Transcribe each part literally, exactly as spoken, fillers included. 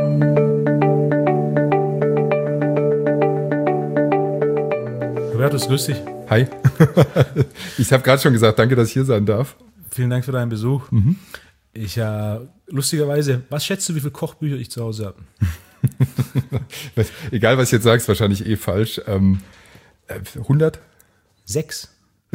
Hubertus, grüß dich. Hi. Ich habe gerade schon gesagt, danke, dass ich hier sein darf. Vielen Dank für deinen Besuch. Mhm. Ich, äh, lustigerweise, was schätzt du, wie viele Kochbücher ich zu Hause habe? Egal, was ich jetzt sagst, wahrscheinlich eh falsch. Ähm, hundert? Sechs.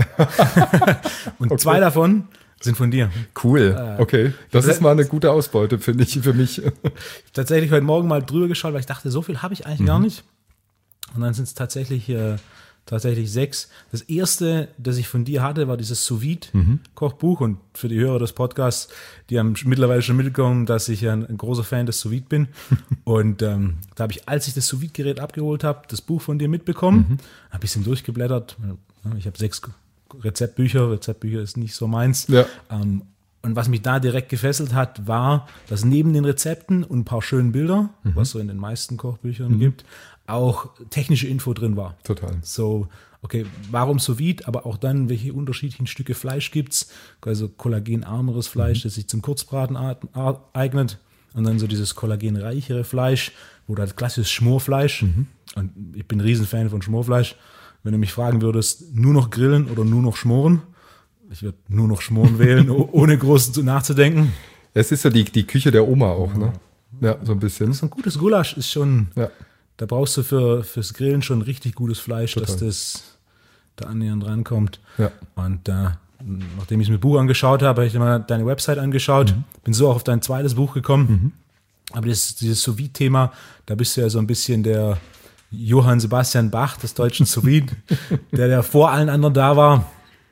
Und okay. Zwei davon sind von dir. Cool, okay. Das ist mal eine gute Ausbeute, finde ich, für mich. Ich habe tatsächlich heute Morgen mal drüber geschaut, weil ich dachte, so viel habe ich eigentlich mhm. gar nicht. Und dann sind es tatsächlich, äh, tatsächlich sechs. Das erste, das ich von dir hatte, war dieses Sous-Vide-Kochbuch. Und für die Hörer des Podcasts, die haben mittlerweile schon mitbekommen, dass ich ein, ein großer Fan des Sous-Vide bin. Und ähm, da habe ich, als ich das Sous-Vide-Gerät abgeholt habe, das Buch von dir mitbekommen. Mhm. Habe ein bisschen durchgeblättert. Ich habe sechs Rezeptbücher. Rezeptbücher ist nicht so meins. Ja. Ähm, und was mich da direkt gefesselt hat, war, dass neben den Rezepten und ein paar schönen Bilder, mhm. was so in den meisten Kochbüchern mhm. gibt, auch technische Info drin war. Total. So, okay, warum Sous-Vide, aber auch dann, welche unterschiedlichen Stücke Fleisch gibt's, also kollagenarmeres Fleisch, mhm. das sich zum Kurzbraten eignet, und dann so dieses kollagenreichere Fleisch oder halt klassisches Schmorfleisch. Mhm. Und ich bin ein Riesenfan von Schmorfleisch. Wenn du mich fragen würdest, nur noch grillen oder nur noch schmoren, ich würde nur noch schmoren wählen, ohne groß nachzudenken. Es ist so die, die Küche der Oma auch, ne? Ja, so ein bisschen. So ein gutes Gulasch ist schon, ja. Da brauchst du für, fürs Grillen schon richtig gutes Fleisch, Total. Dass das da annähernd rankommt. Ja. Und äh, nachdem ich mir das Buch angeschaut habe, habe ich mal deine Website angeschaut, mhm. bin so auch auf dein zweites Buch gekommen. Mhm. Aber das, dieses Sous-Vide-Thema, da bist du ja so ein bisschen der Johann Sebastian Bach des deutschen Sous-Vide, der, der vor allen anderen da war.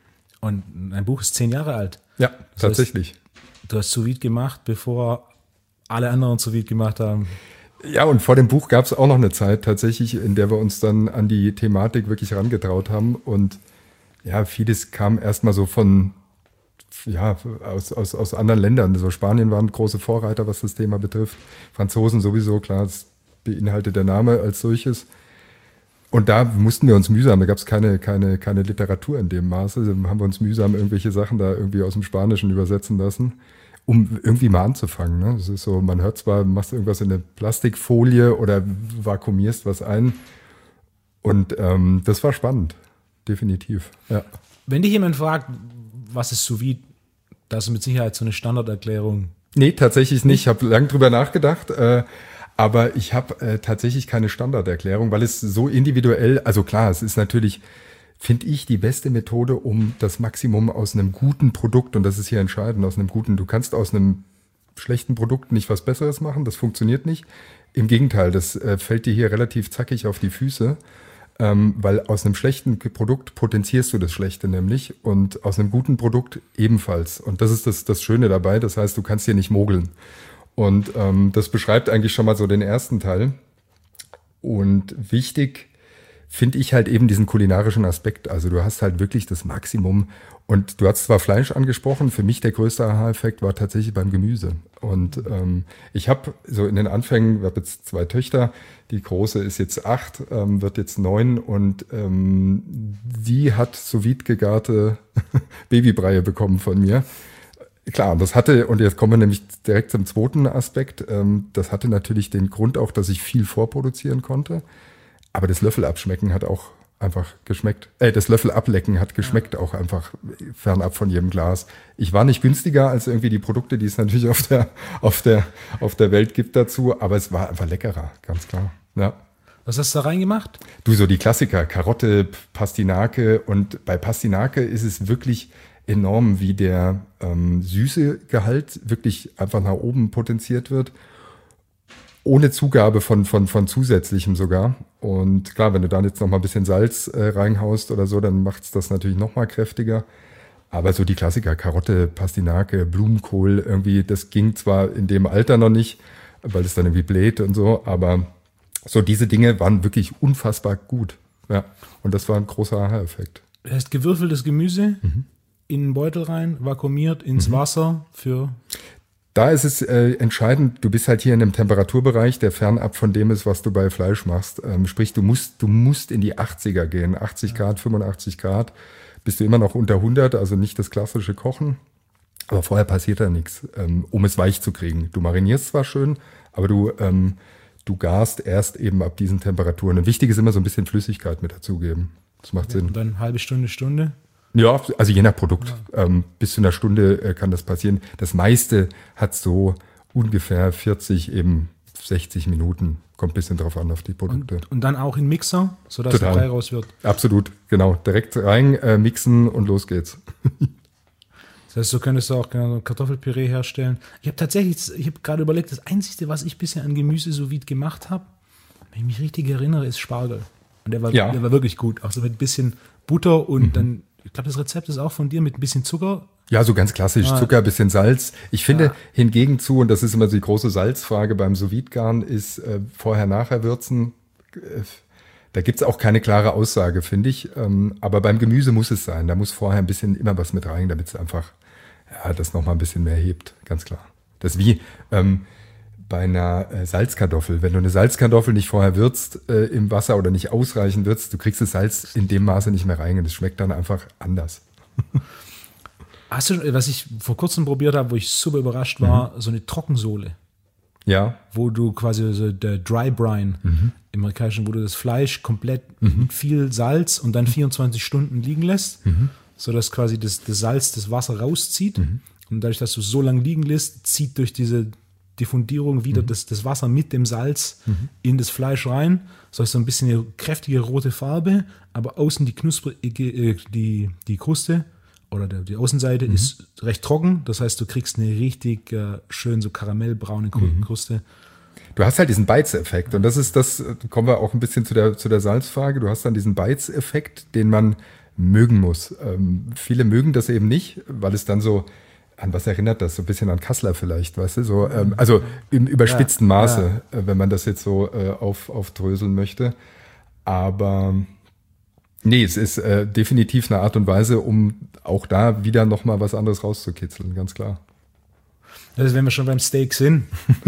Und dein Buch ist zehn Jahre alt. Ja, das tatsächlich. Heißt, du hast Sous-Vide gemacht, bevor alle anderen Sous-Vide gemacht haben. Ja, und vor dem Buch gab es auch noch eine Zeit tatsächlich, in der wir uns dann an die Thematik wirklich herangetraut haben. Und ja, vieles kam erstmal so von, ja, aus, aus, aus anderen Ländern. Also Spanien waren große Vorreiter, was das Thema betrifft. Franzosen sowieso, klar, das beinhaltet der Name als solches. Und da mussten wir uns mühsam, da gab es keine, keine, keine Literatur in dem Maße, also haben wir uns mühsam irgendwelche Sachen da irgendwie aus dem Spanischen übersetzen lassen, um irgendwie mal anzufangen. Ne? Das ist so, man hört zwar, machst irgendwas in eine Plastikfolie oder vakuumierst was ein. Und ähm, das war spannend, definitiv. Ja. Wenn dich jemand fragt, was ist Sous-Vide, das ist mit Sicherheit so eine Standarderklärung. Nee, tatsächlich nicht. Ich habe lange drüber nachgedacht. Äh, Aber ich habe äh, tatsächlich keine Standarderklärung, weil es so individuell, also klar, es ist natürlich, finde ich, die beste Methode, um das Maximum aus einem guten Produkt, und das ist hier entscheidend, aus einem guten, du kannst aus einem schlechten Produkt nicht was Besseres machen, das funktioniert nicht. Im Gegenteil, das äh, fällt dir hier relativ zackig auf die Füße, ähm, weil aus einem schlechten Produkt potenzierst du das Schlechte nämlich und aus einem guten Produkt ebenfalls. Und das ist das, das Schöne dabei, das heißt, du kannst hier nicht mogeln. Und ähm, das beschreibt eigentlich schon mal so den ersten Teil. Und wichtig finde ich halt eben diesen kulinarischen Aspekt. Also du hast halt wirklich das Maximum. Und du hast zwar Fleisch angesprochen, für mich der größte Aha-Effekt war tatsächlich beim Gemüse. Und ähm, ich habe so in den Anfängen, ich habe jetzt zwei Töchter, die große ist jetzt acht, ähm, wird jetzt neun, und ähm, die hat sous-vide gegarte Babybreie bekommen von mir. Klar, das hatte, und jetzt kommen wir nämlich direkt zum zweiten Aspekt, ähm, das hatte natürlich den Grund auch, dass ich viel vorproduzieren konnte, aber das Löffelabschmecken hat auch einfach geschmeckt, äh, das Löffelablecken hat geschmeckt, ja. Auch einfach fernab von jedem Glas. Ich war nicht günstiger als irgendwie die Produkte, die es natürlich auf der, auf der, auf der Welt gibt dazu, aber es war einfach leckerer, ganz klar, ja. Was hast du da reingemacht? Du, so die Klassiker, Karotte, Pastinake, und bei Pastinake ist es wirklich enorm, wie der ähm, Süßegehalt wirklich einfach nach oben potenziert wird, ohne Zugabe von, von, von zusätzlichem sogar. Und klar, wenn du da jetzt noch mal ein bisschen Salz äh, reinhaust oder so, dann macht es das natürlich noch mal kräftiger. Aber so die Klassiker, Karotte, Pastinake, Blumenkohl, irgendwie, das ging zwar in dem Alter noch nicht, weil es dann irgendwie bläht und so, aber so diese Dinge waren wirklich unfassbar gut. Ja, und das war ein großer Aha-Effekt. Das heißt, gewürfeltes Gemüse, mhm. in einen Beutel rein, vakuumiert, ins mhm. Wasser für... Da ist es äh, entscheidend, du bist halt hier in einem Temperaturbereich, der fernab von dem ist, was du bei Fleisch machst. Ähm, sprich, du musst, du musst in die achtziger gehen, achtzig Grad, fünfundachtzig Grad, bist du immer noch unter hundert, also nicht das klassische Kochen. Aber vorher passiert da nichts, ähm, um es weich zu kriegen. Du marinierst zwar schön, aber du, ähm, du garst erst eben ab diesen Temperaturen. Und wichtig ist immer so ein bisschen Flüssigkeit mit dazugeben. Das macht Ja, Sinn. und dann halbe Stunde, Stunde? Ja, also je nach Produkt. Ja. Ähm, bis zu einer Stunde äh, kann das passieren. Das meiste hat so ungefähr vierzig, eben sechzig Minuten. Kommt ein bisschen drauf an, auf die Produkte. Und, und dann auch in Mixer, sodass Total. der Brei raus wird? Absolut, genau. Direkt rein, äh, mixen und los geht's. Das heißt, so könntest du auch genau Kartoffelpüree herstellen. Ich habe tatsächlich, ich habe gerade überlegt, das Einzige, was ich bisher an Gemüse sous vide gemacht habe, wenn ich mich richtig erinnere, ist Spargel. Und der war, ja. der war wirklich gut. Auch so mit ein bisschen Butter und mhm. dann, ich glaube, das Rezept ist auch von dir mit ein bisschen Zucker. Ja, so ganz klassisch. Ah. Zucker, ein bisschen Salz. Ich finde ja. hingegen zu, und das ist immer die große Salzfrage beim sous vide garen, ist äh, vorher-nachher würzen. Äh, Da gibt's auch keine klare Aussage, finde ich. Ähm, aber beim Gemüse muss es sein. Da muss vorher ein bisschen immer was mit rein, damit es einfach ja, das nochmal ein bisschen mehr hebt. Ganz klar. Das ist wie ähm, bei einer äh, Salzkartoffel. Wenn du eine Salzkartoffel nicht vorher würzt äh, im Wasser oder nicht ausreichend würzt, du kriegst das Salz in dem Maße nicht mehr rein. Und es schmeckt dann einfach anders. Hast du, was ich vor kurzem probiert habe, wo ich super überrascht war, mhm. so eine Trockensohle. Ja. Wo du quasi so der Dry Brine mhm. im Amerikanischen, wo du das Fleisch komplett mhm. mit viel Salz und dann vierundzwanzig Stunden liegen lässt, mhm. sodass quasi das, das Salz das Wasser rauszieht. Mhm. Und dadurch, dass du es so lange liegen lässt, zieht durch diese Diffundierung wieder mhm. das, das Wasser mit dem Salz mhm. in das Fleisch rein. So hast du ein bisschen eine kräftige rote Farbe, aber außen die knusprige, äh, die, die Kruste oder der, die Außenseite mhm. ist recht trocken. Das heißt, du kriegst eine richtig äh, schön so karamellbraune Kruste. Mhm. Du hast halt diesen Beiz-Effekt. Und das ist das, kommen wir auch ein bisschen zu der, zu der Salzfrage. Du hast dann diesen Beiz-Effekt, den man mögen muss. Ähm, viele mögen das eben nicht, weil es dann so, an was erinnert das? So ein bisschen an Kassler vielleicht, weißt du? So, ähm, also im überspitzten ja, Maße, ja. Äh, wenn man das jetzt so äh, auf, aufdröseln möchte. Aber nee, es ist äh, definitiv eine Art und Weise, um auch da wieder nochmal was anderes rauszukitzeln, ganz klar. Also wenn wir schon beim Steak sind,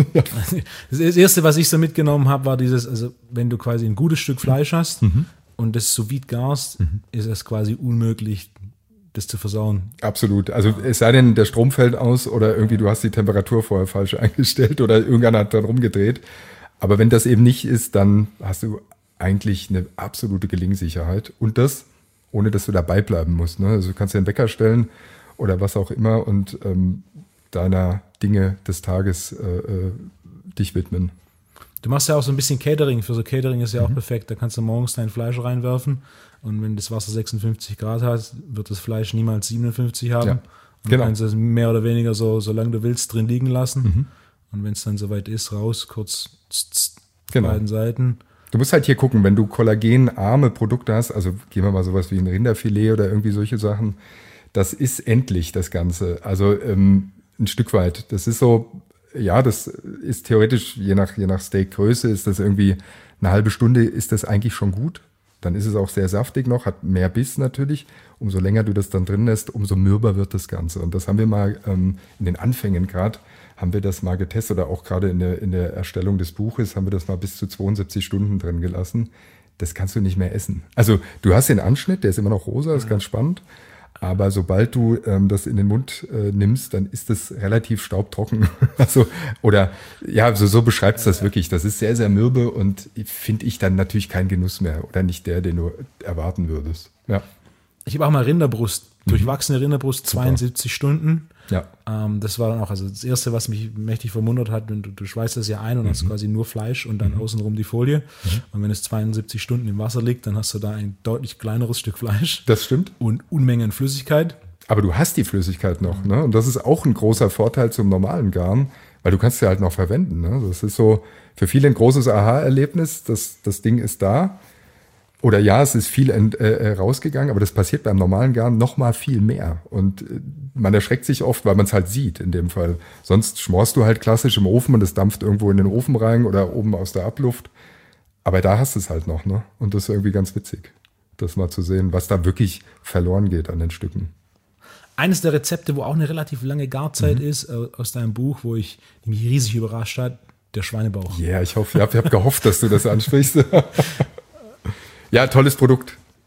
das Erste, was ich so mitgenommen habe, war dieses, also wenn du quasi ein gutes Stück Fleisch hast mhm. und das sous vide garst, mhm. ist es quasi unmöglich, das zu versauen. Absolut. Also ja. es sei denn, der Strom fällt aus oder irgendwie du hast die Temperatur vorher falsch eingestellt oder irgendeiner hat dann rumgedreht. Aber wenn das eben nicht ist, dann hast du eigentlich eine absolute Gelingsicherheit. Und das, ohne dass du dabei bleiben musst. Ne? Also du kannst dir einen Wecker stellen oder was auch immer und ähm, deiner Dinge des Tages äh, äh, dich widmen. Du machst ja auch so ein bisschen Catering. Für so Catering ist ja mhm. auch perfekt. Da kannst du morgens dein Fleisch reinwerfen und wenn das Wasser sechsundfünfzig Grad hat, wird das Fleisch niemals siebenundfünfzig haben. Ja, und genau. Du kannst es mehr oder weniger so, solange du willst, drin liegen lassen. Mhm. Und wenn es dann soweit ist, raus, kurz tss, tss, genau. beiden Seiten. Du musst halt hier gucken, wenn du kollagenarme Produkte hast, also gehen wir mal sowas wie ein Rinderfilet oder irgendwie solche Sachen, das ist endlich das Ganze. Also ähm, ein Stück weit. Das ist so, ja, das ist theoretisch, je nach, je nach Steakgröße, ist das irgendwie eine halbe Stunde, ist das eigentlich schon gut. Dann ist es auch sehr saftig noch, hat mehr Biss natürlich. Umso länger du das dann drin lässt, umso mürber wird das Ganze. Und das haben wir mal ähm, in den Anfängen gerade, haben wir das mal getestet oder auch gerade in der, in der Erstellung des Buches haben wir das mal bis zu zweiundsiebzig Stunden drin gelassen. Das kannst du nicht mehr essen. Also du hast den Anschnitt, der ist immer noch rosa, ist ganz spannend. Aber sobald du ähm, das in den Mund äh, nimmst, dann ist das relativ staubtrocken. also, oder ja, so, so beschreibt es das wirklich. Das ist sehr, sehr mürbe und finde ich dann natürlich kein Genuss mehr oder nicht der, den du erwarten würdest. Ja. Ich habe auch mal Rinderbrust, mhm. durchwachsene Rinderbrust, zweiundsiebzig Super. Stunden. Ja. Ähm, das war dann auch also das Erste, was mich mächtig verwundert hat. Du, du schweißt das ja ein und mhm. hast quasi nur Fleisch und dann mhm. außenrum die Folie. Mhm. Und wenn es zweiundsiebzig Stunden im Wasser liegt, dann hast du da ein deutlich kleineres Stück Fleisch. Das stimmt. Und Unmengen Flüssigkeit. Aber du hast die Flüssigkeit noch, ne? Und das ist auch ein großer Vorteil zum normalen Garen, weil du kannst sie halt noch verwenden, ne? Das ist so für viele ein großes Aha-Erlebnis. Das, das Ding ist da. Oder ja, es ist viel ent, äh, rausgegangen, aber das passiert beim normalen Garen noch mal viel mehr. Und äh, man erschreckt sich oft, weil man es halt sieht in dem Fall. Sonst schmorst du halt klassisch im Ofen und es dampft irgendwo in den Ofen rein oder oben aus der Abluft. Aber da hast du es halt noch, ne? Und das ist irgendwie ganz witzig, das mal zu sehen, was da wirklich verloren geht an den Stücken. Eines der Rezepte, wo auch eine relativ lange Garzeit mhm. ist, äh, aus deinem Buch, wo ich die mich riesig überrascht hat, der Schweinebauch. Ja, yeah, ich hoffe, ich habe hab gehofft, dass du das ansprichst. Ja, tolles Produkt.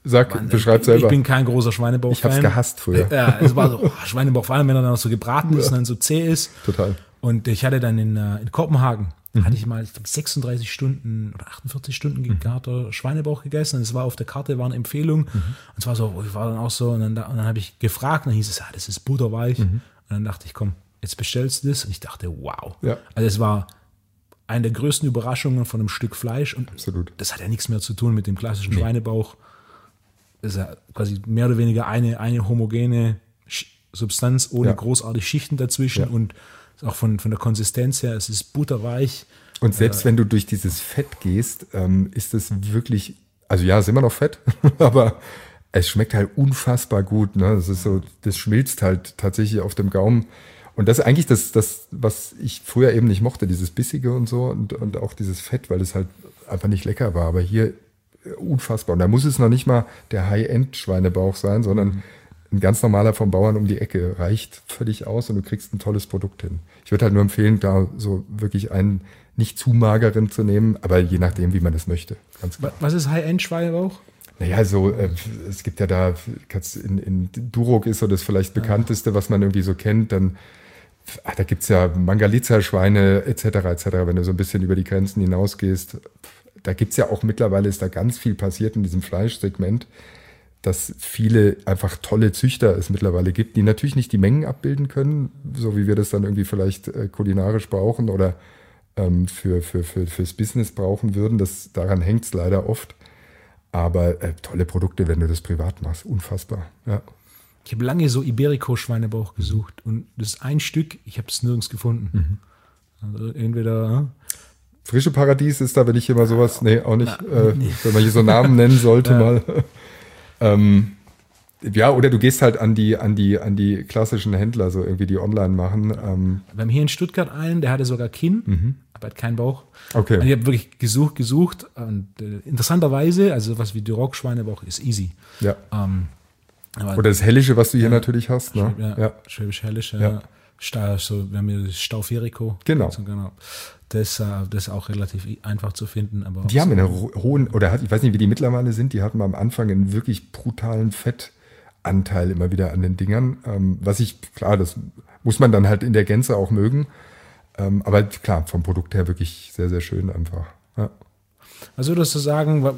Sag, Mann, beschreib ich, selber. Ich bin kein großer Schweinebauch-Fan. Ich hab's gehasst früher. Ja, es war so, oh, Schweinebauch, vor allem wenn er dann noch so gebraten ist Ja. und dann so zäh ist. Total. Und ich hatte dann in, in Kopenhagen, mhm. hatte ich mal, ich glaube, sechsunddreißig Stunden oder achtundvierzig Stunden gegarter Schweinebauch gegessen. Und es war auf der Karte, war eine Empfehlung. Mhm. Und es war so, ich war dann auch so, und dann, und dann habe ich gefragt, und dann hieß es, ja, das ist butterweich. Mhm. Und dann dachte ich, komm, jetzt bestellst du das. Und ich dachte, wow. Ja. Also es war eine der größten Überraschungen von einem Stück Fleisch. Und Absolut. Das hat ja nichts mehr zu tun mit dem klassischen nee. Schweinebauch. Das ist ja quasi mehr oder weniger eine, eine homogene Substanz ohne ja. großartig Schichten dazwischen ja. und auch von, von der Konsistenz her, es ist butterweich. Und selbst äh, wenn du durch dieses Fett gehst, ähm, ist es wirklich, also ja, ist immer noch Fett, aber es schmeckt halt unfassbar gut. Ne? Das ist so, das schmilzt halt tatsächlich auf dem Gaumen. Und das ist eigentlich das, das, was ich früher eben nicht mochte, dieses Bissige und so und, und auch dieses Fett, weil es halt einfach nicht lecker war. Aber hier unfassbar. Und da muss es noch nicht mal der High-End-Schweinebauch sein, sondern mhm. ein ganz normaler vom Bauern um die Ecke reicht völlig aus und du kriegst ein tolles Produkt hin. Ich würde halt nur empfehlen, da so wirklich einen nicht zu mageren zu nehmen, aber je nachdem, wie man das möchte. Ganz klar. Was ist High-End-Schweinebauch? Naja, so, äh, es gibt ja da, in, in Duroc ist so das vielleicht bekannteste, was man irgendwie so kennt, dann, ach, da gibt's ja Mangalitza-Schweine et cetera et cetera, wenn du so ein bisschen über die Grenzen hinausgehst. Da gibt's ja auch mittlerweile, ist da ganz viel passiert in diesem Fleischsegment, dass viele einfach tolle Züchter es mittlerweile gibt, die natürlich nicht die Mengen abbilden können, so wie wir das dann irgendwie vielleicht äh, kulinarisch brauchen oder ähm, für, für, für, fürs Business brauchen würden. Das, daran hängt's leider oft. Aber äh, tolle Produkte, wenn du das privat machst. Unfassbar, ja. Ich habe lange so Iberico-Schweinebauch gesucht und das ist ein Stück, ich habe es nirgends gefunden. Mhm. Also entweder... Frische Paradies ist da, wenn ich hier mal sowas, nee, auch nicht, Na, äh, nee. wenn man hier so Namen nennen sollte ja. mal. ähm, ja, oder du gehst halt an die, an die, an die klassischen Händler, so irgendwie, die online machen. Ähm. Wir haben hier in Stuttgart einen, der hatte sogar Kinn, mhm. aber hat keinen Bauch. Okay. Und ich habe wirklich gesucht, gesucht und äh, interessanterweise, also was wie Duroc-Schweinebauch ist easy. Ja. Ähm, aber, oder das Hellische, was du hier ja, natürlich hast, ne? Ja, ja. Schwäbisch-Hellisch, ja. ja. Stau, so, wir haben hier das Stauferico. Genau. So, genau. Das, das ist auch relativ einfach zu finden. Aber die haben so einen hohen, oder hat, ich weiß nicht, wie die mittlerweile sind, die hatten am Anfang einen wirklich brutalen Fettanteil immer wieder an den Dingern. Ähm, was ich, klar, das muss man dann halt in der Gänze auch mögen. Ähm, aber klar, vom Produkt her wirklich sehr, sehr schön einfach. Ja. Was würdest du sagen,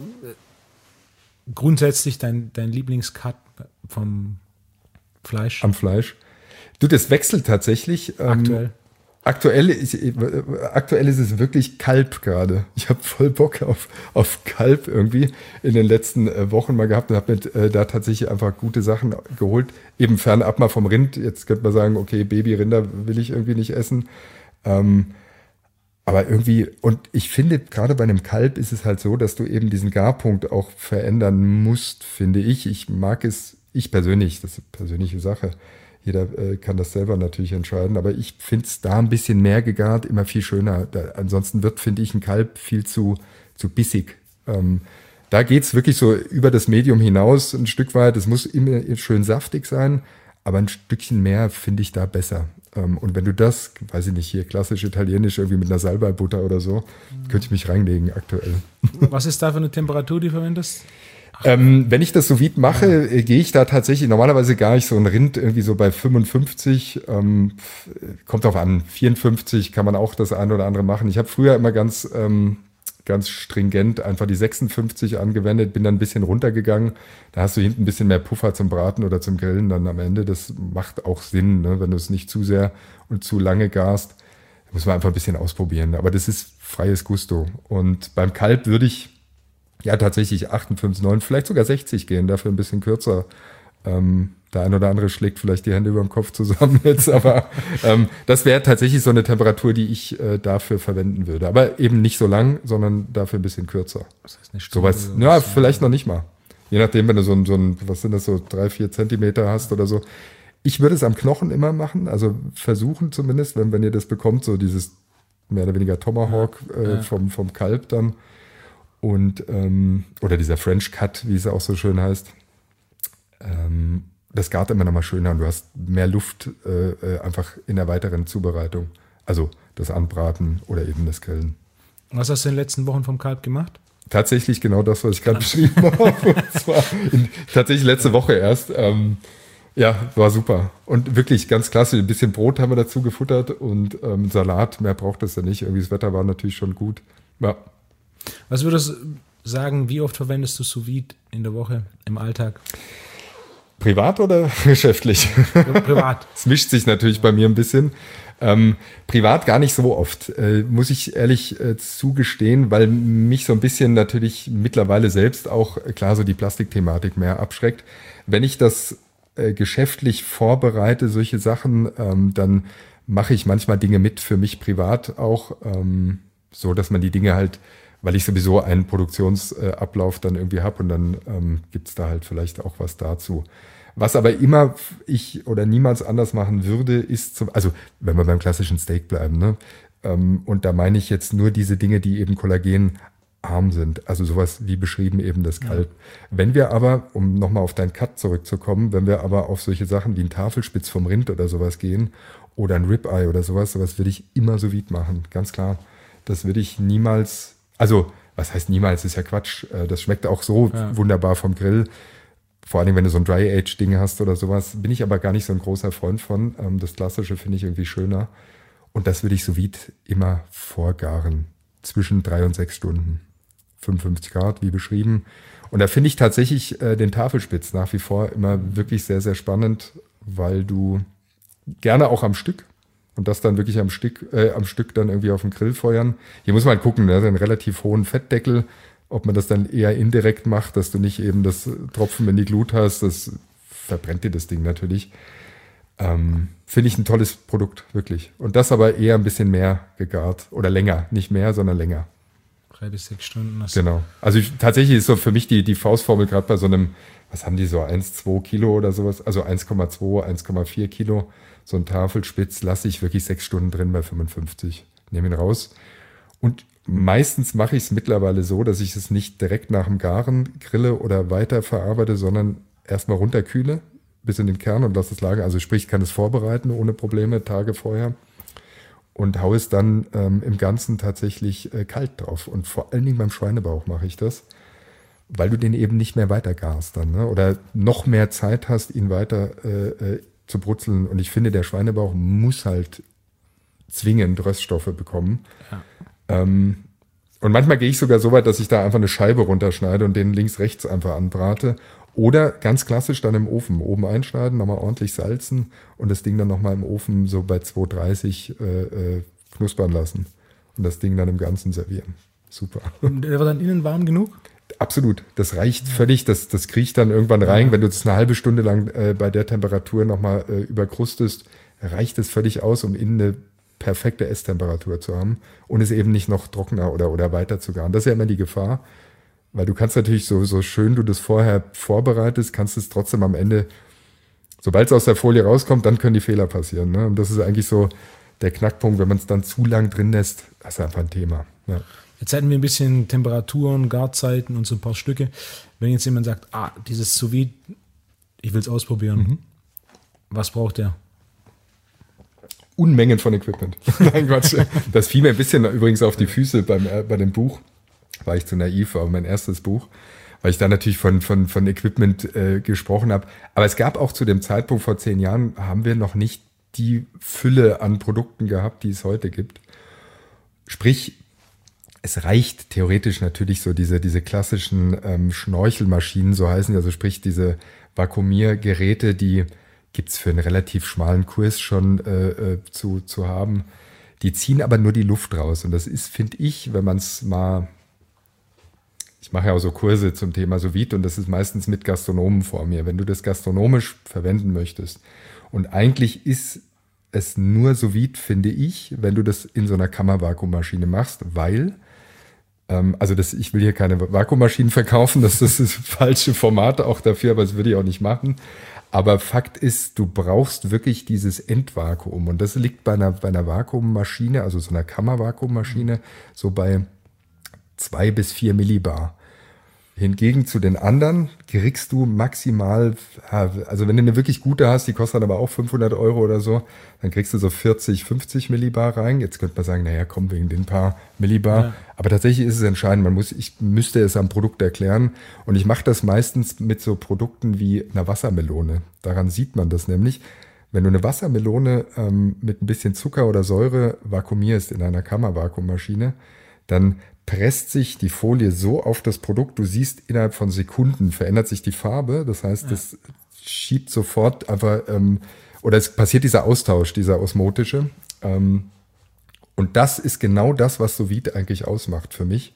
grundsätzlich dein, dein Lieblingscut vom Fleisch? Am Fleisch? Du, das wechselt tatsächlich. Aktuell. Ähm, aktuell, ist, aktuell ist es wirklich Kalb gerade. Ich habe voll Bock auf, auf Kalb irgendwie in den letzten äh, Wochen mal gehabt und habe mir äh, da tatsächlich einfach gute Sachen geholt. Eben fernab mal vom Rind. Jetzt könnte man sagen, okay, Babyrinder will ich irgendwie nicht essen. Ähm, aber irgendwie, und ich finde, gerade bei einem Kalb ist es halt so, dass du eben diesen Garpunkt auch verändern musst, finde ich. Ich mag es, ich persönlich, das ist eine persönliche Sache. Jeder äh, kann das selber natürlich entscheiden, aber ich finde es da ein bisschen mehr gegart, immer viel schöner. Da, ansonsten wird, finde ich, ein Kalb viel zu, zu bissig. Ähm, da geht es wirklich so über das Medium hinaus ein Stück weit. Es muss immer schön saftig sein, aber ein Stückchen mehr finde ich da besser. Ähm, und wenn du das, weiß ich nicht, hier klassisch italienisch irgendwie mit einer Salbei-Butter oder so, mhm. könnte ich mich reinlegen aktuell. Was ist da für eine Temperatur, die du verwendest? Ähm, wenn ich das sous vide mache, ja. gehe ich da tatsächlich normalerweise gar nicht so ein Rind irgendwie so bei fünfundfünfzig, ähm, kommt drauf an, vierundfünfzig kann man auch das eine oder andere machen. Ich habe früher immer ganz, ähm, ganz stringent einfach die sechsundfünfzig angewendet, bin dann ein bisschen runtergegangen. Da hast du hinten ein bisschen mehr Puffer zum Braten oder zum Grillen dann am Ende. Das macht auch Sinn, ne? Wenn du es nicht zu sehr und zu lange garst. Da muss man einfach ein bisschen ausprobieren. Aber das ist freies Gusto. Und beim Kalb würde ich ja tatsächlich achtundfünfzig, neun, vielleicht sogar sechzig gehen, dafür ein bisschen kürzer. Ähm, der ein oder andere schlägt vielleicht die Hände über dem Kopf zusammen jetzt, aber ähm, das wäre tatsächlich so eine Temperatur, die ich äh, dafür verwenden würde. Aber eben nicht so lang, sondern dafür ein bisschen kürzer. Das heißt eine Stunde, Sowas, ja, vielleicht noch nicht mal. Je nachdem, wenn du so ein, so ein, was sind das, so drei, vier Zentimeter hast oder so. Ich würde es am Knochen immer machen, also versuchen zumindest, wenn, wenn ihr das bekommt, so dieses mehr oder weniger Tomahawk äh, ja. vom, vom Kalb dann. Und ähm, oder dieser French Cut, wie es auch so schön heißt. Ähm, das gart immer noch mal schöner und du hast mehr Luft äh, einfach in der weiteren Zubereitung. Also das Anbraten oder eben das Grillen. Was hast du in den letzten Wochen vom Kalb gemacht? Tatsächlich genau das, was ich gerade beschrieben habe. Und zwar in, tatsächlich letzte Woche erst. Ähm, ja, war super. Und wirklich ganz klasse. Ein bisschen Brot haben wir dazu gefuttert und ähm, Salat. Mehr braucht es ja nicht. Irgendwie das Wetter war natürlich schon gut. Ja. Was würdest du sagen, wie oft verwendest du Sous Vide in der Woche im Alltag? Privat oder geschäftlich? Privat. Es mischt sich natürlich bei mir ein bisschen. Ähm, privat gar nicht so oft, äh, muss ich ehrlich äh, zugestehen, weil mich so ein bisschen natürlich mittlerweile selbst auch, äh, klar, so die Plastikthematik mehr abschreckt. Wenn ich das äh, geschäftlich vorbereite, solche Sachen, ähm, dann mache ich manchmal Dinge mit für mich privat auch, ähm, so dass man die Dinge halt, weil ich sowieso einen Produktionsablauf dann irgendwie habe und dann ähm, gibt's da halt vielleicht auch was dazu. Was aber immer ich oder niemals anders machen würde, ist zum, also wenn wir beim klassischen Steak bleiben, ne? Ähm, und da meine ich jetzt nur diese Dinge, die eben kollagenarm sind, also sowas wie beschrieben eben das Kalb. Ja. Wenn wir aber, um nochmal auf deinen Cut zurückzukommen, wenn wir aber auf solche Sachen wie ein Tafelspitz vom Rind oder sowas gehen oder ein Ribeye oder sowas, sowas würde ich immer sous vide machen, ganz klar. Das würde ich niemals, also was heißt niemals, ist ja Quatsch, das schmeckt auch so ja. wunderbar vom Grill. Vor allem, wenn du so ein Dry-Age-Ding hast oder sowas, bin ich aber gar nicht so ein großer Freund von. Das Klassische finde ich irgendwie schöner. Und das würde ich sous vide immer vorgaren. Zwischen drei und sechs Stunden. fünfundfünfzig Grad, wie beschrieben. Und da finde ich tatsächlich äh, den Tafelspitz nach wie vor immer wirklich sehr, sehr spannend, weil du gerne auch am Stück und das dann wirklich am Stück, äh, am Stück dann irgendwie auf dem Grill feuern. Hier muss man halt gucken, ne? Einen relativ hohen Fettdeckel. Ob man das dann eher indirekt macht, dass du nicht eben das Tropfen in die Glut hast, das verbrennt dir das Ding natürlich. Ähm, Finde ich ein tolles Produkt, wirklich. Und das aber eher ein bisschen mehr gegart oder länger. Nicht mehr, sondern länger. Drei bis sechs Stunden. Genau. Also ich, tatsächlich ist so für mich die, die Faustformel gerade bei so einem, was haben die so, eins, zwei Kilo oder sowas, also eins Komma zwei, eins Komma vier Kilo, so ein Tafelspitz lasse ich wirklich sechs Stunden drin bei fünfundfünfzig. Nehme ihn raus. Und meistens mache ich es mittlerweile so, dass ich es nicht direkt nach dem Garen grille oder weiterverarbeite, sondern erstmal runterkühle bis in den Kern und lasse es lagern. Also sprich, ich kann es vorbereiten ohne Probleme, Tage vorher. Und haue es dann ähm, im Ganzen tatsächlich äh, kalt drauf. Und vor allen Dingen beim Schweinebauch mache ich das, weil du den eben nicht mehr weiter garst dann, ne? Oder noch mehr Zeit hast, ihn weiter äh, äh, zu brutzeln. Und ich finde, der Schweinebauch muss halt zwingend Röststoffe bekommen. Ja. Ähm, und manchmal gehe ich sogar so weit, dass ich da einfach eine Scheibe runterschneide und den links, rechts einfach anbrate. Oder ganz klassisch dann im Ofen. Oben einschneiden, nochmal ordentlich salzen und das Ding dann nochmal im Ofen so bei zweihundertdreißig äh, äh, knuspern lassen. Und das Ding dann im Ganzen servieren. Super. Und der war dann innen warm genug? Absolut. Das reicht völlig. Das, das kriecht dann irgendwann rein. Ja. Wenn du das eine halbe Stunde lang äh, bei der Temperatur nochmal äh, überkrustest, reicht es völlig aus, um innen eine perfekte Esstemperatur zu haben und es eben nicht noch trockener oder, oder weiter zu garen. Das ist ja immer die Gefahr, weil du kannst natürlich so, so schön du das vorher vorbereitest, kannst es trotzdem am Ende, sobald es aus der Folie rauskommt, dann können die Fehler passieren. Ne? Und das ist eigentlich so der Knackpunkt, wenn man es dann zu lang drin lässt, das ist einfach ein Thema. Ja. Jetzt hätten wir ein bisschen Temperaturen, Garzeiten und so ein paar Stücke. Wenn jetzt jemand sagt, ah, dieses Sous Vide, ich will es ausprobieren, mhm. was braucht der? Unmengen von Equipment. Nein, Quatsch. Das fiel mir ein bisschen übrigens auf die Füße beim, äh, bei dem Buch. War ich zu naiv, war mein erstes Buch, weil ich da natürlich von, von, von Equipment äh, gesprochen habe. Aber es gab auch zu dem Zeitpunkt vor zehn Jahren, haben wir noch nicht die Fülle an Produkten gehabt, die es heute gibt. Sprich, es reicht theoretisch natürlich so diese, diese klassischen ähm, Schnorchelmaschinen, so heißen die, also sprich diese Vakuumiergeräte, die gibt's für einen relativ schmalen Kurs schon äh, äh, zu, zu haben. Die ziehen aber nur die Luft raus. Und das ist, finde ich, wenn man es mal, ich mache ja auch so Kurse zum Thema Sous Vide und das ist meistens mit Gastronomen vor mir. Wenn du das gastronomisch verwenden möchtest und eigentlich ist es nur Sous Vide, finde ich, wenn du das in so einer Kammervakuummaschine machst, weil, ähm, also das, ich will hier keine Vakuummaschinen verkaufen, das, das ist falsche Formate auch dafür, aber das würde ich auch nicht machen. Aber Fakt ist, du brauchst wirklich dieses Endvakuum. Und das liegt bei einer, bei einer Vakuummaschine, also so einer Kammervakuummaschine, so bei zwei bis vier Millibar. Hingegen zu den anderen kriegst du maximal, also wenn du eine wirklich gute hast, die kostet aber auch fünfhundert Euro oder so, dann kriegst du so vierzig, fünfzig Millibar rein. Jetzt könnte man sagen, naja, komm, wegen den paar Millibar. Ja. Aber tatsächlich ist es entscheidend. Man muss, ich müsste es am Produkt erklären. Und ich mache das meistens mit so Produkten wie einer Wassermelone. Daran sieht man das nämlich. Wenn du eine Wassermelone ähm, mit ein bisschen Zucker oder Säure vakuumierst in einer Kammervakuummaschine, dann presst sich die Folie so auf das Produkt, du siehst, innerhalb von Sekunden verändert sich die Farbe. Das heißt, ja. das schiebt sofort einfach, ähm, oder es passiert dieser Austausch, dieser osmotische. Ähm, und das ist genau das, was Sous Vide eigentlich ausmacht für mich.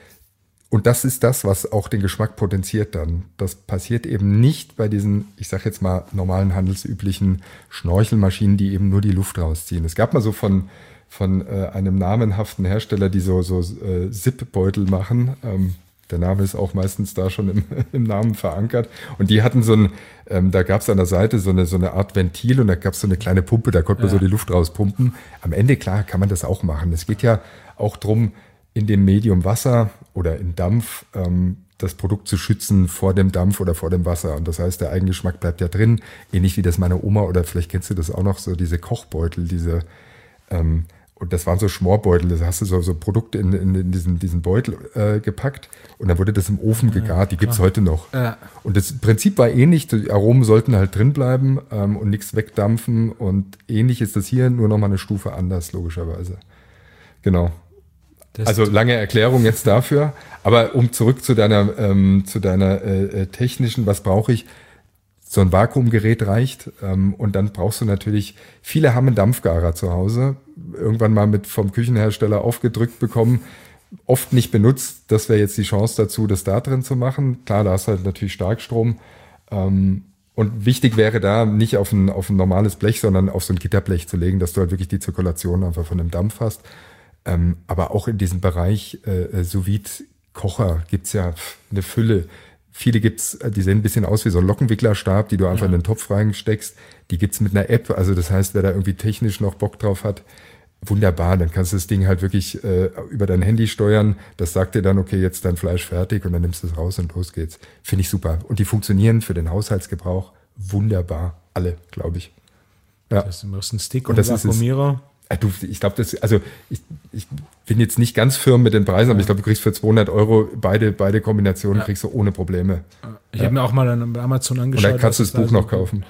Und das ist das, was auch den Geschmack potenziert dann. Das passiert eben nicht bei diesen, ich sag jetzt mal, normalen handelsüblichen Schnorchelmaschinen, die eben nur die Luft rausziehen. Es gab mal so von von äh, einem namenhaften Hersteller, die so, so äh, Zip-Beutel machen. Ähm, der Name ist auch meistens da schon im, im Namen verankert. Und die hatten so ein, ähm, da gab es an der Seite so eine, so eine Art Ventil und da gab es so eine kleine Pumpe, da konnte man ja. so die Luft rauspumpen. Am Ende, klar, kann man das auch machen. Es geht ja auch drum, in dem Medium Wasser oder in Dampf ähm, das Produkt zu schützen vor dem Dampf oder vor dem Wasser. Und das heißt, der Eigengeschmack bleibt ja drin. Ähnlich wie das meine Oma, oder vielleicht kennst du das auch noch, so diese Kochbeutel, diese ähm, und das waren so Schmorbeutel, da hast du so, so Produkte in, in, in diesen, diesen Beutel äh, gepackt und dann wurde das im Ofen gegart, die gibt's klar. heute noch. Ja. Und das Prinzip war ähnlich, die Aromen sollten halt drin bleiben ähm, und nichts wegdampfen und ähnlich ist das hier, nur nochmal eine Stufe anders, logischerweise. Genau. Das also lange Erklärung jetzt dafür, aber um zurück zu deiner, ähm, zu deiner äh, technischen, was brauche ich? So ein Vakuumgerät reicht ähm, und dann brauchst du natürlich, viele haben einen Dampfgarer zu Hause, irgendwann mal mit vom Küchenhersteller aufgedrückt bekommen, oft nicht benutzt. Das wäre jetzt die Chance dazu, das da drin zu machen. Klar, da hast du halt natürlich Starkstrom ähm, und wichtig wäre da nicht auf ein, auf ein normales Blech, sondern auf so ein Gitterblech zu legen, dass du halt wirklich die Zirkulation einfach von dem Dampf hast. Ähm, aber auch in diesem Bereich äh, Sous Vide Kocher gibt's ja eine Fülle. Viele gibt's, die sehen ein bisschen aus wie so ein Lockenwicklerstab, die du einfach ja. in den Topf reinsteckst. Die gibt's mit einer App. Also das heißt, wer da irgendwie technisch noch Bock drauf hat, wunderbar. Dann kannst du das Ding halt wirklich äh, über dein Handy steuern. Das sagt dir dann, okay, jetzt dein Fleisch fertig und dann nimmst du es raus und los geht's. Finde ich super. Und die funktionieren für den Haushaltsgebrauch wunderbar. Alle, glaube ich. Ja. Das ist ein Stick und, und ein Vakuumierer. Du, ich glaube, das, also ich, ich bin jetzt nicht ganz firm mit den Preisen, aber ich glaube, du kriegst für zweihundert Euro beide, beide Kombinationen, ja. kriegst du ohne Probleme. Ich ja. habe mir auch mal dann bei Amazon angeschaut. Und dann kannst du das Buch noch kaufen.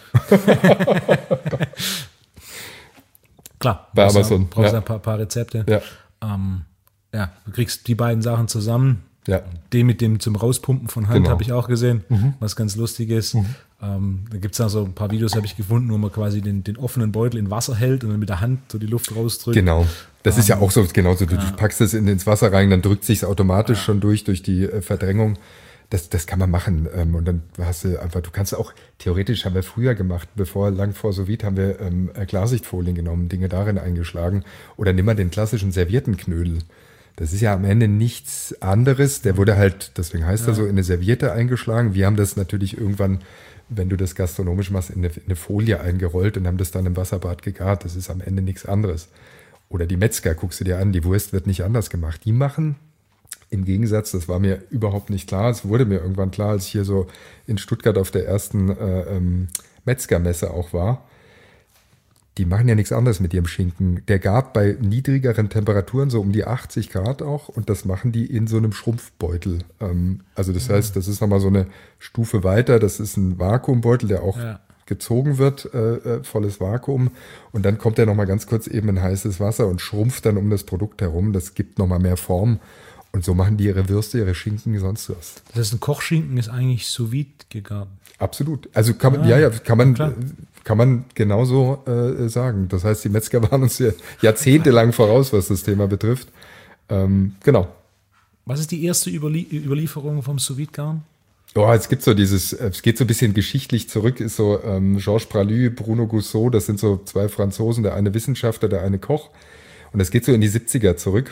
Klar, bei Amazon. Du brauchst ja. ein paar, paar Rezepte. Ja. Ähm, ja, du kriegst die beiden Sachen zusammen. Ja. Den mit dem zum Rauspumpen von Hand genau. habe ich auch gesehen, mhm. was ganz lustig ist. Mhm. Ähm, da gibt es auch so ein paar Videos, habe ich gefunden, wo man quasi den, den offenen Beutel in Wasser hält und dann mit der Hand so die Luft rausdrückt. Genau. Das ähm, ist ja auch so, genauso. Du, ja. du packst es in, ins Wasser rein, dann drückt sich automatisch ja. schon durch, durch die äh, Verdrängung. Das, das kann man machen. Ähm, und dann hast du einfach, du kannst auch, theoretisch haben wir früher gemacht, bevor, lang vor Sous Vide, haben wir ähm, Klarsichtfolien genommen, Dinge darin eingeschlagen. Oder nimm mal den klassischen Serviettenknödel. Das ist ja am Ende nichts anderes. Der wurde halt, deswegen heißt ja. er so, in eine Serviette eingeschlagen. Wir haben das natürlich irgendwann, wenn du das gastronomisch machst, in eine, in eine Folie eingerollt und haben das dann im Wasserbad gegart. Das ist am Ende nichts anderes. Oder die Metzger, guckst du dir an, die Wurst wird nicht anders gemacht. Die machen im Gegensatz, das war mir überhaupt nicht klar, es wurde mir irgendwann klar, als ich hier so in Stuttgart auf der ersten äh, ähm, Metzgermesse auch war, die machen ja nichts anderes mit ihrem Schinken. Der gart bei niedrigeren Temperaturen, so um die achtzig Grad auch, und das machen die in so einem Schrumpfbeutel. Ähm, also das heißt, das ist nochmal so eine Stufe weiter, das ist ein Vakuumbeutel, der auch ja. gezogen wird, äh, volles Vakuum, und dann kommt er nochmal ganz kurz eben in heißes Wasser und schrumpft dann um das Produkt herum. Das gibt nochmal mehr Form. Und so machen die ihre Würste, ihre Schinken, sonst was. Das heißt, ein Kochschinken ist eigentlich sous vide gegart. Absolut. Also kann man, ah, ja, ja, kann man, klar. kann man genauso äh, sagen. Das heißt, die Metzger waren uns ja jahrzehntelang voraus, was das Thema betrifft. Ähm, genau. Was ist die erste Überlie- Überlieferung vom sous vide garen? Oh, es gibt so dieses, es geht so ein bisschen geschichtlich zurück, ist so ähm, Georges Pralu, Bruno Gousseau, das sind so zwei Franzosen, der eine Wissenschaftler, der eine Koch. Und das geht so in die siebziger zurück.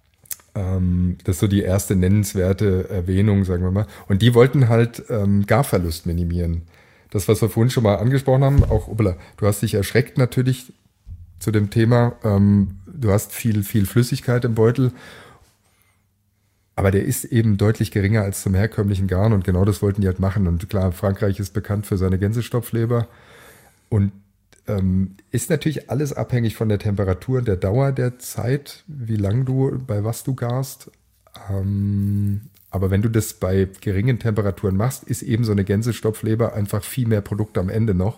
Ähm, das ist so die erste nennenswerte Erwähnung, sagen wir mal. Und die wollten halt ähm, Garverlust minimieren. Das, was wir vorhin schon mal angesprochen haben, auch, obla, du hast dich erschreckt natürlich zu dem Thema. Ähm, du hast viel, viel Flüssigkeit im Beutel. aber der ist eben deutlich geringer als zum herkömmlichen Garn und genau das wollten die halt machen. Und klar, Frankreich ist bekannt für seine Gänsestopfleber und ähm, ist natürlich alles abhängig von der Temperatur, der Dauer der Zeit, wie lang du, bei was du garst. Ähm, aber wenn du das bei geringen Temperaturen machst, ist eben so eine Gänsestopfleber einfach viel mehr Produkt am Ende noch.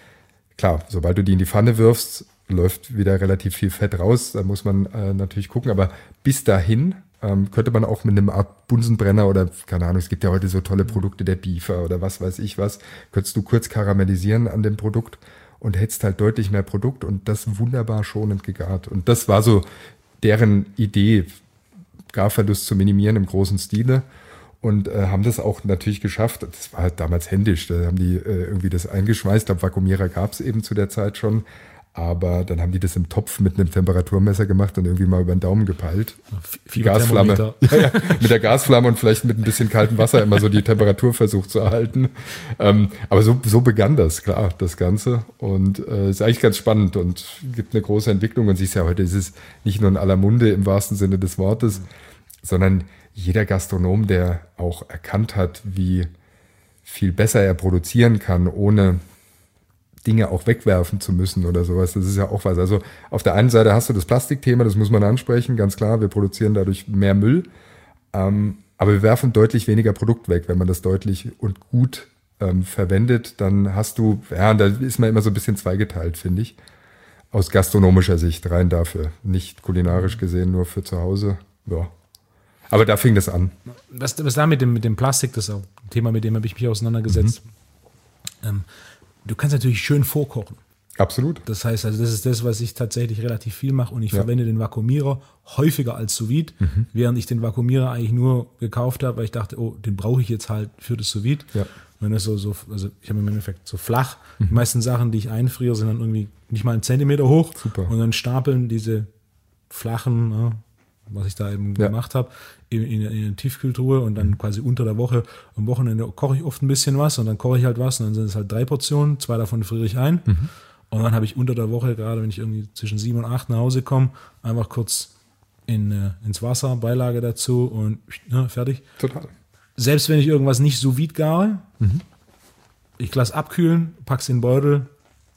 Klar, sobald du die in die Pfanne wirfst, läuft wieder relativ viel Fett raus. Da muss man äh, natürlich gucken. Aber bis dahin ähm, könnte man auch mit einem Art Bunsenbrenner oder, keine Ahnung, es gibt ja heute so tolle Produkte, der Beefer oder was weiß ich was, könntest du kurz karamellisieren an dem Produkt und hättest halt deutlich mehr Produkt und das wunderbar schonend gegart. Und das war so deren Idee, Garverlust zu minimieren im großen Stile. Und äh, haben das auch natürlich geschafft. Das war halt damals händisch. Da haben die äh, irgendwie das eingeschweißt. Ich glaube, Vakuumierer gab es eben zu der Zeit schon. Aber dann haben die das im Topf mit einem Temperaturmesser gemacht und irgendwie mal über den Daumen gepeilt. Die Gasflamme. Ja, ja, mit der Gasflamme und vielleicht mit ein bisschen kaltem Wasser immer so die Temperatur versucht zu erhalten. Ähm, aber so, so begann das, klar, das Ganze. Und äh, ist eigentlich ganz spannend und gibt eine große Entwicklung. Und siehst ja heute, ist es nicht nur in aller Munde im wahrsten Sinne des Wortes, mhm. sondern jeder Gastronom, der auch erkannt hat, wie viel besser er produzieren kann, ohne Dinge auch wegwerfen zu müssen oder sowas, das ist ja auch was. Also auf der einen Seite hast du das Plastikthema, das muss man ansprechen, ganz klar, wir produzieren dadurch mehr Müll, ähm, aber wir werfen deutlich weniger Produkt weg, wenn man das deutlich und gut ähm, verwendet, dann hast du, ja, da ist man immer so ein bisschen zweigeteilt, finde ich, aus gastronomischer Sicht, rein dafür, nicht kulinarisch gesehen, nur für zu Hause, ja. Aber da fing das an. Was, was da mit dem, mit dem Plastik, das ist auch ein Thema, mit dem habe ich mich auseinandergesetzt. Mhm. Ähm, du kannst natürlich schön vorkochen. Absolut. Das heißt, also das ist das, was ich tatsächlich relativ viel mache und ich Ja. verwende den Vakuumierer häufiger als Sous Vide, Mhm. während ich den Vakuumierer eigentlich nur gekauft habe, weil ich dachte, oh, den brauche ich jetzt halt für das Sous Vide. Ja. Wenn das so, so, also ich habe im Endeffekt so flach. Die meisten Sachen, die ich einfriere, sind dann irgendwie nicht mal einen Zentimeter hoch. Super. Und dann stapeln diese flachen, ja, was ich da eben Ja. gemacht habe, in, in, in eine Tiefkühltruhe und dann quasi unter der Woche, am Wochenende koche ich oft ein bisschen was und dann koche ich halt was und dann sind es halt drei Portionen, zwei davon friere ich ein Mhm. und dann habe ich unter der Woche, gerade wenn ich irgendwie zwischen sieben und acht nach Hause komme, einfach kurz in, äh, ins Wasser, Beilage dazu und ja, fertig. Total. Selbst wenn ich irgendwas nicht sous vide gare, Mhm. ich lasse abkühlen, pack's in den Beutel,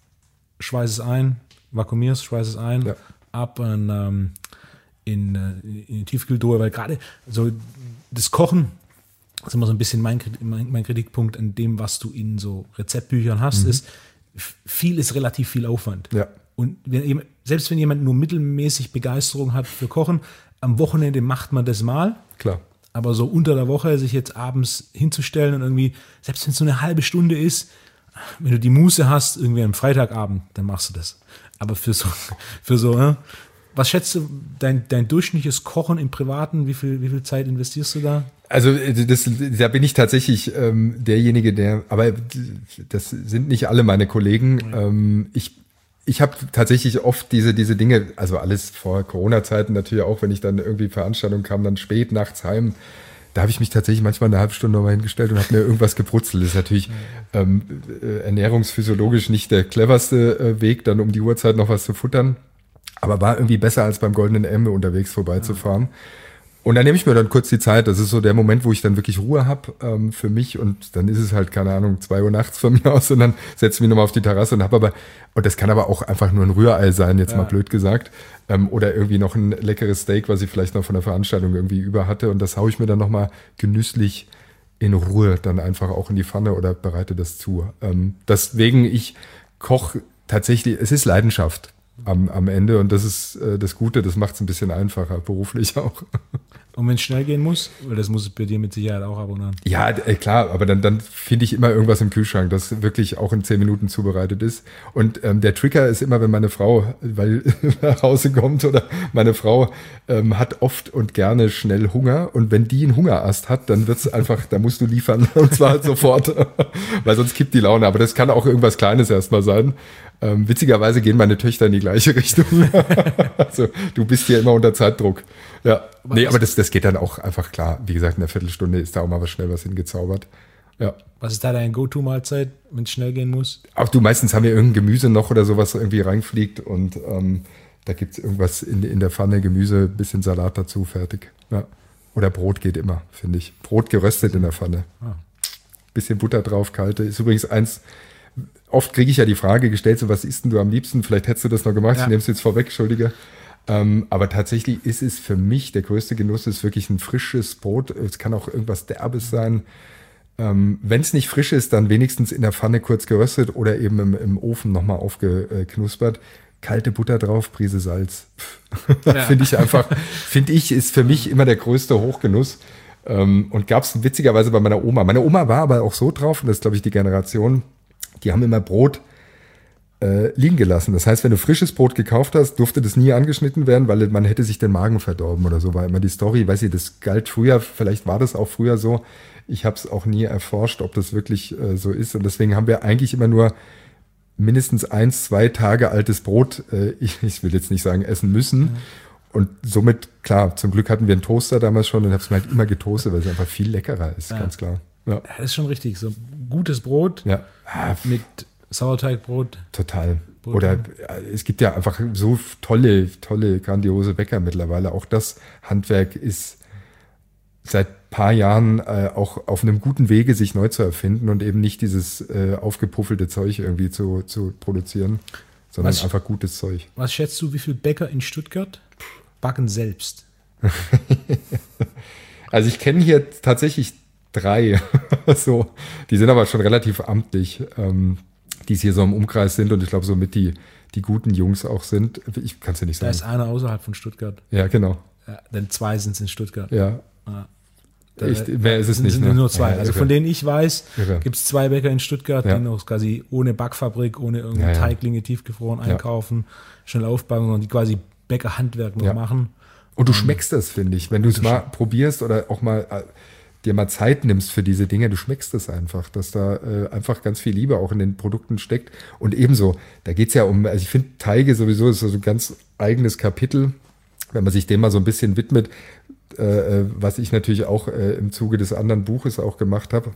schweiß es ein, vakuumier's, schweiß es ein, Ja. ab und, ähm, in, äh, in die Tiefkühltruhe, weil gerade so das Kochen ist immer so ein bisschen mein, Kritik- mein, mein Kritikpunkt an dem, was du in so Rezeptbüchern hast, ist, f- viel ist relativ viel Aufwand. Ja. Und wenn, jemand- selbst wenn jemand nur mittelmäßig Begeisterung hat für Kochen, am Wochenende macht man das mal. Klar. Aber so unter der Woche sich jetzt abends hinzustellen und irgendwie, selbst wenn es nur eine halbe Stunde ist, wenn du die Muße hast, irgendwie am Freitagabend, dann machst du das. Aber für so, für so, äh, was schätzt du, dein, dein durchschnittliches Kochen im Privaten, wie viel, wie viel Zeit investierst du da? Also das, da bin ich tatsächlich ähm, derjenige, der, aber das sind nicht alle meine Kollegen. Ähm, ich ich habe tatsächlich oft diese diese Dinge, also alles vor Corona-Zeiten natürlich auch, wenn ich dann irgendwie Veranstaltungen kam, dann spät nachts heim, da habe ich mich tatsächlich manchmal eine halbe Stunde nochmal hingestellt und habe mir irgendwas gebrutzelt. Das ist natürlich ähm, äh, ernährungsphysiologisch nicht der cleverste äh, Weg, dann um die Uhrzeit noch was zu futtern. Aber war irgendwie besser, als beim Goldenen M unterwegs vorbeizufahren. Und dann nehme ich mir dann kurz die Zeit. Das ist so der Moment, wo ich dann wirklich Ruhe habe ähm, für mich. Und dann ist es halt, keine Ahnung, zwei Uhr nachts von mir aus. Und dann setze ich mich nochmal auf die Terrasse und habe aber, und das kann aber auch einfach nur ein Rührei sein, jetzt Ja. mal blöd gesagt. Ähm, oder irgendwie noch ein leckeres Steak, was ich vielleicht noch von der Veranstaltung irgendwie über hatte. Und das haue ich mir dann nochmal genüsslich in Ruhe dann einfach auch in die Pfanne oder bereite das zu. Ähm, deswegen, ich koche tatsächlich, es ist Leidenschaft am, am Ende und das ist äh, das Gute, das macht es ein bisschen einfacher, beruflich auch. Und wenn es schnell gehen muss, weil das muss es bei dir mit Sicherheit auch ab und an. Ja, äh, klar, aber dann, dann finde ich immer irgendwas im Kühlschrank, das wirklich auch in zehn Minuten zubereitet ist. Und ähm, der Trigger ist immer, wenn meine Frau, weil nach Hause kommt oder meine Frau ähm, hat oft und gerne schnell Hunger und wenn die einen Hungerast hat, dann wird's einfach, da musst du liefern und zwar halt sofort, weil sonst kippt die Laune. Aber das kann auch irgendwas Kleines erstmal sein. Ähm, witzigerweise gehen meine Töchter in die gleiche Richtung. Also du bist hier immer unter Zeitdruck. Ja, nee, aber das, das geht dann auch einfach klar. Wie gesagt, in einer Viertelstunde ist da auch mal was schnell was hingezaubert. Ja. Was ist da deine Go-To-Mahlzeit, wenn es schnell gehen muss? Auch du, meistens haben wir irgendein Gemüse noch oder sowas irgendwie reinfliegt und ähm, da gibt's irgendwas in, in der Pfanne, Gemüse, bisschen Salat dazu, fertig. Ja. Oder Brot geht immer, finde ich. Brot geröstet in der Pfanne. Ah. Bisschen Butter drauf, kalte. Ist übrigens eins, oft kriege ich ja die Frage gestellt, so was isst denn du am liebsten? Vielleicht hättest du das noch gemacht, ja. Ich nehme es jetzt vorweg, Entschuldige. Ähm, aber tatsächlich ist es für mich, der größte Genuss ist wirklich ein frisches Brot. Es kann auch irgendwas Derbes sein. Ähm, wenn es nicht frisch ist, dann wenigstens in der Pfanne kurz geröstet oder eben im, im Ofen nochmal aufgeknuspert. Kalte Butter drauf, Prise Salz. Ja. Finde ich einfach, finde ich, ist für mich immer der größte Hochgenuss. Ähm, und gab es witzigerweise bei meiner Oma. Meine Oma war aber auch so drauf, und das ist, glaube ich, die Generation, die haben immer Brot äh, liegen gelassen. Das heißt, wenn du frisches Brot gekauft hast, durfte das nie angeschnitten werden, weil man hätte sich den Magen verdorben oder so. War immer die Story, weiß ich, das galt früher, vielleicht war das auch früher so. Ich habe es auch nie erforscht, ob das wirklich äh, so ist. Und deswegen haben wir eigentlich immer nur mindestens eins, zwei Tage altes Brot, äh, ich, ich will jetzt nicht sagen essen müssen. Mhm. Und somit, klar, zum Glück hatten wir einen Toaster damals schon und habe es mir halt immer getoastet, weil es einfach viel leckerer ist, ja. Ganz klar. Ja. Das ist schon richtig, so gutes Brot ja. mit Sauerteigbrot. Total. Brot. Oder es gibt ja einfach so tolle, tolle, grandiose Bäcker mittlerweile. Auch das Handwerk ist seit ein paar Jahren äh, auch auf einem guten Wege, sich neu zu erfinden und eben nicht dieses äh, aufgepuffelte Zeug irgendwie zu, zu produzieren, sondern was, einfach gutes Zeug. Was schätzt du, wie viele Bäcker in Stuttgart backen selbst? Also ich kenne hier tatsächlich drei, so, die sind aber schon relativ amtlich, ähm, die es hier so im Umkreis sind und ich glaube somit die, die guten Jungs auch sind. Ich kann es ja nicht sagen. Da ist einer außerhalb von Stuttgart. Ja, genau. Ja, denn zwei sind es in Stuttgart. Ja. ja. Ich, mehr ist es sind, nicht. Sind ne? nur zwei. Ja, also von denen ich weiß, gibt es zwei Bäcker in Stuttgart, ja. die noch quasi ohne Backfabrik, ohne irgendeine ja, ja. Teiglinge tiefgefroren einkaufen, ja. schnell aufbacken, sondern die quasi Bäckerhandwerk noch ja. machen. Und du schmeckst das, finde ich. Wenn du es mal probierst oder auch mal äh, dir mal Zeit nimmst für diese Dinge, du schmeckst es einfach, dass da äh, einfach ganz viel Liebe auch in den Produkten steckt. Und ebenso, da geht es ja um, also ich finde Teige sowieso ist so ein ganz eigenes Kapitel, wenn man sich dem mal so ein bisschen widmet, äh, was ich natürlich auch äh, im Zuge des anderen Buches auch gemacht habe.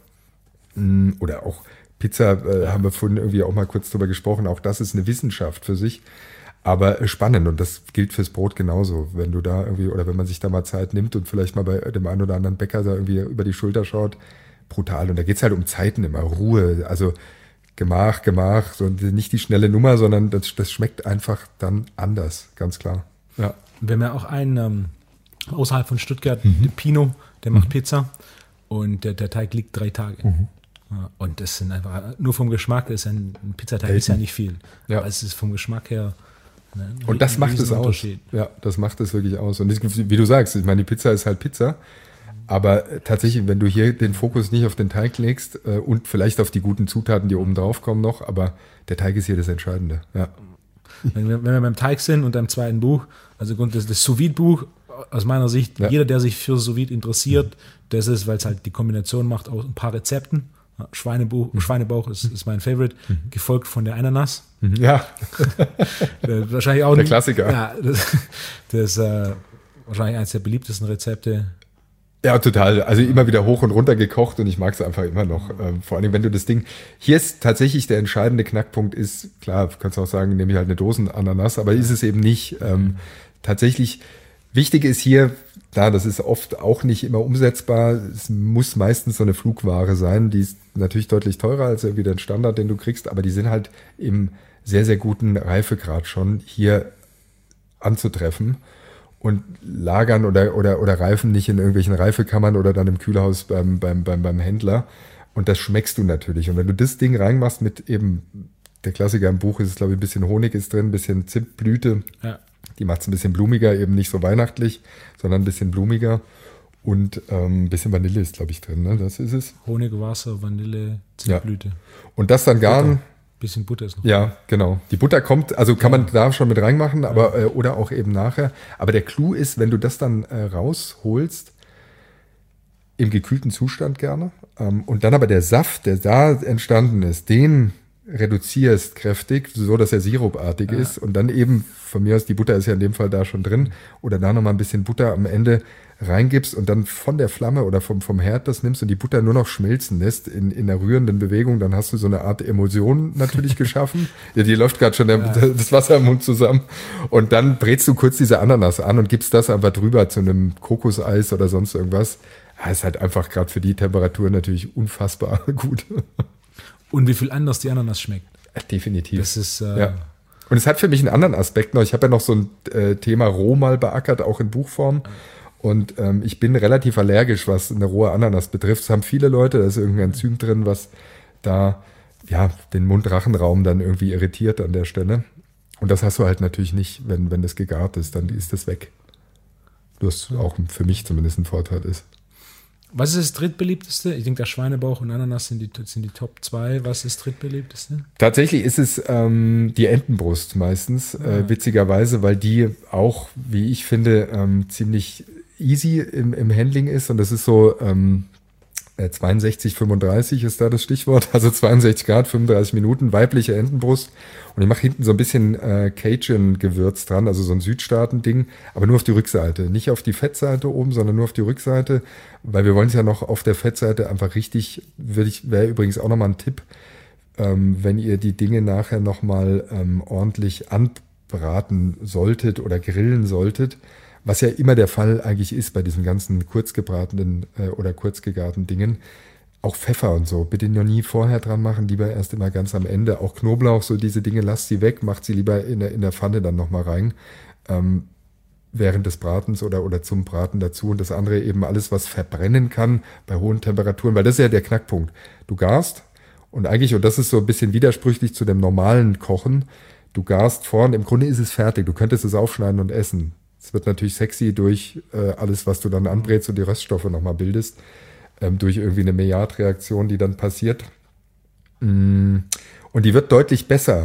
Oder auch Pizza, äh, haben wir vorhin irgendwie auch mal kurz drüber gesprochen, auch das ist eine Wissenschaft für sich. Aber spannend und das gilt fürs Brot genauso. Wenn du da irgendwie, oder wenn man sich da mal Zeit nimmt und vielleicht mal bei dem einen oder anderen Bäcker da irgendwie über die Schulter schaut, brutal. Und da geht's halt um Zeiten immer, Ruhe, also Gemach, Gemach, so nicht die schnelle Nummer, sondern das, das schmeckt einfach dann anders, ganz klar. Ja. Wir haben ja auch einen ähm, außerhalb von Stuttgart, mhm. Pino, der macht mhm. Pizza und der, der Teig liegt drei Tage. Mhm. Ja, und das sind einfach, nur vom Geschmack, ist ein, ein Pizzateig Helfen. Ist ja nicht viel. Ja. Aber es ist vom Geschmack her. Ne, und das macht es aus. Ja, das macht es wirklich aus. Und wie du sagst, ich meine, die Pizza ist halt Pizza. Aber tatsächlich, wenn du hier den Fokus nicht auf den Teig legst äh, und vielleicht auf die guten Zutaten, die oben drauf kommen noch, aber der Teig ist hier das Entscheidende. Ja. Wenn wir, wenn wir beim Teig sind und beim zweiten Buch, also das, das Sous-Vide-Buch, aus meiner Sicht, ja. jeder, der sich für Sous-Vide interessiert, das ist, weil es halt die Kombination macht aus ein paar Rezepten. Schweinebuch, mhm. Schweinebauch ist, ist mein Favorite, mhm. gefolgt von der Ananas. Mhm. Ja. wahrscheinlich auch der ein, Klassiker. Ja, das, das ist äh, wahrscheinlich eines der beliebtesten Rezepte. Ja, total. Also immer wieder hoch und runter gekocht und ich mag es einfach immer noch. Ähm, vor allem, wenn du das Ding, hier ist tatsächlich der entscheidende Knackpunkt ist, klar, kannst du auch sagen, nehme ich halt eine Dosen-Ananas, aber ist es eben nicht. Ähm, tatsächlich, wichtig ist hier, klar, das ist oft auch nicht immer umsetzbar. Es muss meistens so eine Flugware sein, die ist natürlich deutlich teurer als irgendwie der Standard, den du kriegst, aber die sind halt im sehr, sehr guten Reifegrad schon hier anzutreffen und lagern oder, oder, oder reifen nicht in irgendwelchen Reifekammern oder dann im Kühlhaus beim, beim, beim, beim Händler. Und das schmeckst du natürlich. Und wenn du das Ding reinmachst mit eben, der Klassiker im Buch ist es, glaube ich, ein bisschen Honig ist drin, ein bisschen Zimtblüte. Ja. Die macht es ein bisschen blumiger, eben nicht so weihnachtlich, sondern ein bisschen blumiger. Und ähm, ein bisschen Vanille ist, glaube ich, drin. Ne? Das ist es. Honig, Wasser, Vanille, Zimtblüte. Ja. Und das dann garen. Bisschen Butter ist noch. Ja, genau. Die Butter kommt, also kann ja. man da schon mit reinmachen, aber ja. äh, oder auch eben nachher. Aber der Clou ist, wenn du das dann äh, rausholst, im gekühlten Zustand gerne, ähm, und dann aber der Saft, der da entstanden ist, den reduzierst kräftig, so dass er sirupartig ja. ist und dann eben, von mir aus, die Butter ist ja in dem Fall da schon drin, oder da nochmal ein bisschen Butter am Ende reingibst und dann von der Flamme oder vom, vom Herd das nimmst und die Butter nur noch schmelzen lässt in, in einer rührenden Bewegung, dann hast du so eine Art Emulsion natürlich geschaffen. Ja, die läuft gerade schon der, ja. das Wasser im Mund zusammen. Und dann brätst du kurz diese Ananas an und gibst das einfach drüber zu einem Kokoseis oder sonst irgendwas. Ja, ist halt einfach gerade für die Temperatur natürlich unfassbar gut. Und wie viel anders die Ananas schmeckt. Ja, definitiv. Das ist... Äh ja. Und es hat für mich einen anderen Aspekt noch. Ich habe ja noch so ein äh, Thema roh mal beackert, auch in Buchform. Und ähm, ich bin relativ allergisch, was eine rohe Ananas betrifft. Es haben viele Leute, da ist irgendein Enzym drin, was da ja den Mund-Rachen-Raum dann irgendwie irritiert an der Stelle. Und das hast du halt natürlich nicht, wenn, wenn das gegart ist, dann ist das weg. Was auch für mich zumindest ein Vorteil ist. Was ist das drittbeliebteste? Ich denke, der Schweinebauch und Ananas sind die, sind die Top zwei. Was ist das drittbeliebteste? Tatsächlich ist es ähm, die Entenbrust meistens, ah. äh, witzigerweise, weil die auch, wie ich finde, ähm, ziemlich easy im, im Handling ist. Und das ist so ähm, zweiundsechzig, fünfunddreißig ist da das Stichwort. Also zweiundsechzig Grad, fünfunddreißig Minuten, weibliche Entenbrust. Und ich mache hinten so ein bisschen äh, Cajun-Gewürz dran, also so ein Südstaaten-Ding, aber nur auf die Rückseite. Nicht auf die Fettseite oben, sondern nur auf die Rückseite, weil wir wollen es ja noch auf der Fettseite einfach richtig, würde ich, wäre übrigens auch nochmal ein Tipp, ähm, wenn ihr die Dinge nachher nochmal ähm, ordentlich anbraten solltet oder grillen solltet, was ja immer der Fall eigentlich ist bei diesen ganzen kurzgebratenen äh, oder kurzgegarten Dingen. Auch Pfeffer und so, bitte noch nie vorher dran machen, lieber erst immer ganz am Ende. Auch Knoblauch, so diese Dinge, lasst sie weg, macht sie lieber in der, in der Pfanne dann nochmal rein, ähm, während des Bratens oder, oder zum Braten dazu. Und das andere eben alles, was verbrennen kann bei hohen Temperaturen, weil das ist ja der Knackpunkt. Du garst und eigentlich, und das ist so ein bisschen widersprüchlich zu dem normalen Kochen, du garst vorn, im Grunde ist es fertig, du könntest es aufschneiden und essen. Es wird natürlich sexy durch äh, alles, was du dann anbrätst und die Röststoffe nochmal bildest, ähm, durch irgendwie eine Maillard-Reaktion, die dann passiert. Mm. Und die wird deutlich besser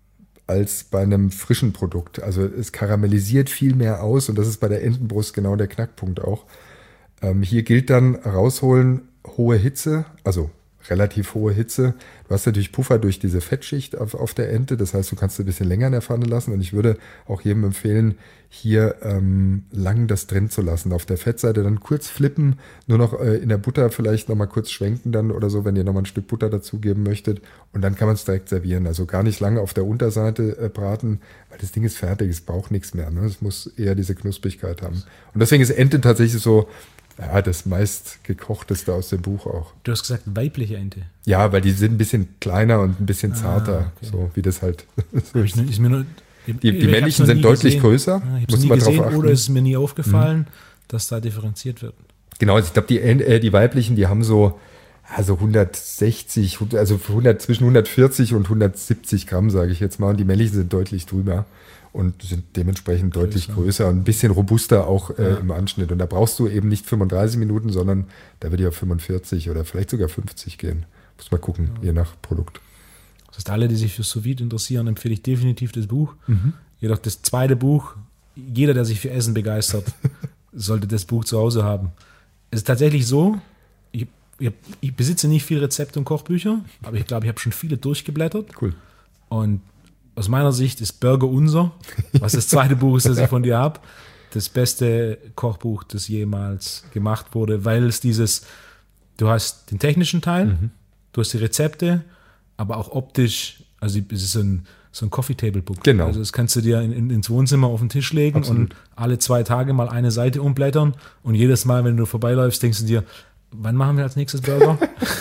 als bei einem frischen Produkt. Also es karamellisiert viel mehr aus und das ist bei der Entenbrust genau der Knackpunkt auch. Ähm, hier gilt dann rausholen, hohe Hitze, also relativ hohe Hitze. Du hast natürlich Puffer durch diese Fettschicht auf, auf der Ente, das heißt, du kannst es ein bisschen länger in der Pfanne lassen und ich würde auch jedem empfehlen, hier ähm, lang das drin zu lassen. Auf der Fettseite dann kurz flippen, nur noch äh, in der Butter vielleicht nochmal kurz schwenken dann oder so, wenn ihr nochmal ein Stück Butter dazugeben möchtet und dann kann man es direkt servieren. Also gar nicht lange auf der Unterseite äh, braten, weil das Ding ist fertig, es braucht nichts mehr. Ne? Es muss eher diese Knusprigkeit haben. Und deswegen ist Ente tatsächlich so, ja, das meist gekochteste aus dem Buch auch. Du hast gesagt weibliche Ente. Ja, weil die sind ein bisschen kleiner und ein bisschen zarter, ah, okay. So wie das halt so ist. Ist mir nur, die, die männlichen sind deutlich gesehen. größer. Ja, ich habe es nie gesehen oder ist es mir nie aufgefallen, mhm. dass da differenziert wird. Genau, also ich glaube, die, äh, die weiblichen, die haben so also hundertsechzig, also hundert, zwischen hundertvierzig und hundertsiebzig Gramm, sage ich jetzt mal. Und die männlichen sind deutlich drüber. Und sind dementsprechend größer. Deutlich größer und ein bisschen robuster auch äh, ja. im Anschnitt. Und da brauchst du eben nicht fünfunddreißig Minuten, sondern da würde ich auf fünfundvierzig oder vielleicht sogar fünfzig gehen. Muss mal gucken, ja. je nach Produkt. Das heißt, alle, die sich für Sous-Vide interessieren, empfehle ich definitiv das Buch. Mhm. Jedoch das zweite Buch, jeder, der sich für Essen begeistert, sollte das Buch zu Hause haben. Es ist tatsächlich so, ich, ich, ich besitze nicht viele Rezepte und Kochbücher, aber ich glaube, ich habe schon viele durchgeblättert. Cool. Und aus meiner Sicht ist Burger Unser, was das zweite Buch ist, das ich von dir habe, das beste Kochbuch, das jemals gemacht wurde, weil es dieses, du hast den technischen Teil, mhm. du hast die Rezepte, aber auch optisch, also es ist so ein, so ein Coffee-Table-Book. Genau. Also das kannst du dir in, in, ins Wohnzimmer auf den Tisch legen Absolut. Und alle zwei Tage mal eine Seite umblättern und jedes Mal, wenn du vorbeiläufst, denkst du dir, wann machen wir als nächstes Burger?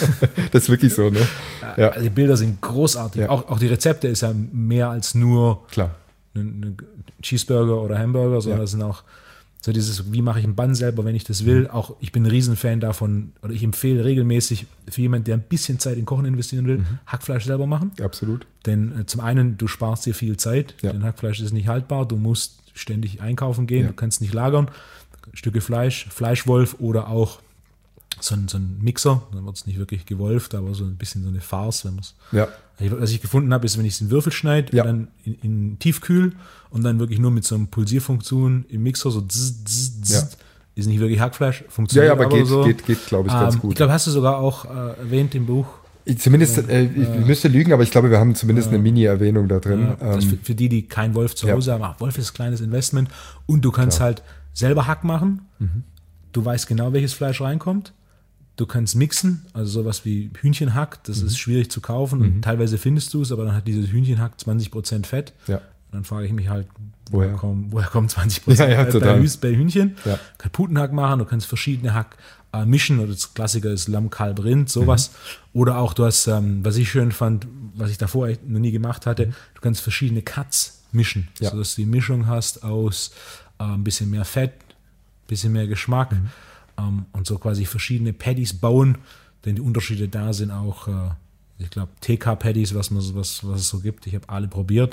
Das ist wirklich so, ne? Ja. Also die Bilder sind großartig. Ja. Auch, auch die Rezepte ist ja mehr als nur Klar. Ein, ein Cheeseburger oder Hamburger, sondern ja. das sind auch so dieses, wie mache ich einen Bun selber, wenn ich das will. Mhm. Auch ich bin ein Riesenfan davon, oder ich empfehle regelmäßig für jemanden, der ein bisschen Zeit in Kochen investieren will, mhm. Hackfleisch selber machen. Absolut. Denn äh, zum einen, du sparst dir viel Zeit, ja. denn Hackfleisch ist nicht haltbar, du musst ständig einkaufen gehen, ja. du kannst nicht lagern. Stücke Fleisch, Fleischwolf oder auch so ein, so ein Mixer, dann wird es nicht wirklich gewolft, aber so ein bisschen so eine Farce, wenn man es. Ja. Was ich gefunden habe, ist, wenn ich es in Würfel schneide, ja. dann in, in tiefkühl und dann wirklich nur mit so einer Pulsierfunktion im Mixer so zzz, zzz, zzz, ja. ist nicht wirklich Hackfleisch, funktioniert ja, ja, aber, aber geht, so. geht, geht, glaube ich, ganz ähm, gut. Ich glaube, hast du sogar auch äh, erwähnt im Buch. Ich, zumindest, äh, ich äh, müsste lügen, aber ich glaube, wir haben zumindest äh, eine Mini-Erwähnung da drin. Ja, das für, für die, die keinen Wolf zu Hause ja. haben, Wolf ist ein kleines Investment und du kannst Klar. halt selber Hack machen. Mhm. Du weißt genau, welches Fleisch reinkommt. Du kannst mixen, also sowas wie Hühnchenhack, das mhm. ist schwierig zu kaufen. Mhm. Und teilweise findest du es, aber dann hat dieses Hühnchenhack zwanzig Prozent Fett. Ja. Und dann frage ich mich halt, woher, woher, kommen, woher kommen zwanzig Prozent ja, ja, Fett bei, bei Hühnchen? Ja. Du kannst Putenhack machen, du kannst verschiedene Hack äh, mischen. Oder das Klassiker ist Lamm, Kalb, Rind, sowas. Mhm. Oder auch, du hast, ähm, was ich schön fand, was ich davor noch nie gemacht hatte, mhm. du kannst verschiedene Cuts mischen, ja. sodass du die Mischung hast aus äh, ein bisschen mehr Fett, ein bisschen mehr Geschmack. Mhm. Um, und so quasi verschiedene Patties bauen, denn die Unterschiede da sind auch, äh, ich glaube, T K-Patties, was, was, was es so gibt. Ich habe alle probiert.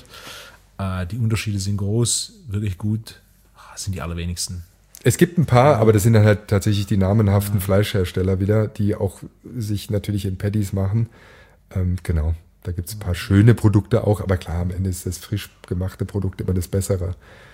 Äh, die Unterschiede sind groß, wirklich gut. Ach, sind die allerwenigsten. Es gibt ein paar, ja. aber das sind dann halt tatsächlich die namenhaften ja. Fleischhersteller wieder, die auch sich natürlich in Patties machen. Ähm, genau, da gibt es ein paar schöne Produkte auch, aber klar, am Ende ist das frisch gemachte Produkt immer das Bessere.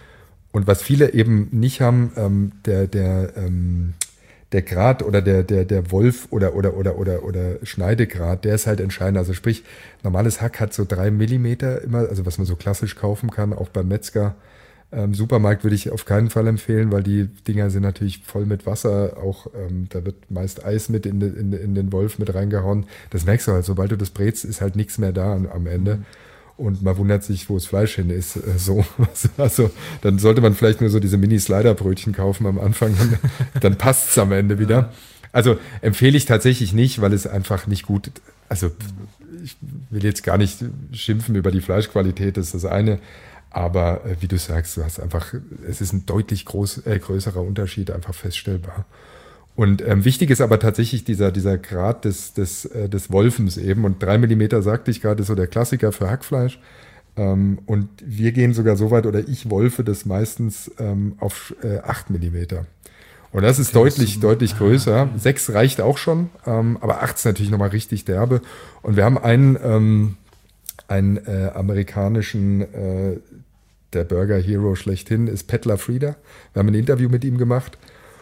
Und was viele eben nicht haben, ähm, der, der, ähm, der Grad oder der, der, der Wolf oder, oder, oder, oder, oder Schneidegrad, der ist halt entscheidend. Also sprich, normales Hack hat so drei Millimeter immer, also was man so klassisch kaufen kann, auch beim Metzger. Ähm, Supermarkt würde ich auf keinen Fall empfehlen, weil die Dinger sind natürlich voll mit Wasser. Auch ähm, da wird meist Eis mit in, de, in, in den Wolf mit reingehauen. Das merkst du halt, sobald du das brätst, ist halt nichts mehr da am Ende. Mhm. Und man wundert sich, wo das Fleisch hin ist. So. Also dann sollte man vielleicht nur so diese Mini-Slider-Brötchen kaufen am Anfang, dann, dann passt es am Ende wieder. Also empfehle ich tatsächlich nicht, weil es einfach nicht gut, also ich will jetzt gar nicht schimpfen über die Fleischqualität, das ist das eine, aber wie du sagst, du hast einfach, es ist ein deutlich groß, äh, größerer Unterschied einfach feststellbar. Und ähm, wichtig ist aber tatsächlich dieser, dieser Grad des, des, äh, des Wolfens eben. Und drei Millimeter, sagte ich gerade, ist so der Klassiker für Hackfleisch. Ähm, und wir gehen sogar so weit, oder ich wolfe das meistens ähm, auf äh, acht Millimeter. Und das ist okay, deutlich, das deutlich größer. sechs reicht auch schon, ähm, aber acht ist natürlich nochmal richtig derbe. Und wir haben einen, ähm, einen äh, amerikanischen, äh, der Burger Hero schlechthin, ist Pat LaFrieda. Wir haben ein Interview mit ihm gemacht.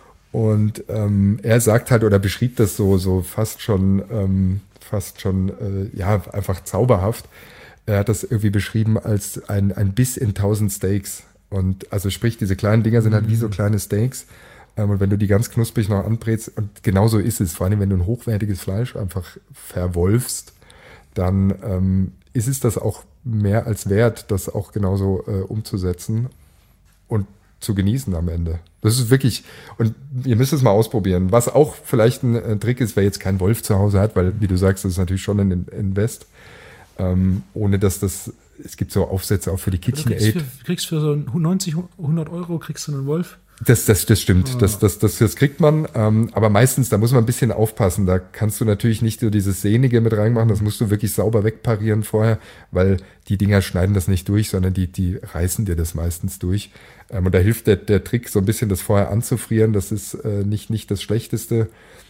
Und ähm, er sagt halt oder beschrieb das so so fast schon ähm, fast schon äh, ja einfach zauberhaft. Er hat das irgendwie beschrieben als ein ein Biss in tausend Steaks. Und also sprich, diese kleinen Dinger sind halt wie so kleine Steaks. Ähm, und wenn du die ganz knusprig noch anbrätst, und genauso ist es, vor allem wenn du ein hochwertiges Fleisch einfach verwolfst, dann ähm, ist es das auch mehr als wert, das auch genauso äh, umzusetzen und zu genießen am Ende. Das ist wirklich, und ihr müsst es mal ausprobieren. Was auch vielleicht ein, ein Trick ist, wer jetzt keinen Wolf zu Hause hat, weil, wie du sagst, das ist natürlich schon ein Invest, ähm, ohne dass das, es gibt so Aufsätze auch für die KitchenAid. Du kriegst für, kriegst für so neunzig, hundert Euro kriegst du einen Wolf? Das, das, das stimmt, oh. das, das, das, das kriegt man, ähm, aber meistens, da muss man ein bisschen aufpassen, da kannst du natürlich nicht so dieses Sehnige mit reinmachen, das musst du wirklich sauber wegparieren vorher, weil die Dinger schneiden das nicht durch, sondern die, die reißen dir das meistens durch. Ähm, und da hilft der, der Trick, so ein bisschen das vorher anzufrieren, das ist äh, nicht, nicht das Schlechteste.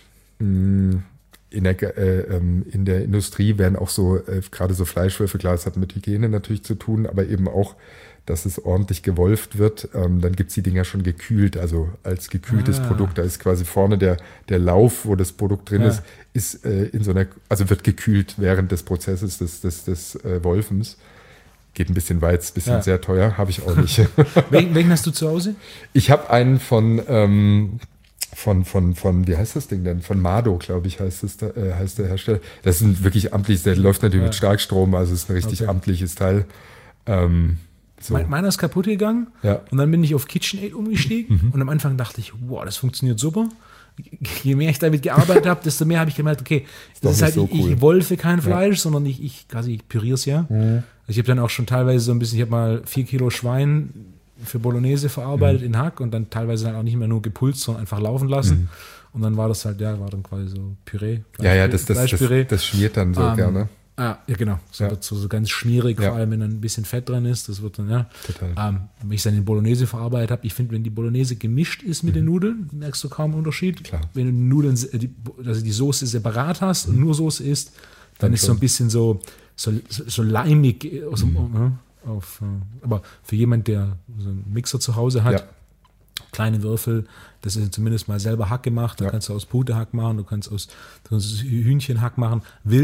In der, äh, ähm, in der Industrie werden auch so, äh, gerade so Fleischwürfe, klar, das hat mit Hygiene natürlich zu tun, aber eben auch, dass es ordentlich gewolft wird. Ähm, dann gibt's die Dinger schon gekühlt, also als gekühltes ah. Produkt. Da ist quasi vorne der, der Lauf, wo das Produkt drin ja. ist, ist äh, in so einer, also wird gekühlt während des Prozesses des, des, des äh, Wolfens. Geht ein bisschen weit, ist ein bisschen ja. sehr teuer, habe ich auch nicht. Welchen, welchen hast du zu Hause? Ich habe einen von, ähm, von, von, von, wie heißt das Ding denn? Von Mado, glaube ich, heißt, es, äh, heißt der Hersteller. Das ist ein wirklich amtliches, der läuft natürlich ja. mit Starkstrom, also ist ein richtig okay. amtliches Teil. Ähm, So. Meiner ist kaputt gegangen ja. und dann bin ich auf KitchenAid umgestiegen mhm. und am Anfang dachte ich, wow, das funktioniert super. Je mehr ich damit gearbeitet habe, desto mehr habe ich gemerkt, okay, ist das ist halt, so ich, cool. ich wolfe kein Fleisch, ja. sondern ich, ich quasi ich püriere es ja. Mhm. Also ich habe dann auch schon teilweise so ein bisschen, ich habe mal vier Kilo Schwein für Bolognese verarbeitet mhm. in Hack und dann teilweise dann auch nicht mehr nur gepulst, sondern einfach laufen lassen. Mhm. Und dann war das halt, ja, war dann quasi so Püree. Ja, ja, das, das, das, das schmiert dann so um, gerne. Ah, ja, genau. So ja. wird so, so ganz schmierig, ja. vor allem wenn dann ein bisschen Fett drin ist. Das wird dann, ja. Total. Ähm, wenn ich dann in Bolognese verarbeitet habe, ich finde, wenn die Bolognese gemischt ist mit mhm. den Nudeln, merkst du kaum einen Unterschied. Klar. Wenn du die Nudeln, die, also die Soße separat hast mhm. und nur Soße isst, dann, dann ist schon. so ein bisschen so, so, so, so leimig. Also, mhm. auf, aber für jemand, der so einen Mixer zu Hause hat, ja. kleine Würfel, das ist zumindest mal selber Hack gemacht. Da ja. kannst du aus Putehack machen, du kannst aus, du kannst aus Hühnchenhack machen. Wild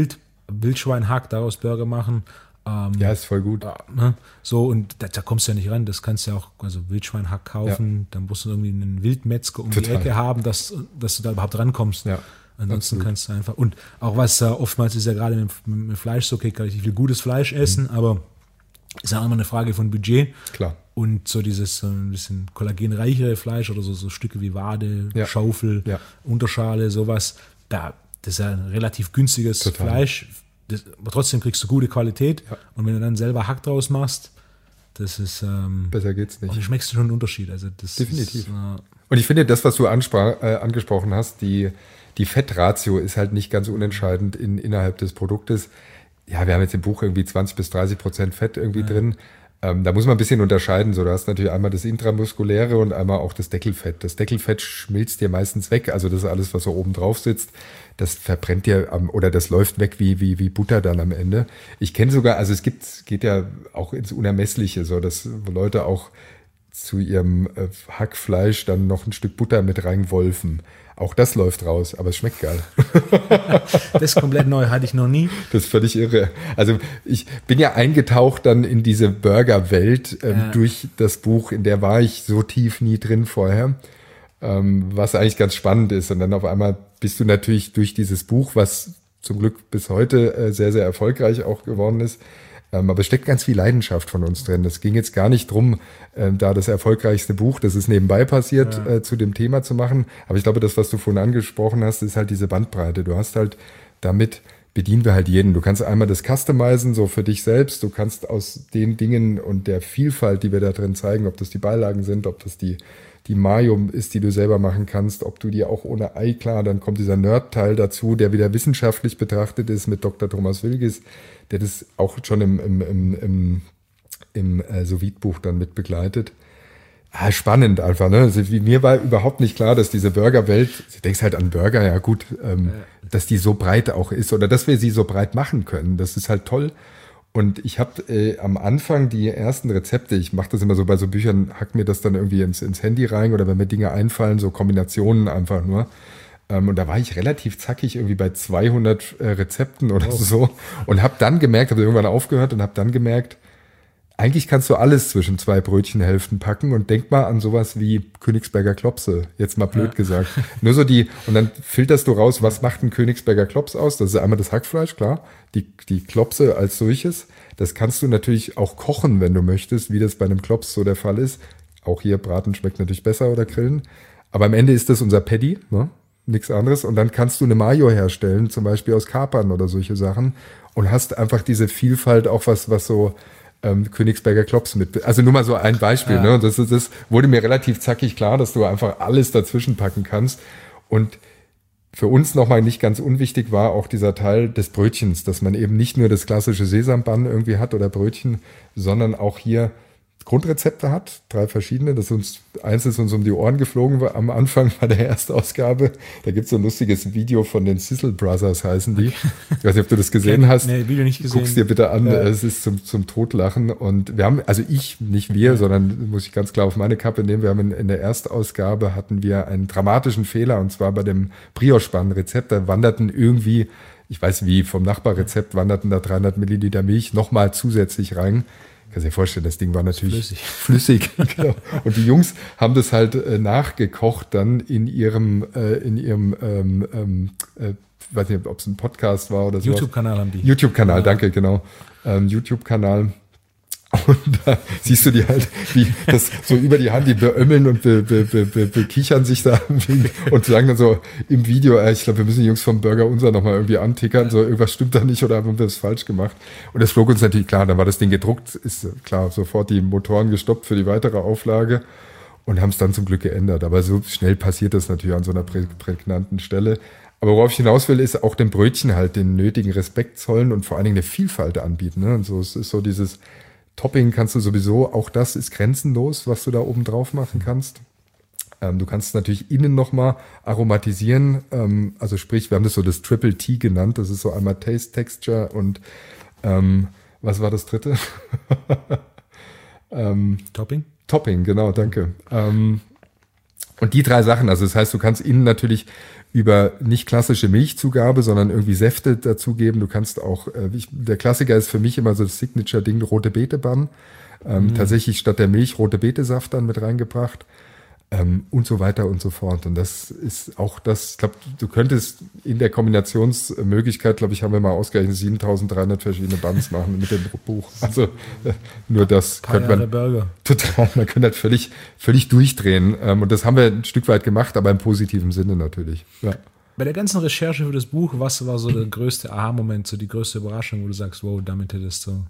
Wildschweinhack, daraus Burger machen. Ähm, ja, ist voll gut. Ja, ne? So, und da, da kommst du ja nicht ran. Das kannst du ja auch, also Wildschweinhack kaufen, ja. Dann musst du irgendwie einen Wildmetzger um Total. die Ecke haben, dass, dass du da überhaupt rankommst. Ja, ansonsten absolut. kannst du einfach, und auch was uh, oftmals ist ja gerade mit, mit Fleisch so, okay, kann ich will gutes Fleisch essen, mhm. aber ist ja auch immer eine Frage von Budget. Klar. Und so dieses so ein bisschen kollagenreichere Fleisch oder so, so Stücke wie Wade, ja. Schaufel, ja. Unterschale, sowas, da, das ist ja ein relativ günstiges Total. Fleisch. Das, aber trotzdem kriegst du gute Qualität. Ja. Und wenn du dann selber Hack draus machst, das ist ähm, besser geht's nicht. Und du schmeckst schon einen Unterschied. Also das Definitiv. Ist, äh, und ich finde, das, was du ansprach, äh, angesprochen hast, die, die Fettratio ist halt nicht ganz unentscheidend in, innerhalb des Produktes. Ja, wir haben jetzt im Buch irgendwie zwanzig bis dreißig Prozent Fett irgendwie ja. drin. Ähm, da muss man ein bisschen unterscheiden. So, du hast natürlich einmal das Intramuskuläre und einmal auch das Deckelfett. Das Deckelfett schmilzt dir meistens weg. Also das ist alles, was so oben drauf sitzt. Das verbrennt dir am, oder das läuft weg wie, wie, wie Butter dann am Ende. Ich kenne sogar, also es gibt, geht ja auch ins Unermessliche, so, dass Leute auch zu ihrem äh, Hackfleisch dann noch ein Stück Butter mit reinwolfen. Auch das läuft raus, aber es schmeckt geil. Das komplett neu hatte ich noch nie. Das ist völlig irre. Also ich bin ja eingetaucht dann in diese Burger-Welt ähm, ja. durch das Buch, in der war ich so tief nie drin vorher, ähm, was eigentlich ganz spannend ist. Und dann auf einmal bist du natürlich durch dieses Buch, was zum Glück bis heute äh, sehr, sehr erfolgreich auch geworden ist, Ähm, aber es steckt ganz viel Leidenschaft von uns drin. Es ging jetzt gar nicht drum, ähm, da das erfolgreichste Buch, das ist nebenbei passiert, ja. äh, zu dem Thema zu machen. Aber ich glaube, das, was du vorhin angesprochen hast, ist halt diese Bandbreite. Du hast halt damit, bedienen wir halt jeden. Du kannst einmal das customizen, so für dich selbst. Du kannst aus den Dingen und der Vielfalt, die wir da drin zeigen, ob das die Beilagen sind, ob das die die Mayo ist, die du selber machen kannst, ob du die auch ohne Ei, klar, dann kommt dieser Nerd-Teil dazu, der wieder wissenschaftlich betrachtet ist mit Doktor Thomas Wilgis, der das auch schon im, im, im, im, im äh, Sous-Vide-Buch dann mit begleitet. Ah, spannend einfach, ne? Also, wie, mir war überhaupt nicht klar, dass diese Burgerwelt, du denkst halt an Burger, ja gut, ähm, ja. dass die so breit auch ist oder dass wir sie so breit machen können, das ist halt toll. Und ich habe äh, am Anfang die ersten Rezepte, ich mache das immer so bei so Büchern, hack mir das dann irgendwie ins, ins Handy rein oder wenn mir Dinge einfallen, so Kombinationen einfach nur. Ähm, und da war ich relativ zackig irgendwie bei zweihundert äh, Rezepten oder oh. so und habe dann gemerkt, habe irgendwann aufgehört und habe dann gemerkt, eigentlich kannst du alles zwischen zwei Brötchenhälften packen und denk mal an sowas wie Königsberger Klopse, jetzt mal blöd ja. gesagt. Nur so die, und dann filterst du raus, was macht ein Königsberger Klops aus? Das ist einmal das Hackfleisch, klar, die, die Klopse als solches. Das kannst du natürlich auch kochen, wenn du möchtest, wie das bei einem Klops so der Fall ist. Auch hier Braten schmeckt natürlich besser oder Grillen. Aber am Ende ist das unser Paddy, ne? Nichts anderes. Und dann kannst du eine Mayo herstellen, zum Beispiel aus Kapern oder solche Sachen und hast einfach diese Vielfalt, auch was, was so Ähm, Königsberger Klops mit. Also nur mal so ein Beispiel. Ja. Ne? Das, ist, das wurde mir relativ zackig klar, dass du einfach alles dazwischen packen kannst. Und für uns nochmal nicht ganz unwichtig war auch dieser Teil des Brötchens, dass man eben nicht nur das klassische Sesambann irgendwie hat oder Brötchen, sondern auch hier Grundrezepte hat, drei verschiedene. Das ist uns, eins ist uns um die Ohren geflogen am Anfang bei der Erstausgabe. Da gibt es so ein lustiges Video von den Sizzle Brothers, heißen die. Ich weiß nicht, ob du das gesehen Ken, hast. Nee, Video nicht gesehen. Guck's dir bitte an, ja. Es ist zum, zum Totlachen. Und wir haben, also ich, nicht wir, ja. sondern muss ich ganz klar auf meine Kappe nehmen, wir haben in, in der Erstausgabe hatten wir einen dramatischen Fehler, und zwar bei dem Brioche-Bann-Rezept. Da wanderten irgendwie, ich weiß wie, vom Nachbarrezept wanderten da dreihundert Milliliter Milch nochmal zusätzlich rein. Kannst dir vorstellen, das Ding war natürlich flüssig. flüssig genau. Und die Jungs haben das halt äh, nachgekocht dann in ihrem, äh, in ihrem, ähm, ähm, äh, weiß nicht, ob es ein Podcast war oder so. YouTube-Kanal haben die. YouTube-Kanal, ja. danke, genau. Ähm, YouTube-Kanal. Und da siehst du die halt, wie das so über die Hand, die beömmeln und be, be, be, be, bekichern sich da und sagen dann so im Video, äh, ich glaube, wir müssen die Jungs vom Burger Unser nochmal irgendwie antickern, so irgendwas stimmt da nicht oder haben wir das falsch gemacht. Und das flog uns natürlich klar, dann war das Ding gedruckt, ist klar, sofort die Motoren gestoppt für die weitere Auflage und haben es dann zum Glück geändert. Aber so schnell passiert das natürlich an so einer prä- prägnanten Stelle. Aber worauf ich hinaus will, ist auch dem Brötchen halt den nötigen Respekt zollen und vor allen Dingen eine Vielfalt anbieten. Ne? Und so, es ist so dieses Topping kannst du sowieso, auch das ist grenzenlos, was du da oben drauf machen kannst. Ähm, du kannst natürlich innen nochmal aromatisieren, ähm, also sprich, wir haben das so das Triple T genannt, das ist so einmal Taste, Texture und ähm, was war das dritte? ähm, Topping? Topping, genau, danke. Ähm, Und die drei Sachen, also das heißt, du kannst ihnen natürlich über nicht klassische Milchzugabe, sondern irgendwie Säfte dazugeben. Du kannst auch, äh, ich, der Klassiker ist für mich immer so das Signature-Ding, rote Beete-Bann. Ähm, mhm. Tatsächlich statt der Milch rote Betesaft dann mit reingebracht. Ähm, und so weiter und so fort. Und das ist auch das, ich glaube, du könntest in der Kombinationsmöglichkeit, glaube ich, haben wir mal ausgerechnet, siebentausenddreihundert verschiedene Buns machen mit dem Buch. Also äh, nur das könnte man Burger. Total, man könnte halt völlig, völlig durchdrehen. Ähm, und das haben wir ein Stück weit gemacht, aber im positiven Sinne natürlich. Ja. Bei der ganzen Recherche für das Buch, was war so der größte Aha-Moment, so die größte Überraschung, wo du sagst, wow, damit hättest du...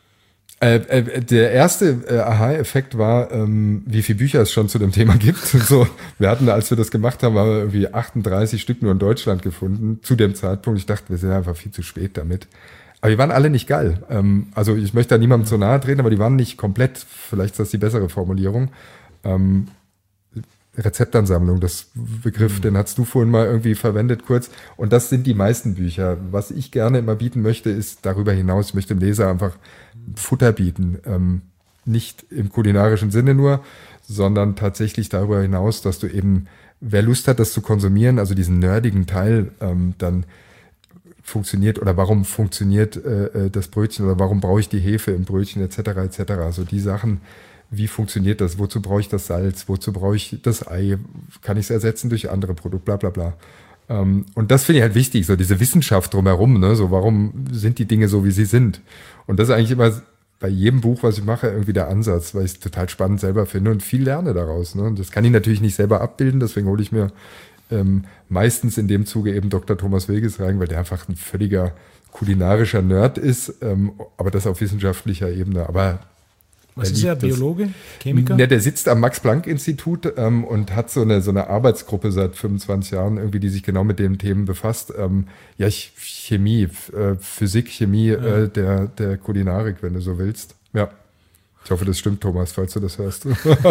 Äh, äh, der erste äh, Aha-Effekt war, ähm, wie viele Bücher es schon zu dem Thema gibt. So, wir hatten, als wir das gemacht haben, haben wir irgendwie achtunddreißig Stück nur in Deutschland gefunden, zu dem Zeitpunkt. Ich dachte, wir sind einfach viel zu spät damit. Aber die waren alle nicht geil. Ähm, also ich möchte da niemandem zu nahe treten, aber die waren nicht komplett, vielleicht ist das die bessere Formulierung. Ähm, Rezeptansammlung, das Begriff, mhm. den hast du vorhin mal irgendwie verwendet kurz. Und das sind die meisten Bücher. Was ich gerne immer bieten möchte, ist darüber hinaus, ich möchte dem Leser einfach Futter bieten. Ähm, nicht im kulinarischen Sinne nur, sondern tatsächlich darüber hinaus, dass du eben, wer Lust hat, das zu konsumieren, also diesen nerdigen Teil, ähm, dann funktioniert oder warum funktioniert äh, das Brötchen oder warum brauche ich die Hefe im Brötchen et cetera et cetera. Also die Sachen, wie funktioniert das? Wozu brauche ich das Salz? Wozu brauche ich das Ei? Kann ich es ersetzen durch andere Produkte? Bla bla bla. Ähm, und das finde ich halt wichtig, so diese Wissenschaft drumherum, ne? So warum sind die Dinge so, wie sie sind? Und das ist eigentlich immer bei jedem Buch, was ich mache, irgendwie der Ansatz, weil ich es total spannend selber finde und viel lerne daraus. Ne? Und das kann ich natürlich nicht selber abbilden, deswegen hole ich mir ähm, meistens in dem Zuge eben Doktor Thomas Wilges rein, weil der einfach ein völliger kulinarischer Nerd ist, ähm, aber das auf wissenschaftlicher Ebene. Aber Was ist er, Biologe, Chemiker? Ne, der sitzt am Max-Planck-Institut ähm, und hat so eine, so eine Arbeitsgruppe seit fünfundzwanzig Jahren, irgendwie, die sich genau mit den Themen befasst. Ähm, ja, Chemie, äh, Physik, Chemie ja. äh, der, der Kulinarik, wenn du so willst. Ja, ich hoffe, das stimmt, Thomas, falls du das hörst.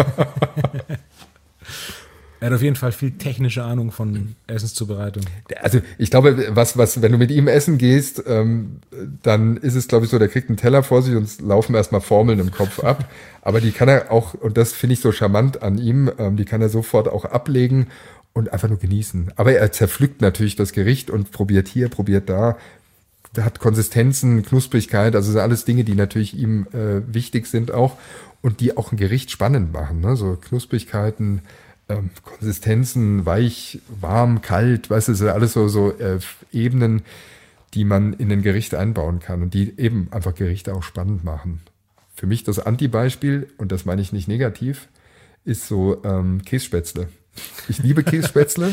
Er hat auf jeden Fall viel technische Ahnung von Essenszubereitung. Also ich glaube, was, was, wenn du mit ihm essen gehst, ähm, dann ist es, glaube ich, so, der kriegt einen Teller vor sich und laufen erstmal Formeln im Kopf ab. Aber die kann er auch, und das finde ich so charmant an ihm, ähm, die kann er sofort auch ablegen und einfach nur genießen. Aber er zerpflückt natürlich das Gericht und probiert hier, probiert da. Der hat Konsistenzen, Knusprigkeit, also sind alles Dinge, die natürlich ihm äh, wichtig sind auch und die auch ein Gericht spannend machen. Ne? So Knusprigkeiten, Ähm, Konsistenzen, weich, warm, kalt, weißt du, das sind alles so, so äh, Ebenen, die man in ein Gericht einbauen kann und die eben einfach Gerichte auch spannend machen. Für mich das Anti-Beispiel, und das meine ich nicht negativ, ist so ähm, Kässpätzle. Ich liebe Kässpätzle,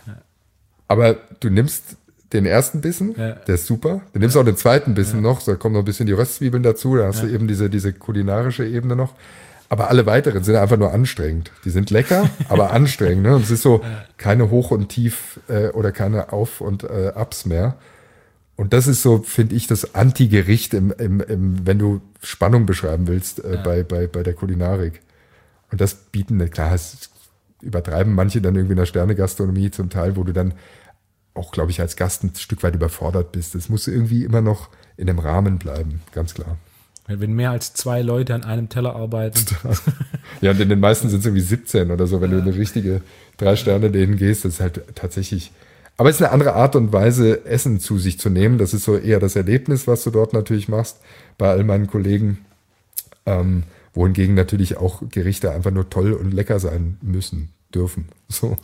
aber du nimmst den ersten Bissen, ja. der ist super, du nimmst auch den zweiten Bissen ja. noch, da kommen noch ein bisschen die Röstzwiebeln dazu, da hast ja. du eben diese, diese kulinarische Ebene noch. Aber alle weiteren sind einfach nur anstrengend. Die sind lecker, aber anstrengend. Ne? Und es ist so keine Hoch und Tief äh, oder keine Auf- und äh, Ups mehr. Und das ist so, finde ich, das Anti-Gericht, im, im, im, wenn du Spannung beschreiben willst äh, ja. bei, bei, bei der Kulinarik. Und das bieten, klar, es übertreiben manche dann irgendwie in der Sterne-Gastronomie zum Teil, wo du dann auch, glaube ich, als Gast ein Stück weit überfordert bist. Es muss irgendwie immer noch in dem Rahmen bleiben, ganz klar. Wenn mehr als zwei Leute an einem Teller arbeiten. Ja, und in den meisten sind es irgendwie siebzehn oder so, wenn ja. du in eine richtige drei Sterne denen gehst, das ist halt tatsächlich. Aber es ist eine andere Art und Weise, Essen zu sich zu nehmen. Das ist so eher das Erlebnis, was du dort natürlich machst, bei all meinen Kollegen. Ähm, wohingegen natürlich auch Gerichte einfach nur toll und lecker sein müssen, dürfen. So.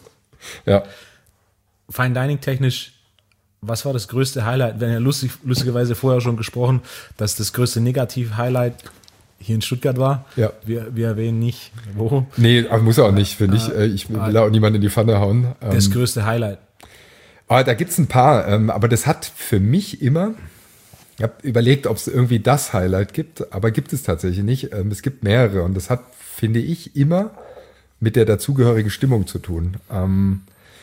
Ja. Fine Dining technisch. Was war das größte Highlight? Wir haben ja lustig, lustigerweise vorher schon gesprochen, dass das größte Negativ-Highlight hier in Stuttgart war. Ja. Wir, wir erwähnen nicht, wo. Nee, muss auch nicht, finde ich. Ich will auch niemanden in die Pfanne hauen. Das größte Highlight. Aber da gibt es ein paar. Aber das hat für mich immer, ich habe überlegt, ob es irgendwie das Highlight gibt, aber gibt es tatsächlich nicht. Es gibt mehrere und das hat, finde ich, immer mit der dazugehörigen Stimmung zu tun. Ähm,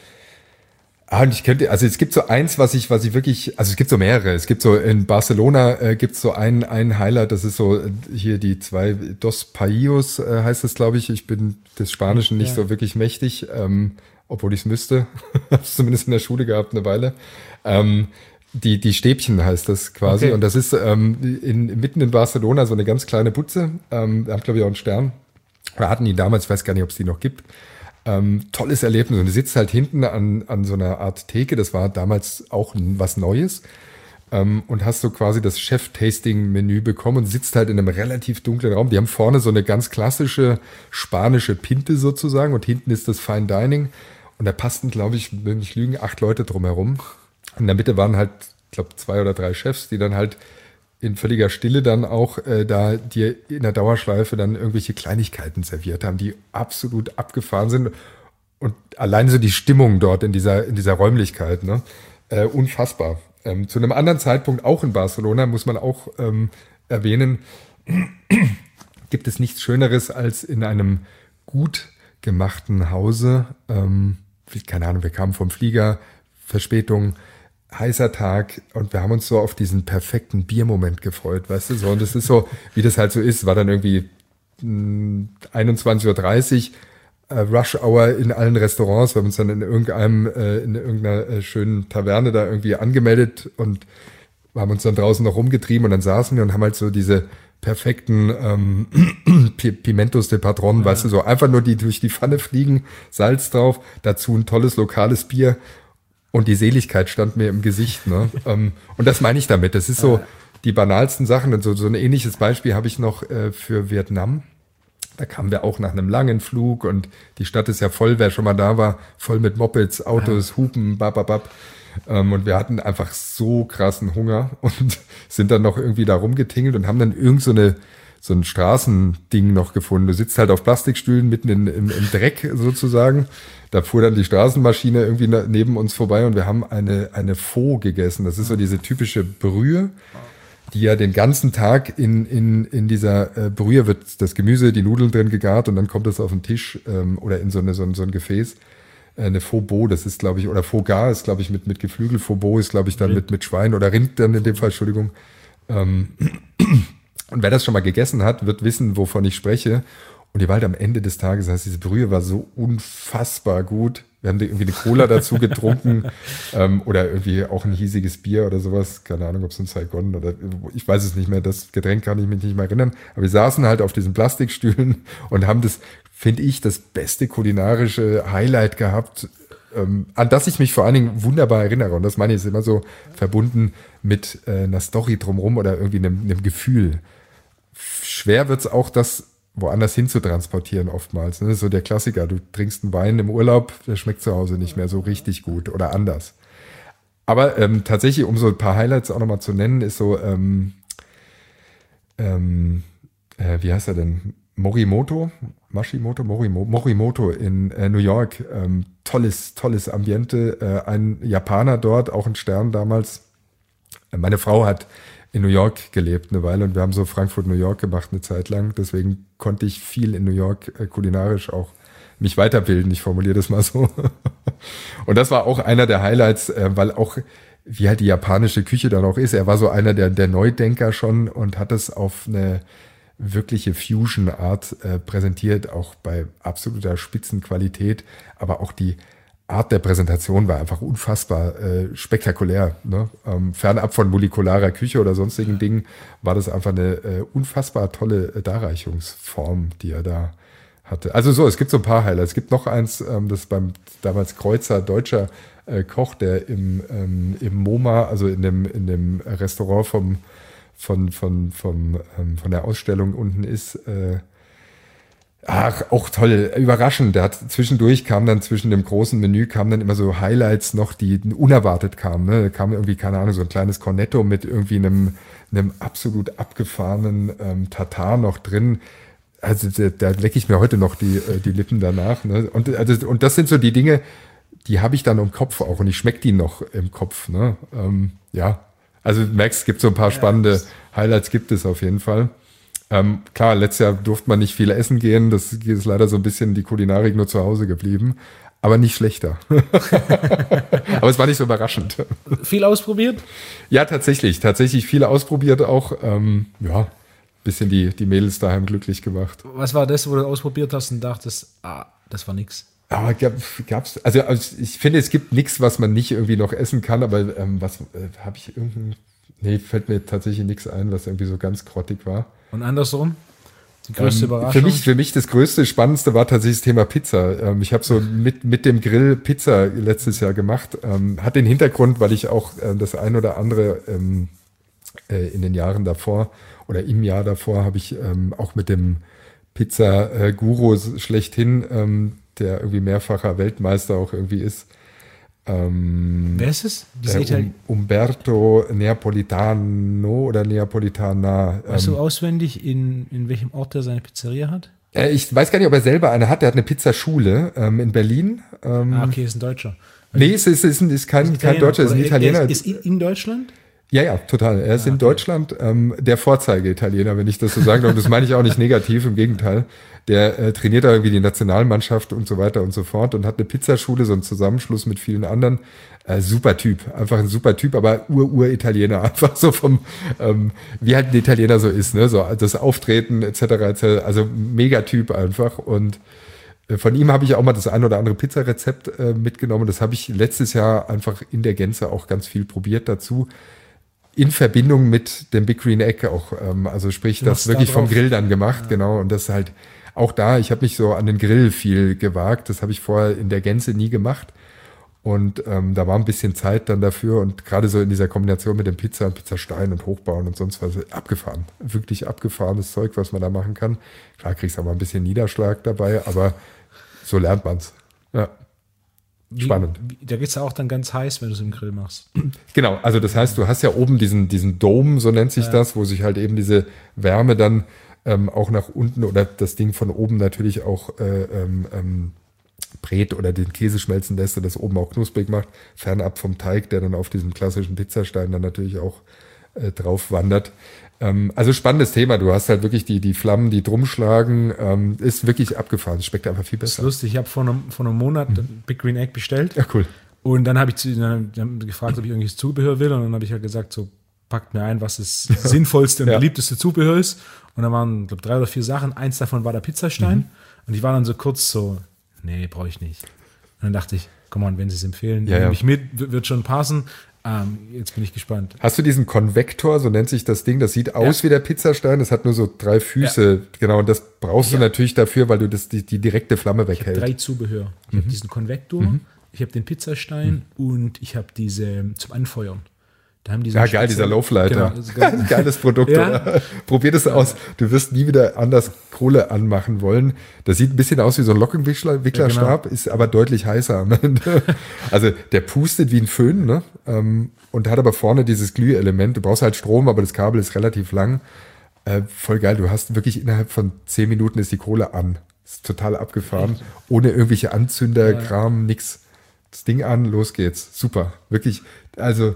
Ah, und ich könnte, also es gibt so eins, was ich, was ich wirklich, also es gibt so mehrere. Es gibt so in Barcelona äh, gibt es so ein ein Highlight, das ist so äh, hier die zwei Dos Paios äh, heißt das, glaube ich. Ich bin des Spanischen nicht ja. so wirklich mächtig, ähm, obwohl ich es müsste. Habe es zumindest in der Schule gehabt eine Weile. Ähm, die die Stäbchen heißt das quasi okay. Und das ist ähm, in, mitten in Barcelona so eine ganz kleine Butze. Ähm, da haben glaube ich auch einen Stern. Wir hatten die damals, ich weiß gar nicht, ob es die noch gibt. Ähm, tolles Erlebnis. Und du sitzt halt hinten an, an so einer Art Theke, das war damals auch was Neues. Ähm, und hast so quasi das Chef-Tasting-Menü bekommen und sitzt halt in einem relativ dunklen Raum. Die haben vorne so eine ganz klassische spanische Pinte sozusagen und hinten ist das Fine Dining. Und da passten, glaube ich, will nicht lügen, acht Leute drumherum. Und in der Mitte waren halt, ich glaube, zwei oder drei Chefs, die dann halt in völliger Stille dann auch äh, da dir in der Dauerschleife dann irgendwelche Kleinigkeiten serviert haben, die absolut abgefahren sind. Und allein so die Stimmung dort in dieser, in dieser Räumlichkeit, ne? Äh, unfassbar. Ähm, zu einem anderen Zeitpunkt, auch in Barcelona, muss man auch ähm, erwähnen, gibt es nichts Schöneres als in einem gut gemachten Hause, ähm, keine Ahnung, wir kamen vom Flieger, Verspätung, heißer Tag und wir haben uns so auf diesen perfekten Biermoment gefreut, weißt du, so, und das ist so, wie das halt so ist, war dann irgendwie mh, einundzwanzig Uhr dreißig, äh, Rush Hour in allen Restaurants, wir haben uns dann in irgendeinem, äh, in irgendeiner äh, schönen Taverne da irgendwie angemeldet und haben uns dann draußen noch rumgetrieben und dann saßen wir und haben halt so diese perfekten ähm, Pimentos de Patron, ja. Weißt du, so einfach nur die durch die Pfanne fliegen, Salz drauf, dazu ein tolles lokales Bier und die Seligkeit stand mir im Gesicht, ne? ähm, und das meine ich damit, das ist so die banalsten Sachen und so, so ein ähnliches Beispiel habe ich noch äh, für Vietnam. Da kamen wir auch nach einem langen Flug und die Stadt ist ja voll, wer schon mal da war, voll mit Mopeds, Autos, ja. Hupen, bababab. Ähm, und wir hatten einfach so krassen Hunger und sind dann noch irgendwie da rumgetingelt und haben dann irgend so eine so ein Straßending noch gefunden. Du sitzt halt auf Plastikstühlen mitten in, im, im Dreck sozusagen. Da fuhr dann die Straßenmaschine irgendwie neben uns vorbei und wir haben eine eine Pho gegessen. Das ist so diese typische Brühe, die ja den ganzen Tag in in in dieser äh, Brühe wird das Gemüse, die Nudeln drin gegart und dann kommt es auf den Tisch ähm, oder in so eine so ein, so ein Gefäß. Eine Faux-Beau, das ist, glaube ich, oder Faux-Gras ist, glaube ich, mit, mit Geflügel. Faux-Beau ist, glaube ich, dann mit, mit Schwein oder Rind dann in dem Fall, Entschuldigung. Ähm, und wer das schon mal gegessen hat, wird wissen, wovon ich spreche. Und die war halt am Ende des Tages, das heißt, diese Brühe war so unfassbar gut. Wir haben irgendwie eine Cola dazu getrunken ähm, oder irgendwie auch ein hiesiges Bier oder sowas. Keine Ahnung, ob es ein Saigon oder ich weiß es nicht mehr. Das Getränk kann ich mich nicht mehr erinnern. Aber wir saßen halt auf diesen Plastikstühlen und haben das, finde ich, das beste kulinarische Highlight gehabt, ähm, an das ich mich vor allen Dingen wunderbar erinnere. Und das meine ich, ist immer so verbunden mit äh, einer Story drumherum oder irgendwie einem, einem Gefühl. Schwer wird's auch, das woanders hin zu transportieren oftmals. Das ist so der Klassiker. Du trinkst einen Wein im Urlaub, der schmeckt zu Hause nicht mehr so richtig gut oder anders. Aber ähm, tatsächlich, um so ein paar Highlights auch nochmal zu nennen, ist so, ähm, ähm, äh, wie heißt er denn? Morimoto, Mashimoto, Morimo, Morimoto in äh, New York. Ähm, tolles, tolles Ambiente. Äh, ein Japaner dort, auch ein Stern damals. Äh, meine Frau hat in New York gelebt eine Weile und wir haben so Frankfurt, New York gemacht eine Zeit lang. Deswegen konnte ich viel in New York äh, kulinarisch auch mich weiterbilden. Ich formuliere das mal so. Und das war auch einer der Highlights, äh, weil auch wie halt die japanische Küche dann auch ist. Er war so einer der, der Neudenker schon und hat es auf eine wirkliche Fusion-Art äh, präsentiert, auch bei absoluter Spitzenqualität, aber auch die Art der Präsentation war einfach unfassbar äh, spektakulär. Ne? Ähm, fernab von molekularer Küche oder sonstigen Dingen war das einfach eine äh, unfassbar tolle äh, Darreichungsform, die er da hatte. Also so, es gibt so ein paar Highlights. Es gibt noch eins, ähm, das beim damals Kreuzer deutscher äh, Koch, der im, ähm, im MoMA, also in dem, in dem Restaurant vom von von vom ähm, von der Ausstellung unten ist, äh, ach, auch toll, überraschend. Der hat zwischendurch kam dann zwischen dem großen Menü kamen dann immer so Highlights noch, die unerwartet kamen. Ne? Da kam irgendwie, keine Ahnung, so ein kleines Cornetto mit irgendwie einem einem absolut abgefahrenen ähm, Tatar noch drin. Also da, da lecke ich mir heute noch die äh, die Lippen danach. Ne? Und also und das sind so die Dinge, die habe ich dann im Kopf auch und ich schmecke die noch im Kopf. Ne? Ähm, ja. Also du merkst, es gibt so ein paar spannende Highlights, gibt es auf jeden Fall. Ähm, klar, letztes Jahr durfte man nicht viel essen gehen. Das ist leider so ein bisschen die Kulinarik nur zu Hause geblieben. Aber nicht schlechter. Aber es war nicht so überraschend. Viel ausprobiert? Ja, tatsächlich. Tatsächlich viel ausprobiert auch. Ähm, ja, bisschen die, die Mädels daheim glücklich gemacht. Was war das, wo du ausprobiert hast und dachtest, ah, das war nix? Aber gab, gab's, also, also ich finde, es gibt nichts, was man nicht irgendwie noch essen kann, aber ähm, was äh, habe ich irgendein, nee, fällt mir tatsächlich nichts ein, was irgendwie so ganz grottig war. Und andersrum? Die größte ähm, Überraschung? Für mich, für mich das größte, spannendste war tatsächlich das Thema Pizza. Ähm, ich habe so mit, mit dem Grill Pizza letztes Jahr gemacht. Ähm, hat den Hintergrund, weil ich auch äh, das ein oder andere ähm, äh, in den Jahren davor oder im Jahr davor habe ich ähm, auch mit dem Pizza-Guru schlechthin, ähm, der irgendwie mehrfacher Weltmeister auch irgendwie ist. Ähm, Wer ist es? Diese äh, um, Umberto Neapolitano oder Neapolitana. Weißt ähm, du auswendig, in, in welchem Ort er seine Pizzeria hat? äh, ich weiß gar nicht, ob er selber eine hat. Er hat eine Pizzaschule ähm, in Berlin. Ähm, Ah, okay, ist ein Deutscher. nee, es ist, ist, ist kein, Ist kein Deutscher, es ist ein Oder Italiener. Er ist, ist in Deutschland? Ja, ja, total. Er ist Ah, in okay. Deutschland ähm, der Vorzeige-Italiener, wenn ich das so sagen darf. Und das meine ich auch nicht negativ, im Gegenteil. Der äh, trainiert da irgendwie die Nationalmannschaft und so weiter und so fort und hat eine Pizzaschule, so einen Zusammenschluss mit vielen anderen. Äh, super Typ, einfach ein super Typ, aber Ur-Ur-Italiener, einfach so vom, ähm, wie halt ein Italiener so ist, ne, so das Auftreten et cetera et cetera. Also Megatyp einfach. Und äh, von ihm habe ich auch mal das ein oder andere Pizzarezept äh, mitgenommen. Das habe ich letztes Jahr einfach in der Gänze auch ganz viel probiert dazu. In Verbindung mit dem Big Green Egg auch, ähm, also sprich, Du das machst wirklich da vom drauf. Grill dann gemacht, ja. Genau. Und das ist halt auch da, ich habe mich so an den Grill viel gewagt. Das habe ich vorher in der Gänze nie gemacht. Und ähm, da war ein bisschen Zeit dann dafür. Und gerade so in dieser Kombination mit dem Pizza und Pizzastein und Hochbauen und sonst was, abgefahren. Wirklich abgefahrenes Zeug, was man da machen kann. Klar kriegst du auch mal ein bisschen Niederschlag dabei, aber so lernt man's. Ja. Spannend. Wie, wie, da geht's ja auch dann ganz heiß, wenn du es im Grill machst. Genau, also das heißt, du hast ja oben diesen, diesen Dome, so nennt sich Ja. das, wo sich halt eben diese Wärme dann ähm, auch nach unten oder das Ding von oben natürlich auch äh, ähm, ähm, brät oder den Käse schmelzen lässt und das oben auch knusprig macht, fernab vom Teig, der dann auf diesem klassischen Pizzastein dann natürlich auch äh, drauf wandert. Ähm, also spannendes Thema, du hast halt wirklich die, die Flammen, die drum schlagen, ähm, ist wirklich abgefahren, es schmeckt einfach viel Das ist besser. lustig, ich habe vor einem, vor einem Monat mhm. Big Green Egg bestellt. Ja, cool. Und dann habe ich zu, dann haben die gefragt, ob ich irgendwelches Zubehör will. Und dann habe ich ja gesagt, so packt mir ein, was das sinnvollste und Ja. beliebteste Zubehör ist. Und da waren, glaube drei oder vier Sachen. Eins davon war der Pizzastein. Mhm. Und ich war dann so kurz so, nee, brauche ich nicht. Und dann dachte ich, komm on, wenn sie es empfehlen, Ja, nehme ja. ich mit, wird wird schon passen. Ähm, jetzt bin ich gespannt. Hast du diesen Konvektor, so nennt sich das Ding, das sieht aus Ja. wie der Pizzastein, das hat nur so drei Füße, genau, und das brauchst du Ja. natürlich dafür, weil du das, die, die direkte Flamme Ich habe weghält. drei Zubehör. Ich Mhm. habe diesen Konvektor, ich habe den Pizzastein und ich habe diese zum Anfeuern. Da haben die so Ja, einen geil, dieser speziellen- Lowflighter. Genau, das ist geil. Geiles Produkt, Ja. oder? Probier das aus. Du wirst nie wieder anders Kohle anmachen wollen. Das sieht ein bisschen aus wie so ein Lockenwicklerstab, ist aber deutlich heißer am Ende. Also der pustet wie ein Föhn, ne? Ähm, und hat aber vorne dieses Glühelement. Du brauchst halt Strom, aber das Kabel ist relativ lang. Äh, voll geil. Du hast wirklich innerhalb von zehn Minuten ist die Kohle an. Ist total abgefahren. Ohne irgendwelche Anzünder, Ja. Kram, nix. Das Ding an, los geht's. Super. Wirklich, also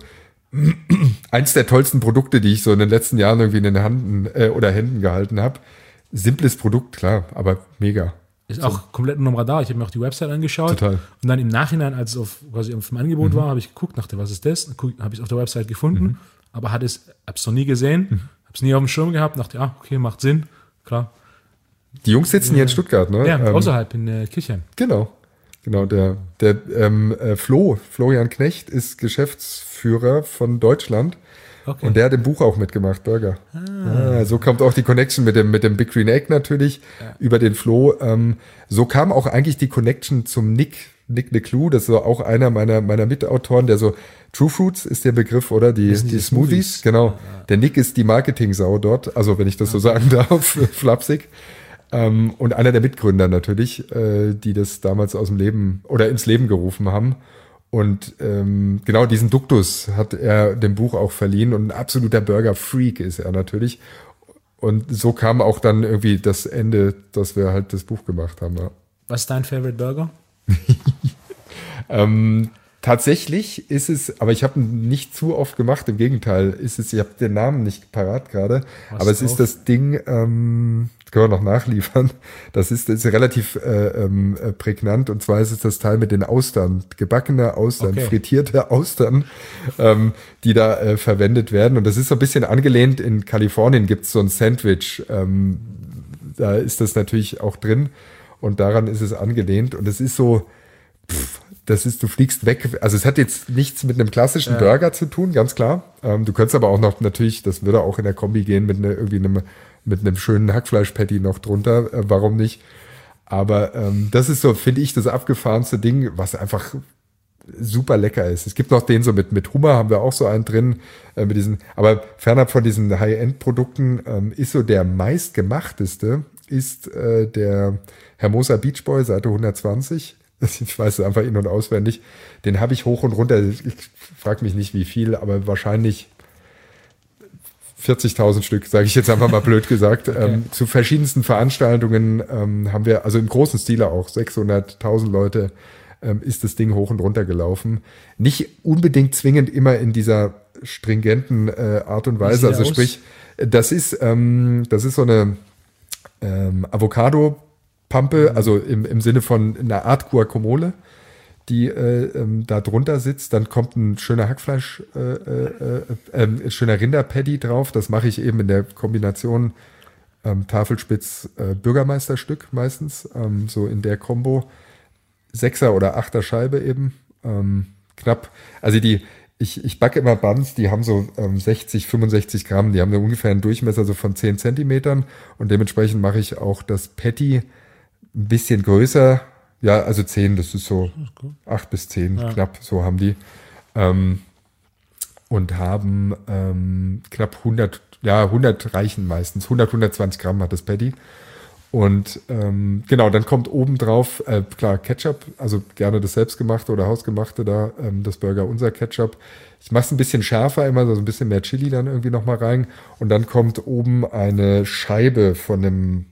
eins der tollsten Produkte, die ich so in den letzten Jahren irgendwie in den Händen äh, oder Händen gehalten habe. Simples Produkt, klar, aber mega. Ist auch komplett unterm Radar. Ich habe mir auch die Website angeschaut. Total. Und dann im Nachhinein, als es auf, quasi auf dem Angebot war, habe ich geguckt, dachte, was ist das? Dann guck- habe ich es auf der Website gefunden, Mhm. aber hatte es, habe es noch nie gesehen, habe es nie auf dem Schirm gehabt, dachte, ja, okay, macht Sinn, klar. Die Jungs sitzen hier in Stuttgart, ne? Ja, Ähm, außerhalb in äh, Kirchheim. Genau. Genau, der, der ähm, äh, Flo, Florian Knecht, ist Geschäftsführer von Deutschland. Okay. Und der hat im Buch auch mitgemacht, Burger. Ah, so kommt auch die Connection mit dem, mit dem Big Green Egg natürlich über den Flo. Ähm, so kam auch eigentlich die Connection zum Nick, Nick LeClue. Das ist so auch einer meiner, meiner Mitautoren, der so, True Fruits ist der Begriff, oder? Die, Das sind die die Smoothies. Smoothies. Genau. Der Nick ist die Marketing-Sau dort. Also, wenn ich das so sagen darf, flapsig. Ähm, und einer der Mitgründer natürlich, äh, die das damals aus dem Leben oder ins Leben gerufen haben. Und ähm, genau diesen Duktus hat er dem Buch auch verliehen und ein absoluter Burger-Freak ist er natürlich. Und so kam auch dann irgendwie das Ende, dass wir halt das Buch gemacht haben. Ja. Was ist dein Favorite Burger? Ähm, tatsächlich ist es, aber ich habe ihn nicht zu oft gemacht, im Gegenteil, ist es, ich habe den Namen nicht parat gerade, Was aber es drauf? ist das Ding, ähm, das können wir noch nachliefern, das ist, das ist relativ äh, ähm, äh, prägnant und zwar ist es das Teil mit den Austern, gebackene Austern, Okay. frittierte Austern, ähm, die da äh, verwendet werden und das ist so ein bisschen angelehnt, in Kalifornien gibt es so ein Sandwich, ähm, da ist das natürlich auch drin und daran ist es angelehnt und es ist so, pff, das ist, du fliegst weg. Also es hat jetzt nichts mit einem klassischen Ja. Burger zu tun, ganz klar. Ähm, du könntest aber auch noch natürlich, das würde auch in der Kombi gehen mit ne, irgendwie einem, mit einem schönen Hackfleisch-Patty noch drunter. Äh, warum nicht? Aber ähm, das ist so, finde ich, das abgefahrenste Ding, was einfach super lecker ist. Es gibt noch den so mit, mit Hummer, haben wir auch so einen drin, äh, mit diesen, aber fernab von diesen High-End-Produkten ähm, ist so der meistgemachteste, ist äh, der Hermosa Beach Boy, Seite hundertzwanzig. Ich weiß es einfach in- und auswendig. Den habe ich hoch und runter, ich, ich frage mich nicht wie viel, aber wahrscheinlich vierzigtausend Stück, sage ich jetzt einfach mal blöd gesagt. Okay. Ähm, zu verschiedensten Veranstaltungen ähm, haben wir, also im großen Stile auch, sechshunderttausend Leute, ähm, ist das Ding hoch und runter gelaufen. Nicht unbedingt zwingend immer in dieser stringenten äh, Art und Weise. Also aus? sprich, das ist, ähm, das ist so eine ähm, Avocado-Pampe, mhm. also im, im Sinne von einer Art Guacamole, die äh, ähm, da drunter sitzt. Dann kommt ein schöner Hackfleisch, äh, äh, äh, äh, schöner Rinderpaddy drauf. Das mache ich eben in der Kombination ähm, Tafelspitz äh, Bürgermeisterstück meistens, ähm, so in der Kombo. Sechser oder Achter Scheibe eben, ähm, knapp. Also die, ich, ich backe immer Buns, die haben so ähm, sechzig, fünfundsechzig Gramm, die haben so ungefähr einen Durchmesser so von zehn Zentimetern und dementsprechend mache ich auch das Patty ein bisschen größer. Ja, also zehn, das ist so acht bis zehn, ja. Knapp, so haben die. Ähm, und haben ähm, knapp hundert, ja, hundert reichen meistens, hundert, hundertzwanzig Gramm hat das Patty. Und ähm, genau, dann kommt oben drauf, äh, klar, Ketchup, also gerne das selbstgemachte oder hausgemachte da, ähm, das Burger Unser Ketchup. Ich mache es ein bisschen schärfer immer, so ein bisschen mehr Chili dann irgendwie nochmal rein. Und dann kommt oben eine Scheibe von einem,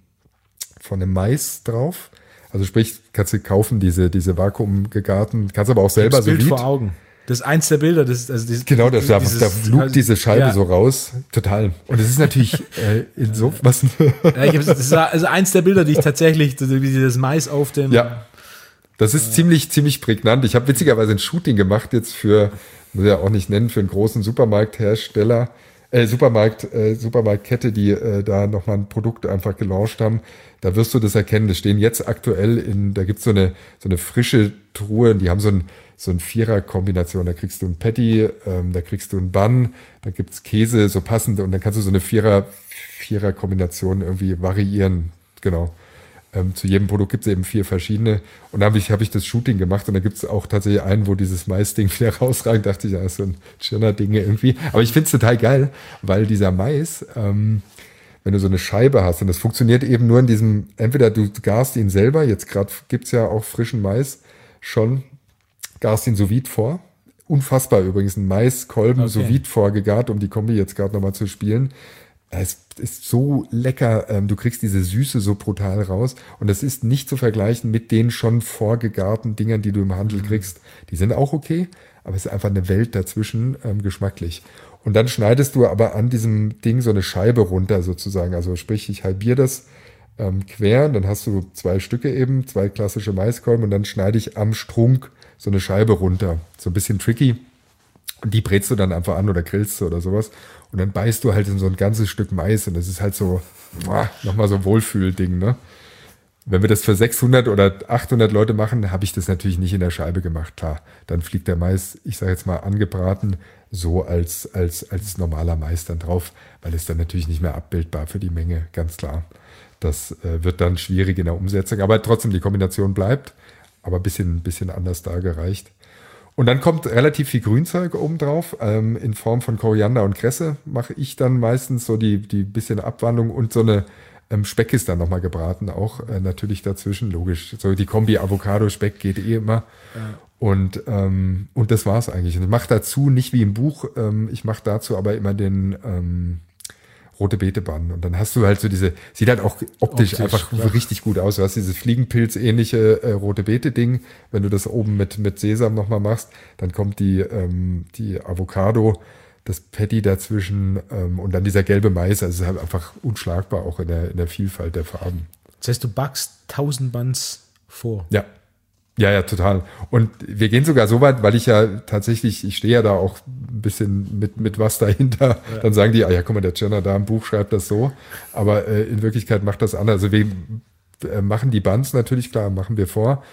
von einem Mais drauf. Also sprich, kannst du kaufen, diese, diese vakuumgegarten, kannst aber auch selber so Bild vor Augen. Das ist eins der Bilder. Das, also dieses, genau, das, da, dieses, da lugt diese Scheibe ja. so raus. Total. Und es ist natürlich äh, in so was. Ja, ich das ist also eins der Bilder, die ich tatsächlich, wie dieses Mais auf dem. Ja. Das ist äh, ziemlich, ziemlich prägnant. Ich habe witzigerweise ein Shooting gemacht jetzt für, muss ich ja auch nicht nennen, für einen großen Supermarkthersteller, äh, Supermarkt, äh, Supermarktkette, die äh, da nochmal ein Produkt einfach gelauncht haben. Da wirst du das erkennen. Das stehen jetzt aktuell in, da gibt's so eine, so eine frische Truhe, die haben so ein, so ein Vierer-Kombination. Da kriegst du ein Patty, ähm, da kriegst du einen Bun, da gibt's Käse, so passend, und dann kannst du so eine Vierer, Vierer-Kombination irgendwie variieren. Genau. Ähm, zu jedem Produkt gibt's eben vier verschiedene. Und da habe ich, hab ich das Shooting gemacht und da gibt's auch tatsächlich einen, wo dieses Mais-Ding wieder rausragt. Dachte ich, ja, ist so ein Chirner-Ding irgendwie. Aber ich find's total geil, weil dieser Mais, ähm, wenn du so eine Scheibe hast, und das funktioniert eben nur in diesem, entweder du garst ihn selber, jetzt gerade gibt's ja auch frischen Mais schon, garst ihn sous vide vor. Unfassbar übrigens, ein Maiskolben okay. sous vide vorgegart, um die Kombi jetzt gerade nochmal zu spielen. Es ist so lecker, du kriegst diese Süße so brutal raus, und das ist nicht zu vergleichen mit den schon vorgegarten Dingern, die du im Handel kriegst. Die sind auch okay, aber es ist einfach eine Welt dazwischen, ähm, geschmacklich. Und dann schneidest du aber an diesem Ding so eine Scheibe runter sozusagen, also sprich, ich halbiere das ähm, quer, dann hast du zwei Stücke eben, zwei klassische Maiskolben, und dann schneide ich am Strunk so eine Scheibe runter. So ein bisschen tricky. Und die brätst du dann einfach an oder grillst du oder sowas. Und dann beißt du halt in so ein ganzes Stück Mais, und das ist halt so, nochmal so ein Wohlfühlding, ne? Wenn wir das für sechshundert oder achthundert Leute machen, habe ich das natürlich nicht in der Scheibe gemacht, klar. Dann fliegt der Mais, ich sage jetzt mal angebraten, so als, als, als normaler Mais dann drauf, weil es dann natürlich nicht mehr abbildbar für die Menge, ganz klar. Das äh, wird dann schwierig in der Umsetzung, aber trotzdem, die Kombination bleibt, aber ein bisschen, bisschen anders dargereicht. Und dann kommt relativ viel Grünzeug oben drauf, ähm, in Form von Koriander und Kresse mache ich dann meistens so die, die bisschen Abwandlung, und so eine ähm, Speck ist dann nochmal gebraten, auch äh, natürlich dazwischen, logisch. So die Kombi Avocado-Speck geht eh immer. Ja. Und, ähm, und das war's eigentlich. Und ich mache dazu, nicht wie im Buch, ähm, ich mache dazu aber immer den ähm, rote Beete-Bun. Und dann hast du halt so diese, sieht halt auch optisch, optisch einfach ja. richtig gut aus. Du hast dieses Fliegenpilz-ähnliche äh, rote Beete-Ding. Wenn du das oben mit, mit Sesam nochmal machst, dann kommt die, ähm, die Avocado, das Patty dazwischen ähm, und dann dieser gelbe Mais. Also es ist halt einfach unschlagbar auch in der, in der Vielfalt der Farben. Das heißt, du backst tausend Buns vor. Ja. Ja, ja, total. Und wir gehen sogar so weit, weil ich ja tatsächlich, ich stehe ja da auch ein bisschen mit, mit was dahinter. Ja. Dann sagen die, ah ja, guck mal, der Jenner da im Buch schreibt das so. Aber äh, in Wirklichkeit macht das anders. Also wir äh, machen die Buns natürlich, klar, machen wir vor.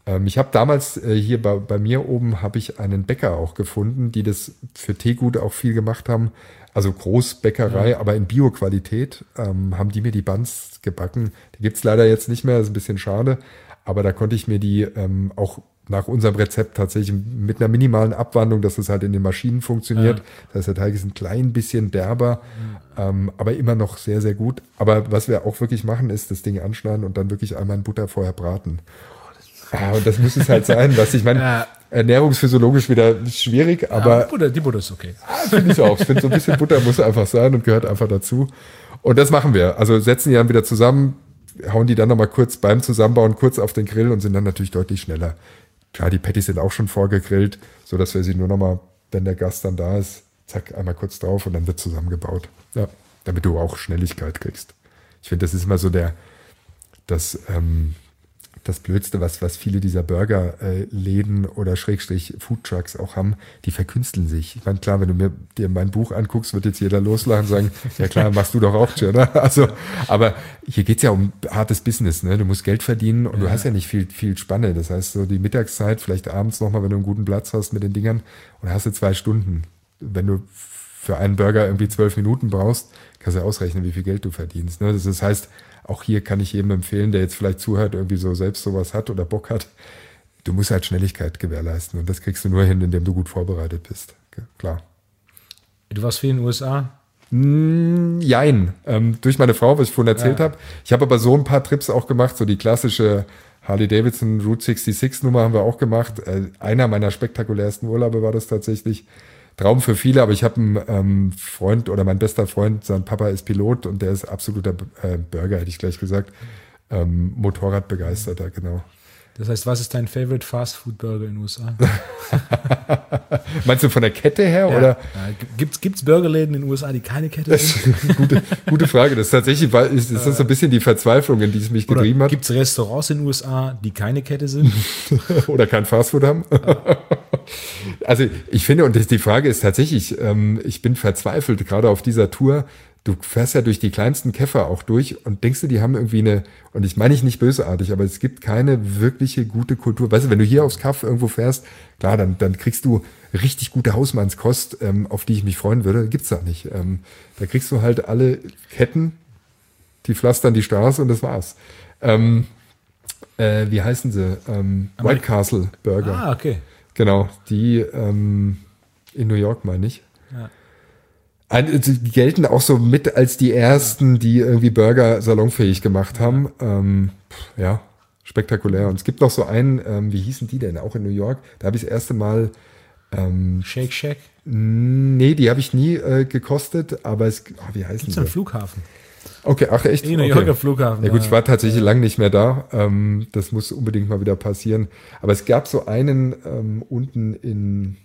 Ähm, ich habe damals äh, hier bei, bei mir oben habe ich einen Bäcker auch gefunden, die das für Teegut auch viel gemacht haben. Also Großbäckerei, ja. aber in Bio-Qualität ähm, haben die mir die Buns gebacken. Die gibt's leider jetzt nicht mehr, das ist ein bisschen schade. Aber da konnte ich mir die ähm, auch nach unserem Rezept tatsächlich mit einer minimalen Abwandlung, dass es halt in den Maschinen funktioniert. Ja. Das heißt, der Teig ist ein klein bisschen derber, ja. ähm, aber immer noch sehr, sehr gut. Aber was wir auch wirklich machen, ist das Ding anschneiden und dann wirklich einmal in Butter vorher braten. Ja, und das muss es halt sein, was ich meine, ja. ernährungsphysiologisch wieder schwierig, aber ja, Butter, die Butter ist okay. Ja, finde ich auch. Ich finde, so ein bisschen Butter muss einfach sein und gehört einfach dazu. Und das machen wir. Also setzen die dann wieder zusammen, hauen die dann nochmal kurz beim Zusammenbauen kurz auf den Grill und sind dann natürlich deutlich schneller. Klar, die Patties sind auch schon vorgegrillt, so dass wir sie nur nochmal, wenn der Gast dann da ist, zack, einmal kurz drauf und dann wird zusammengebaut. Ja, damit du auch Schnelligkeit kriegst. Ich finde, das ist immer so der, das, ähm, das Blödste, was, was viele dieser Burgerläden äh, oder Schrägstrich Foodtrucks auch haben, die verkünsteln sich. Ich meine, klar, wenn du mir dir mein Buch anguckst, wird jetzt jeder loslachen und sagen, ja klar, machst du doch auch, oder? Also, aber hier geht's ja um hartes Business, ne? Du musst Geld verdienen und ja. du hast ja nicht viel, viel Spanne. Das heißt, so die Mittagszeit, vielleicht abends nochmal, wenn du einen guten Platz hast mit den Dingern, und hast du zwei Stunden. Wenn du für einen Burger irgendwie zwölf Minuten brauchst, kannst du ja ausrechnen, wie viel Geld du verdienst. Ne? Das heißt, auch hier kann ich jedem empfehlen, der jetzt vielleicht zuhört, irgendwie so selbst sowas hat oder Bock hat, du musst halt Schnelligkeit gewährleisten. Und das kriegst du nur hin, indem du gut vorbereitet bist. Klar. Du warst viel in den U S A? Mm, jein. Ähm, durch meine Frau, was ich vorhin erzählt ja. habe. Ich habe aber so ein paar Trips auch gemacht, so die klassische Harley-Davidson Route sechsundsechzig Nummer haben wir auch gemacht. Äh, einer meiner spektakulärsten Urlaube war das tatsächlich. Traum für viele, aber ich habe einen ähm, Freund oder mein bester Freund, sein Papa ist Pilot und der ist absoluter äh, Burger, hätte ich gleich gesagt. Ähm, Motorradbegeisterter, genau. Das heißt, was ist dein Favorite Fast Food Burger in den U S A? Meinst du von der Kette her? Ja. Oder? Ja, gibt's, gibt's Burgerläden in den U S A, die keine Kette sind? gute, gute Frage. Das ist tatsächlich, weil ist, ist das so ein bisschen die Verzweiflung, in die es mich getrieben oder hat. Gibt es Restaurants in den U S A, die keine Kette sind? Oder kein Fast Food haben? Also ich finde, und die Frage ist tatsächlich, ähm, ich bin verzweifelt, gerade auf dieser Tour. Du fährst ja durch die kleinsten Käfer auch durch und denkst du, die haben irgendwie eine, und ich meine ich nicht bösartig, aber es gibt keine wirkliche gute Kultur. Weißt du, wenn du hier aufs Kaff irgendwo fährst, klar, dann, dann kriegst du richtig gute Hausmannskost, ähm, auf die ich mich freuen würde. Gibt's da nicht. Ähm, da kriegst du halt alle Ketten, die pflastern die Straße und das war's. Ähm, äh, wie heißen sie? Ähm, White Castle Burger. Ah, okay. Genau, die ähm, in New York meine ich. Ja. Die gelten auch so mit als die ersten, die irgendwie Burger salonfähig gemacht haben. Ja, ähm, ja spektakulär. Und es gibt noch so einen, ähm, wie hießen die denn? Auch in New York. Da habe ich das erste Mal ähm, Shake Shack? Nee, die habe ich nie äh, gekostet, aber es, oh, wie heißen Gibt's die? am Flughafen. Okay, ach echt? In New okay. Yorker Flughafen. Ja gut, ich war tatsächlich ja. lange nicht mehr da. Ähm, das muss unbedingt mal wieder passieren. Aber es gab so einen ähm, unten in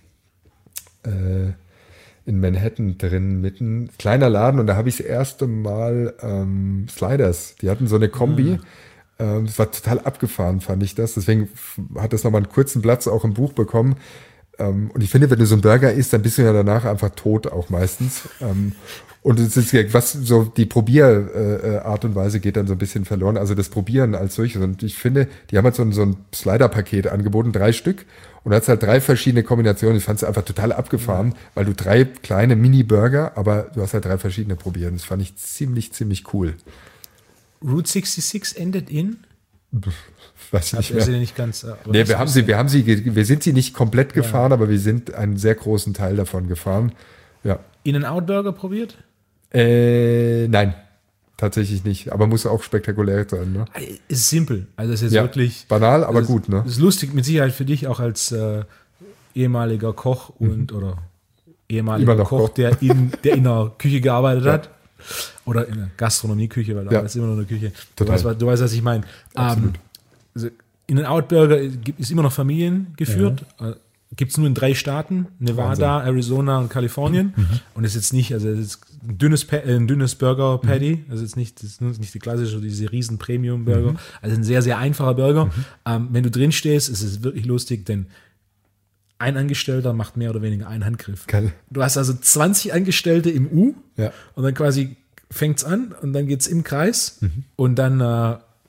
äh, in Manhattan drin, mitten, kleiner Laden, und da habe ich das erste Mal ähm, Sliders. Die hatten so eine Kombi. Ja. Ähm, das war total abgefahren, fand ich das. Deswegen hat das nochmal einen kurzen Platz auch im Buch bekommen. Ähm, und ich finde, wenn du so einen Burger isst, dann bist du ja danach einfach tot, auch meistens. Ähm, und es ist, was so die Probierart und Weise geht dann so ein bisschen verloren. Also das Probieren als solches. Und ich finde, die haben halt so ein, so ein Slider-Paket angeboten, drei Stück. Und da hat es halt drei verschiedene Kombinationen. Ich fand es einfach total abgefahren, ja. weil du drei kleine Mini-Burger, aber du hast halt drei verschiedene probiert. Das fand ich ziemlich, ziemlich cool. Route sechsundsechzig endet in? Weiß ich nicht mehr. Sie nicht ganz, nee, wir haben sie, wir haben sie, wir sind sie nicht komplett gefahren, ja. aber wir sind einen sehr großen Teil davon gefahren. Ja. In-N-Out-Burger probiert? Äh, nein, tatsächlich nicht. Aber muss auch spektakulär sein, ne? Ist simpel. Also es ist jetzt ja, wirklich banal, aber ist, gut, ne? Ist lustig mit Sicherheit für dich auch als äh, ehemaliger Koch und mhm. oder ehemaliger Koch, Koch, der in der in der Küche gearbeitet ja. hat. Oder in der Gastronomieküche, weil da ja. ist immer noch eine Küche. Du weißt, du weißt, was ich meine. Absolut. Ähm, also In-N-Out-Burger ist immer noch familiengeführt. Ja. Gibt es nur in drei Staaten, Nevada, Wahnsinn. Arizona und Kalifornien. Mhm. Und ist jetzt nicht, also ist ein dünnes, ein dünnes Burger-Patty, mhm. also jetzt nicht, das ist nicht die klassische, diese riesen Premium-Burger. Mhm. Also ein sehr, sehr einfacher Burger. Mhm. Ähm, wenn du drin stehst, ist es wirklich lustig, denn ein Angestellter macht mehr oder weniger einen Handgriff. Geil. Du hast also zwanzig Angestellte im U ja. und dann quasi fängt's an und dann geht's im Kreis mhm. und dann äh,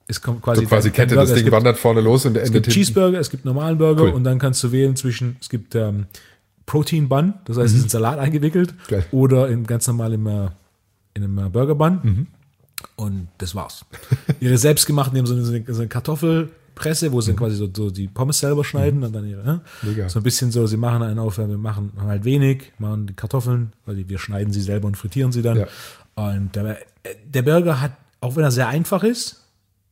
es kommt quasi, so quasi Kette, Burger, das Ding gibt, wandert vorne los und es endet gibt hinten. Cheeseburger, es gibt normalen Burger Cool. und dann kannst du wählen zwischen, es gibt ähm, Protein Bun, das heißt, Mhm. es ist ein Salat eingewickelt Geil. oder in ganz normal im, äh, in einem äh, Burger Bun Mhm. und das war's. Ihre selbstgemachten, die haben so eine, so eine Kartoffelpresse, wo sie dann quasi so, so die Pommes selber schneiden und dann ihre, ne? Mega. So ein bisschen so, sie machen einen auf, wir machen halt wenig, machen die Kartoffeln, weil die, wir schneiden sie selber und frittieren sie dann. Ja. Und der, der Burger hat, auch wenn er sehr einfach ist,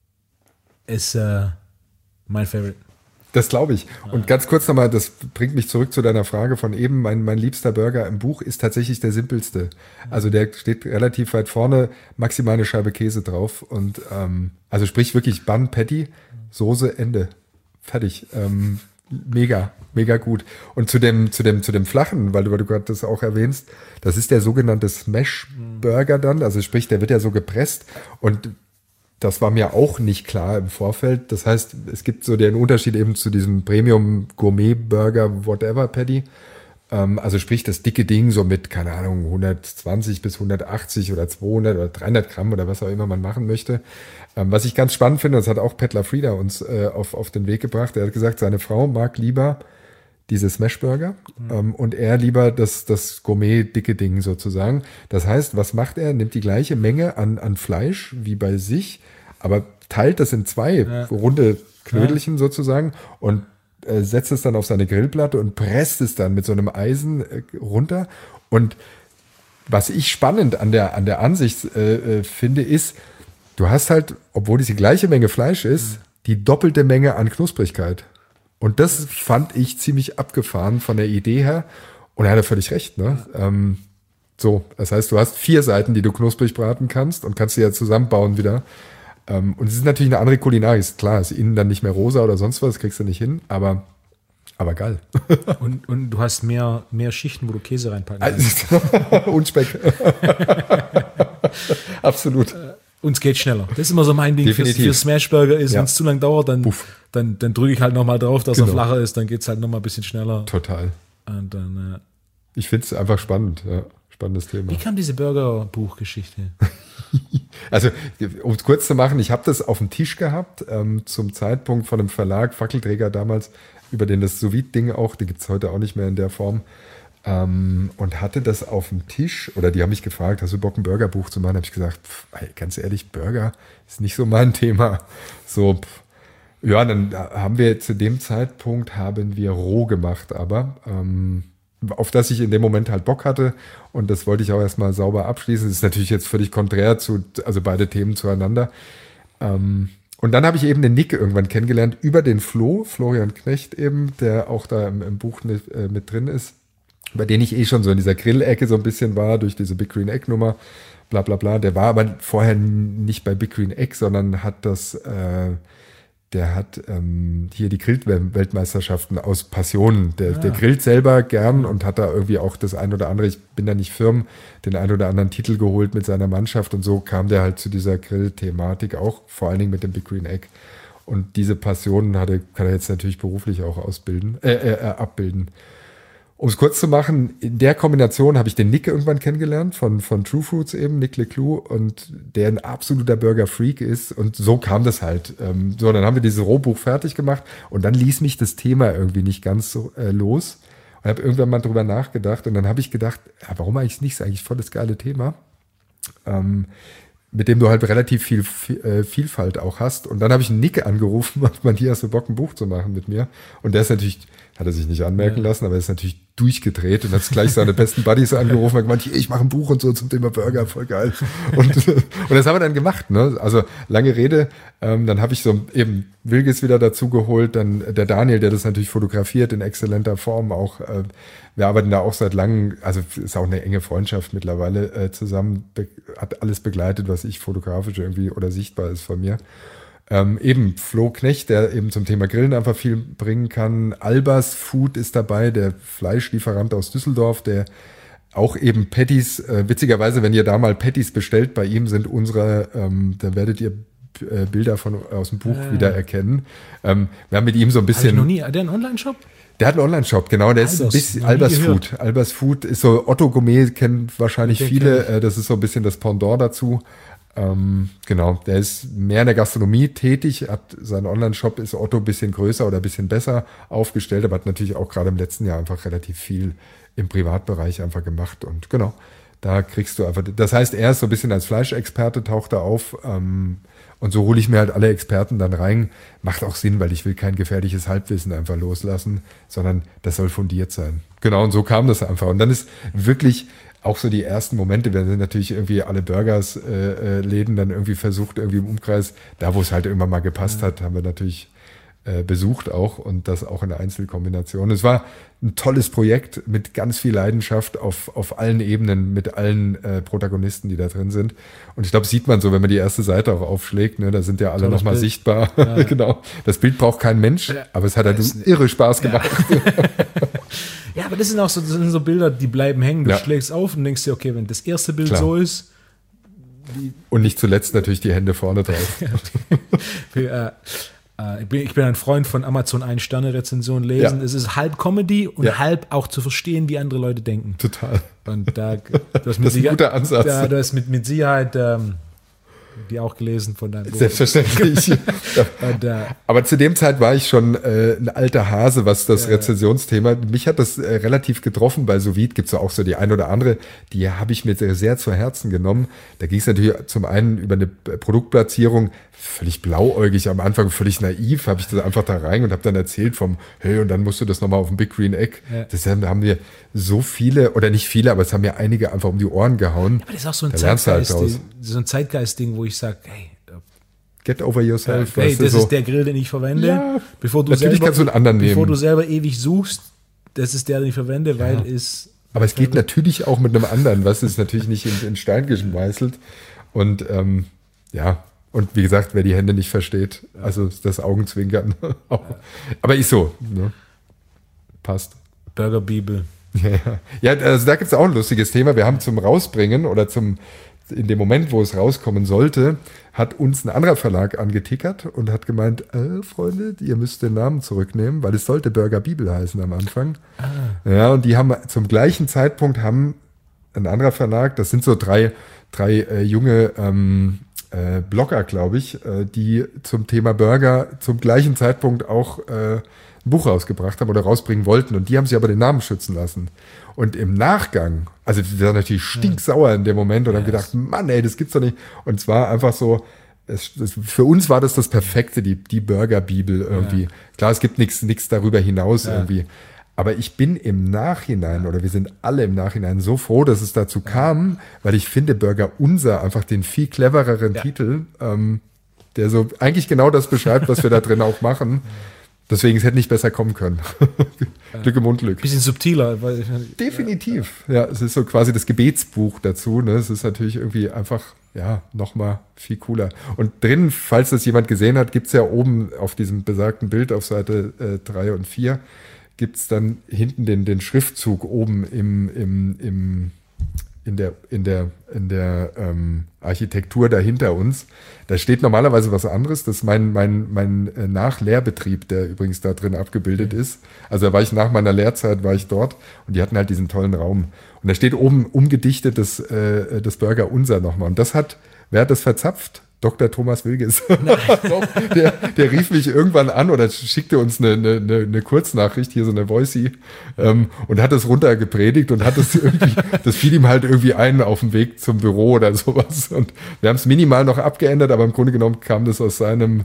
ist äh, mein Favorite. Das glaube ich. Und ganz kurz nochmal, das bringt mich zurück zu deiner Frage von eben. Mein, mein liebster Burger im Buch ist tatsächlich der simpelste. Also der steht relativ weit vorne, maximal eine Scheibe Käse drauf. Und ähm, also sprich wirklich Bun, Patty, Soße, Ende. Fertig. Ähm, mega, mega gut. Und zu dem, zu dem, zu dem flachen, weil du, weil du gerade das auch erwähnst, das ist der sogenannte Smash Burger dann. Also sprich, der wird ja so gepresst und das war mir auch nicht klar im Vorfeld. Das heißt, es gibt so den Unterschied eben zu diesem Premium Gourmet Burger Whatever Patty. Ähm, also sprich das dicke Ding so mit, keine Ahnung, hundertzwanzig bis hundertachtzig oder zweihundert oder dreihundert Gramm oder was auch immer man machen möchte. Ähm, was ich ganz spannend finde, das hat auch Pat LaFrieda uns äh, auf, auf den Weg gebracht. Er hat gesagt, seine Frau mag lieber diese Smashburger mhm. ähm, und er lieber das, das Gourmet-dicke Ding sozusagen. Das heißt, was macht er? Nimmt die gleiche Menge an, an Fleisch wie bei sich, aber teilt das in zwei ja. runde Knödelchen ja. sozusagen und äh, setzt es dann auf seine Grillplatte und presst es dann mit so einem Eisen äh, runter. Und was ich spannend an der, an der Ansicht äh, äh, finde, ist, du hast halt, obwohl es die gleiche Menge Fleisch ist, mhm. die doppelte Menge an Knusprigkeit. Und das fand ich ziemlich abgefahren von der Idee her. Und er hatte völlig recht. Ne? Ja. Ähm, so, das heißt, du hast vier Seiten, die du knusprig braten kannst und kannst sie ja zusammenbauen wieder. Ähm, und es ist natürlich eine andere Kulinarik. Ist klar, ist innen dann nicht mehr rosa oder sonst was, das kriegst du nicht hin. Aber, aber geil. und, und du hast mehr, mehr Schichten, wo du Käse reinpacken kannst. Und Speck. Absolut. Und es geht schneller. Das ist immer so mein Ding für, für Smashburger ist, ja. wenn es zu lang dauert, dann, dann, dann drücke ich halt nochmal drauf, dass genau. er flacher ist, dann geht es halt nochmal ein bisschen schneller. Total. Und dann, äh, ich finde es einfach spannend, ja. Spannendes Thema. Wie kam diese Burger-Buchgeschichte? Also, um es kurz zu machen, ich habe das auf dem Tisch gehabt, ähm, zum Zeitpunkt von einem Verlag, Fackelträger damals, über den das Sous-Vide-Ding auch, die gibt es heute auch nicht mehr in der Form, Ähm, und hatte das auf dem Tisch, oder die haben mich gefragt, hast du Bock, ein Burgerbuch zu machen? Da habe ich gesagt, pff, ey, ganz ehrlich, Burger ist nicht so mein Thema. So, pff. Ja, dann haben wir zu dem Zeitpunkt, haben wir roh gemacht, aber ähm, auf das ich in dem Moment halt Bock hatte und das wollte ich auch erstmal sauber abschließen. Das ist natürlich jetzt völlig konträr zu, also beide Themen zueinander. Ähm, und dann habe ich eben den Nick irgendwann kennengelernt über den Flo, Florian Knecht eben, der auch da im, im Buch mit, äh, mit drin ist, bei denen ich eh schon so in dieser Grillecke so ein bisschen war, durch diese Big Green Egg Nummer, bla bla bla. Der war aber vorher nicht bei Big Green Egg, sondern hat das, äh, der hat ähm, hier die Grill-Weltmeisterschaften aus Passion. Der, ah. der grillt selber gern und hat da irgendwie auch das ein oder andere, ich bin da nicht firm, den ein oder anderen Titel geholt mit seiner Mannschaft und so kam der halt zu dieser Grill-Thematik, auch vor allen Dingen mit dem Big Green Egg. Und diese Passion hatte, kann er jetzt natürlich beruflich auch ausbilden, äh, äh, abbilden. Um es kurz zu machen, in der Kombination habe ich den Nick irgendwann kennengelernt von, von True Foods eben, Nick Leclou, und der ein absoluter Burger-Freak ist. Und so kam das halt. Ähm, so, dann haben wir dieses Rohbuch fertig gemacht und dann ließ mich das Thema irgendwie nicht ganz so äh, los. Und habe irgendwann mal drüber nachgedacht und dann habe ich gedacht, ja, warum eigentlich nicht? Ist eigentlich voll das geile Thema. Ähm, mit dem du halt relativ viel, viel äh, Vielfalt auch hast. Und dann habe ich einen Nick angerufen, und man hier hast du Bock, ein Buch zu machen mit mir. Und der ist natürlich, hat er sich nicht anmerken lassen, aber er ist natürlich durchgedreht und hat gleich seine besten Buddies angerufen und gemeint, ich mache ein Buch und so zum Thema Burger, voll geil. Und, und das haben wir dann gemacht, ne? Also lange Rede, ähm, dann habe ich so eben Wilgis wieder dazu geholt, dann der Daniel, der das natürlich fotografiert in exzellenter Form auch. Äh, wir arbeiten da auch seit langem, also ist auch eine enge Freundschaft mittlerweile äh, zusammen, be- hat alles begleitet, was ich fotografisch irgendwie oder sichtbar ist von mir. Ähm, eben Flo Knecht, der eben zum Thema Grillen einfach viel bringen kann. Albers Food ist dabei, der Fleischlieferant aus Düsseldorf, der auch eben Patties, äh, witzigerweise, wenn ihr da mal Patties bestellt bei ihm, sind unsere, ähm, dann werdet ihr äh, Bilder von aus dem Buch äh. wieder erkennen. Ähm, wir haben mit ihm so ein bisschen... Hab ich noch nie, hat der einen Online-Shop? Der hat einen Online-Shop, genau, der Albers, ist ein bisschen Albers Food. Albers Food ist so, Otto Gourmet kennen wahrscheinlich viele, äh, das ist so ein bisschen das Pendant dazu. Ähm, genau, der ist mehr in der Gastronomie tätig, hat sein Online-Shop ist Otto ein bisschen größer oder ein bisschen besser aufgestellt, aber hat natürlich auch gerade im letzten Jahr einfach relativ viel im Privatbereich einfach gemacht und genau, da kriegst du einfach, das heißt, er ist so ein bisschen als Fleischexperte, taucht er auf ähm, und so hole ich mir halt alle Experten dann rein. Macht auch Sinn, weil ich will kein gefährliches Halbwissen einfach loslassen, sondern das soll fundiert sein. Genau, und so kam das einfach. Und dann ist wirklich auch so die ersten Momente, wir sind natürlich irgendwie alle Burgers äh, Läden dann irgendwie versucht, irgendwie im Umkreis, da wo es halt irgendwann mal gepasst hat, haben wir natürlich äh, besucht auch und das auch in der Einzelkombination. Es war ein tolles Projekt mit ganz viel Leidenschaft auf, auf allen Ebenen, mit allen äh, Protagonisten, die da drin sind. Und ich glaube, sieht man so, wenn man die erste Seite auch aufschlägt, ne, da sind ja alle nochmal sichtbar. Ja. Genau. Das Bild braucht kein Mensch, aber es hat halt irre Spaß gemacht. Ja. Ja, aber das sind auch so, das sind so Bilder, die bleiben hängen. Du ja. schlägst auf und denkst dir, okay, wenn das erste Bild Klar. so ist. Und nicht zuletzt natürlich die Hände vorne drauf. äh, äh, ich, bin, ich bin ein Freund von Amazon Ein-Sterne-Rezension lesen. Ja. Es ist halb Comedy und ja. halb auch zu verstehen, wie andere Leute denken. Total. Und da, das, das ist ein guter Ansatz. Da, du hast mit, mit Sicherheit ähm, die auch gelesen von deinem Buch. Selbstverständlich. Und, äh, aber zu dem Zeit war ich schon äh, ein alter Hase, was das äh, Rezensionsthema. Mich hat das äh, relativ getroffen. Bei Sous Vide gibt es ja auch so die ein oder andere, die habe ich mir sehr, sehr zu Herzen genommen. Da ging es natürlich zum einen über eine Produktplatzierung, völlig blauäugig am Anfang, völlig naiv, habe ich das einfach da rein und habe dann erzählt vom, hey, und dann musst du das nochmal auf dem Big Green Egg. Ja. Das haben wir so viele, oder nicht viele, aber es haben mir einige einfach um die Ohren gehauen. Ja, aber das ist auch so ein Zeitgeist-Ding, halt so ein Zeitgeist-Ding, wo ich sage, hey, get over yourself. Ja, hey, das so. ist der Grill, den ich verwende. Ja, bevor du natürlich selber, kannst du einen anderen bevor nehmen. du selber ewig suchst, das ist der, den ich verwende, ja. weil es... Aber es geht natürlich auch mit einem anderen, was ist natürlich nicht in, in Stein gemeißelt. Und ähm, ja, und wie gesagt, wer die Hände nicht versteht, also das Augenzwinkern. Aber ist so. Ne? Passt. Burgerbibel. Ja, ja. ja, also da gibt es auch ein lustiges Thema. Wir haben zum Rausbringen oder zum in dem Moment, wo es rauskommen sollte, hat uns ein anderer Verlag angetickert und hat gemeint, äh, Freunde, ihr müsst den Namen zurücknehmen, weil es sollte Burger Bibel heißen am Anfang. Ah. Ja, und die haben zum gleichen Zeitpunkt haben ein anderer Verlag, das sind so drei, drei äh, junge ähm, äh, Blogger, glaube ich, äh, die zum Thema Burger zum gleichen Zeitpunkt auch äh, ein Buch rausgebracht haben oder rausbringen wollten. Und die haben sich aber den Namen schützen lassen. Und im Nachgang, also die waren natürlich stinksauer in dem Moment und yes. haben gedacht, Mann, ey, das gibt's doch nicht. Und es war einfach so, es, das, für uns war das das Perfekte, die, die Burger-Bibel irgendwie. Ja. Klar, es gibt nichts nichts darüber hinaus ja. irgendwie. Aber ich bin im Nachhinein, ja. oder wir sind alle im Nachhinein so froh, dass es dazu ja. kam, weil ich finde Burger Unser einfach den viel clevereren ja. Titel, ähm, der so eigentlich genau das beschreibt, was wir da drin auch machen. Deswegen, es hätte nicht besser kommen können. Glück im Unglück. Bisschen subtiler. Weil ich, Definitiv. Ja. ja, es ist so quasi das Gebetsbuch dazu. Ne? Es ist natürlich irgendwie einfach, ja, nochmal viel cooler. Und drin, falls das jemand gesehen hat, gibt's ja oben auf diesem besagten Bild auf Seite äh, drei und vier, gibt's dann hinten den, den Schriftzug oben im, im, im, in der, in der, in der ähm, Architektur da hinter uns. Da steht normalerweise was anderes. Das ist mein, mein, mein Nachlehrbetrieb, der übrigens da drin abgebildet mhm. ist. Also da war ich nach meiner Lehrzeit, war ich dort und die hatten halt diesen tollen Raum. Und da steht oben umgedichtet das, äh, das Burger Unser nochmal. Und das hat, wer hat das verzapft? Doktor Thomas Wilges. der, der rief mich irgendwann an oder schickte uns eine, eine, eine Kurznachricht, hier so eine Voicey, ähm, und hat es runtergepredigt und hat es irgendwie, das fiel ihm halt irgendwie ein auf dem Weg zum Büro oder sowas. Und wir haben es minimal noch abgeändert, aber im Grunde genommen kam das aus seinem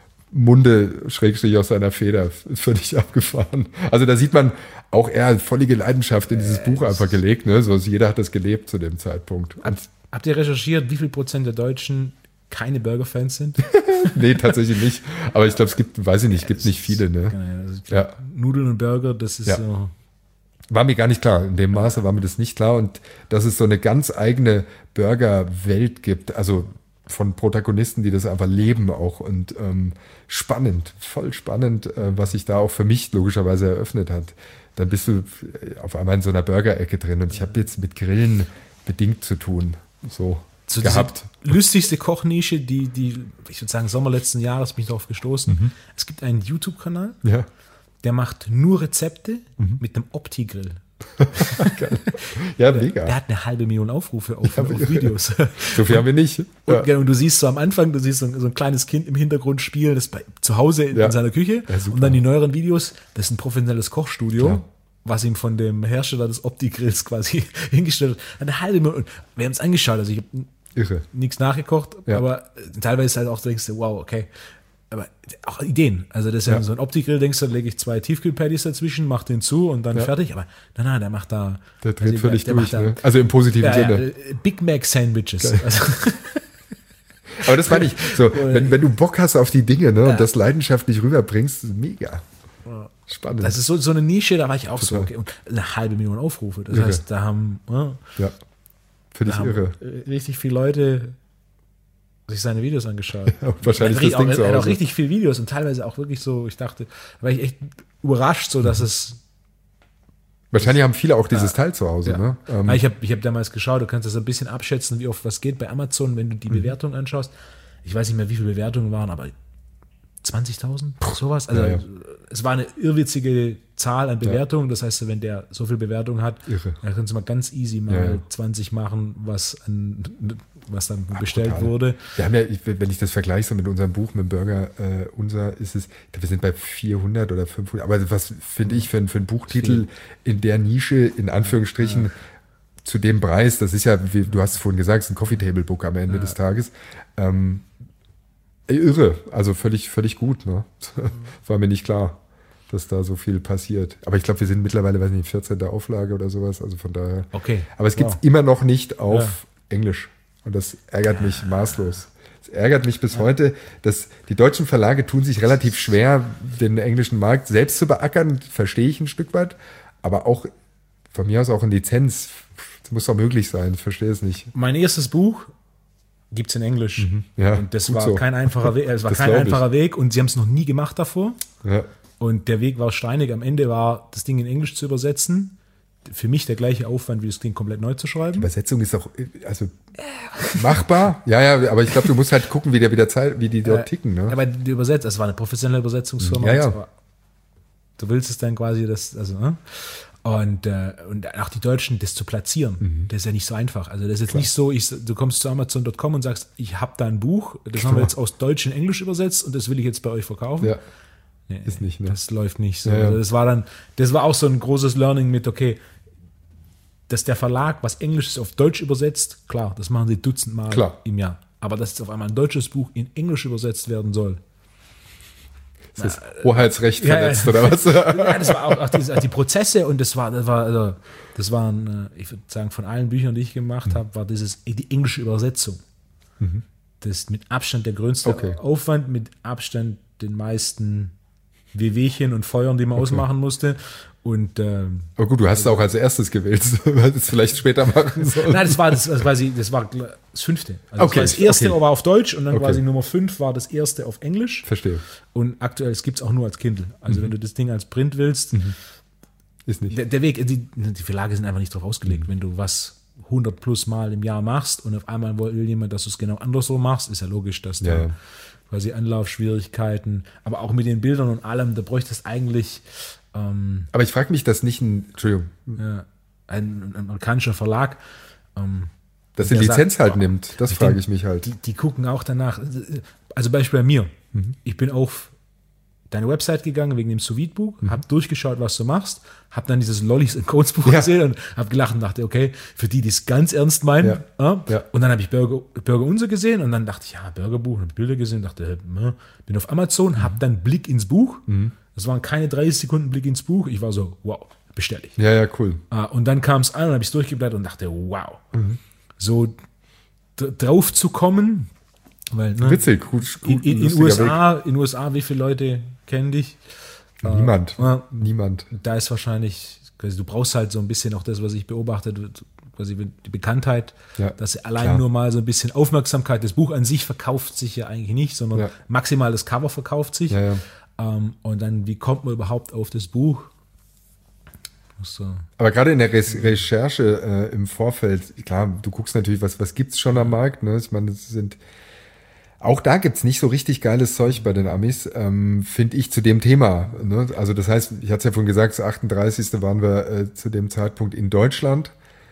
Munde, schrägstrich aus seiner Feder, völlig abgefahren. Also da sieht man auch eher völlige Leidenschaft in dieses äh, Buch einfach gelegt, ne? So, jeder hat das gelebt zu dem Zeitpunkt. Hab, habt ihr recherchiert, wie viel Prozent der Deutschen keine Burger-Fans sind? Nee, tatsächlich nicht. Aber ich glaube, es gibt, weiß ich nicht, ja, gibt nicht viele. Ne? Also glaub, ja. Nudeln und Burger, das ist ja. so. War mir gar nicht klar. In dem Maße war mir das nicht klar. Und dass es so eine ganz eigene Burger-Welt gibt, also von Protagonisten, die das einfach leben auch. Und ähm, spannend, voll spannend, äh, was sich da auch für mich logischerweise eröffnet hat. Dann bist du auf einmal in so einer Burger-Ecke drin. Und ich habe jetzt mit Grillen bedingt zu tun. So. So gehabt. Lustigste Kochnische, die, die, ich würde sagen, Sommer letzten Jahres bin ich darauf gestoßen. Mhm. Es gibt einen YouTube-Kanal, ja. der macht nur Rezepte mhm. mit einem Opti-Grill. Ja, mega. Der hat eine halbe Million Aufrufe auf, Ja, auf Videos. So viel haben wir nicht. Und, Ja. genau, und du siehst so am Anfang, du siehst so ein, so ein kleines Kind im Hintergrund spielen, das bei, zu Hause in, Ja. in seiner Küche. Ja, super. Und dann die neueren Videos, das ist ein professionelles Kochstudio, Klar. was ihm von dem Hersteller des Opti-Grills quasi hingestellt hat. Eine halbe Million. Und wir haben es angeschaut, also ich habe Irre. nichts nachgekocht, Ja. aber teilweise ist halt auch, du denkst du, wow, okay. Aber auch Ideen. Also das ist ja, Ja. so ein Opti-Grill, denkst du, da lege ich zwei Tiefkühlpatties dazwischen, mach den zu und dann Ja. fertig. Aber nein, nein, der macht da. Der dreht also völlig der durch. macht da- Ne? Also im positiven Ja, ja, Sinne. äh, Big Mac Sandwiches. Also, Aber das meine ich, so, wenn, wenn du Bock hast auf die Dinge ne, und das leidenschaftlich rüberbringst, mega. Spannend. das ist so, so eine Nische, da war ich auch so, Total. okay. Und eine halbe Million Aufrufe. Das Irre. heißt, da haben, ja, Ja. Finde da ich haben irre. äh, richtig viele Leute sich seine Videos angeschaut. Und wahrscheinlich er das Ding auch, zu er hat auch Hause. richtig viele Videos und teilweise auch wirklich so, ich dachte, da war ich echt überrascht, so dass es. Wahrscheinlich haben viele auch dieses Teil zu Hause. Ja. Ne? Ähm, Weil ich habe ich hab damals geschaut, du kannst das ein bisschen abschätzen, wie oft was geht bei Amazon, wenn du Mhm. die Bewertung anschaust. Ich weiß nicht mehr, wie viele Bewertungen waren, aber zwanzigtausend, sowas. Also Ja, ja. es war eine irrwitzige Zahl an Bewertungen. Das heißt, wenn der so viel Bewertung hat, Irre. dann kannst du mal ganz easy mal Ja, ja. zwanzig machen, was, an, was dann bestellt Total. wurde. Wir haben ja, ich- wenn ich das vergleiche so mit unserem Buch, mit dem Burger, äh, unser ist es, ich glaub, wir sind bei vierhundert oder fünfhundert, aber was finde ich für, ein- für einen Buchtitel in der Nische, in Anführungsstrichen, zu dem Preis, das ist ja, wie du hast es vorhin gesagt, es ist ein Coffee Table Book am Ende des Tages. Ähm, irre, also völlig, völlig gut, ne? War mir nicht klar, dass da so viel passiert. Aber ich glaube, wir sind mittlerweile, weiß nicht, vierzehnte Auflage oder sowas, also von daher. Okay. Aber es gibt es Wow. immer noch nicht auf Englisch. Und das ärgert mich maßlos. Es ärgert mich bis heute, dass die deutschen Verlage tun sich relativ schwer, den englischen Markt selbst zu beackern. Verstehe ich ein Stück weit. Aber auch von mir aus auch in Lizenz. Das muss doch möglich sein. Ich verstehe es nicht. Mein erstes Buch gibt es in Englisch. Ja, und das gut war so. kein einfacher Weg. Es war Das kein glaub ich. einfacher Weg und sie haben es noch nie gemacht davor. Ja. Und der Weg war steinig. Am Ende war das Ding in Englisch zu übersetzen. Für mich der gleiche Aufwand, wie das Ding komplett neu zu schreiben. Übersetzung ist auch also machbar. Ja, ja, aber ich glaube, du musst halt gucken, wie, der, wie, der Zeit, wie die dort ticken. Ne? Aber die Übersetzt, es war eine professionelle Übersetzungsfirma. Ja, ja. Aber du willst es dann quasi, das, also, ne? Und, äh, und auch die Deutschen, das zu platzieren, Mhm. das ist ja nicht so einfach. Also das ist jetzt nicht so, ich, du kommst zu Amazon Punkt com und sagst, ich habe da ein Buch, das haben wir jetzt aus Deutsch in Englisch übersetzt und das will ich jetzt bei euch verkaufen. Ja. Nee, ist nicht, ne? Das läuft nicht so. Ja, ja. Also das war dann, das war auch so ein großes Learning mit, okay, dass der Verlag was Englisches auf Deutsch übersetzt, klar, das machen sie dutzendmal Klar. im Jahr. Aber dass jetzt auf einmal ein deutsches Buch in Englisch übersetzt werden soll. Ist das Hoheitsrecht Ja, ja. verletzt oder was? Ja, das war auch, auch diese, die Prozesse und das war, das war, also, das waren, äh, ich würde sagen, von allen Büchern, die ich gemacht Mhm. habe, war dieses die englische Übersetzung. Das ist mit Abstand der größte Okay. Aufwand, mit Abstand den meisten Wehwehchen und Feuern, die man ausmachen musste. Und ähm, Aber gut, du hast es auch als erstes gewählt, weil du es vielleicht später machen sollen. nein, das war das, das, quasi, das war das fünfte. Also Okay, das, war das erste okay. war auf Deutsch und dann Okay. quasi Nummer fünf war das erste auf Englisch. Verstehe. Und aktuell, es gibt es auch nur als Kindle. Also Mhm. wenn du das Ding als Print willst, Ist nicht. der, der Weg, die, die Verlage sind einfach nicht drauf ausgelegt. Wenn du was hundert plus Mal im Jahr machst und auf einmal will jemand, dass du es genau andersrum machst, ist ja logisch, dass Ja, da ja. quasi Anlaufschwierigkeiten, aber auch mit den Bildern und allem, da bräuchtest eigentlich ähm, Aber ich frage mich, dass nicht ein, Entschuldigung, ja, ein, ein amerikanischer Verlag, ähm, dass die der Lizenz sagt, halt oh, nimmt. Das ich frage denk, ich mich halt. Die, die gucken auch danach. Also Beispiel bei mir. Mhm. Ich bin auf deine Website gegangen wegen dem Sous-Vide-Buch, Mhm. habe durchgeschaut, was du machst, habe dann dieses Lollis and Codes Buch Ja. gesehen und habe gelacht und dachte, okay, für die, die es ganz ernst meinen. Ja. Ja. Ja. Und dann habe ich Burger, Burger Unser gesehen und dann dachte ich, ja, Burgerbuch, habe Bilder gesehen, dachte, hm, bin auf Amazon, habe dann Blick ins Buch. Mhm. Das waren keine dreißig Sekunden Blick ins Buch. Ich war so, wow, bestelle ich. Ja, ja, cool. Ah, und dann kam es an und habe ich es durchgeblättert und dachte, wow. Mhm. So d- drauf zu kommen, weil ne, Witzig, gut, in, gut in, in lustiger U S A, in U S A, wie viele Leute kennen dich? Weg. Niemand. Ja. Niemand. Da ist wahrscheinlich, quasi, du brauchst halt so ein bisschen auch das, was ich beobachtet, quasi die Bekanntheit, Ja, dass sie allein klar. nur mal so ein bisschen Aufmerksamkeit, das Buch an sich verkauft sich ja eigentlich nicht, sondern Ja. maximal das Cover verkauft sich. Ja, ja. Ähm, und dann, wie kommt man überhaupt auf das Buch? So. Aber gerade in der Re Recherche äh, im Vorfeld, klar, du guckst natürlich, was, was gibt es schon am Markt. Ne? Ich meine, das sind Auch da gibt's nicht so richtig geiles Zeug bei den Amis, ähm, finde ich, zu dem Thema. Ne? Also das heißt, ich hatte es ja vorhin gesagt, das achtunddreißigste waren wir äh, zu dem Zeitpunkt in Deutschland.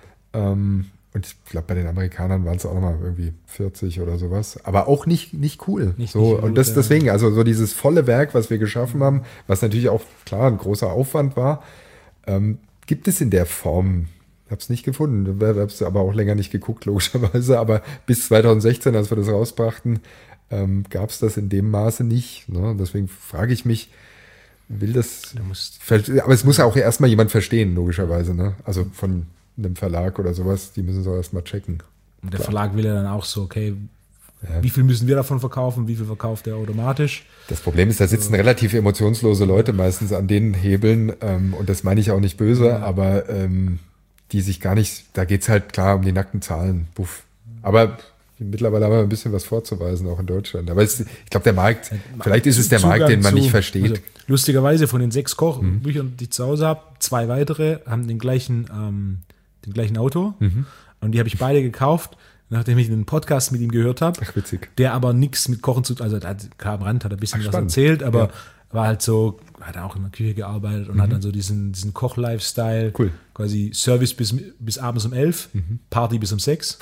Ähm, und ich glaube, bei den Amerikanern waren es auch nochmal irgendwie vierzig oder sowas. Aber auch nicht, nicht cool. Nicht, so, nicht gut, und das ja. deswegen, also so dieses volle Werk, was wir geschaffen haben, was natürlich auch, klar, ein großer Aufwand war, ähm, gibt es in der Form. Ich habe es nicht gefunden, ich habe es aber auch länger nicht geguckt, logischerweise. Aber bis zweitausendsechzehn, als wir das rausbrachten, ähm, gab es das in dem Maße nicht. Ne? Deswegen frage ich mich, will das... Du musst, aber es muss ja auch erstmal jemand verstehen, logischerweise. Ne? Also von einem Verlag oder sowas, die müssen es auch erstmal checken. und der Klar. Verlag will ja dann auch so, okay, Ja. wie viel müssen wir davon verkaufen, wie viel verkauft er automatisch? Das Problem ist, da sitzen relativ emotionslose Leute meistens an den Hebeln. Ähm, und das meine ich auch nicht böse, Ja. aber... Ähm, die sich gar nicht, da geht's halt klar um die nackten Zahlen. Buff. Aber mittlerweile haben wir ein bisschen was vorzuweisen, auch in Deutschland. Aber es, ich glaube, der Markt, vielleicht ist es der Zugang Markt, den man zu- nicht versteht. Also, lustigerweise von den sechs Kochbüchern, die ich zu Hause habe, zwei weitere haben den gleichen, ähm, den gleichen Autor. Mhm. Und die habe ich beide gekauft, nachdem ich einen Podcast mit ihm gehört habe. Ach, witzig. Der aber nichts mit Kochen zu tun, also der hat, klar am Rand hat er ein bisschen Ach, was spannend. erzählt, aber Ja. war halt so, hat auch in der Küche gearbeitet und hat dann so diesen, diesen Koch-Lifestyle, Cool. quasi Service bis, bis abends um elf, Party bis um sechs,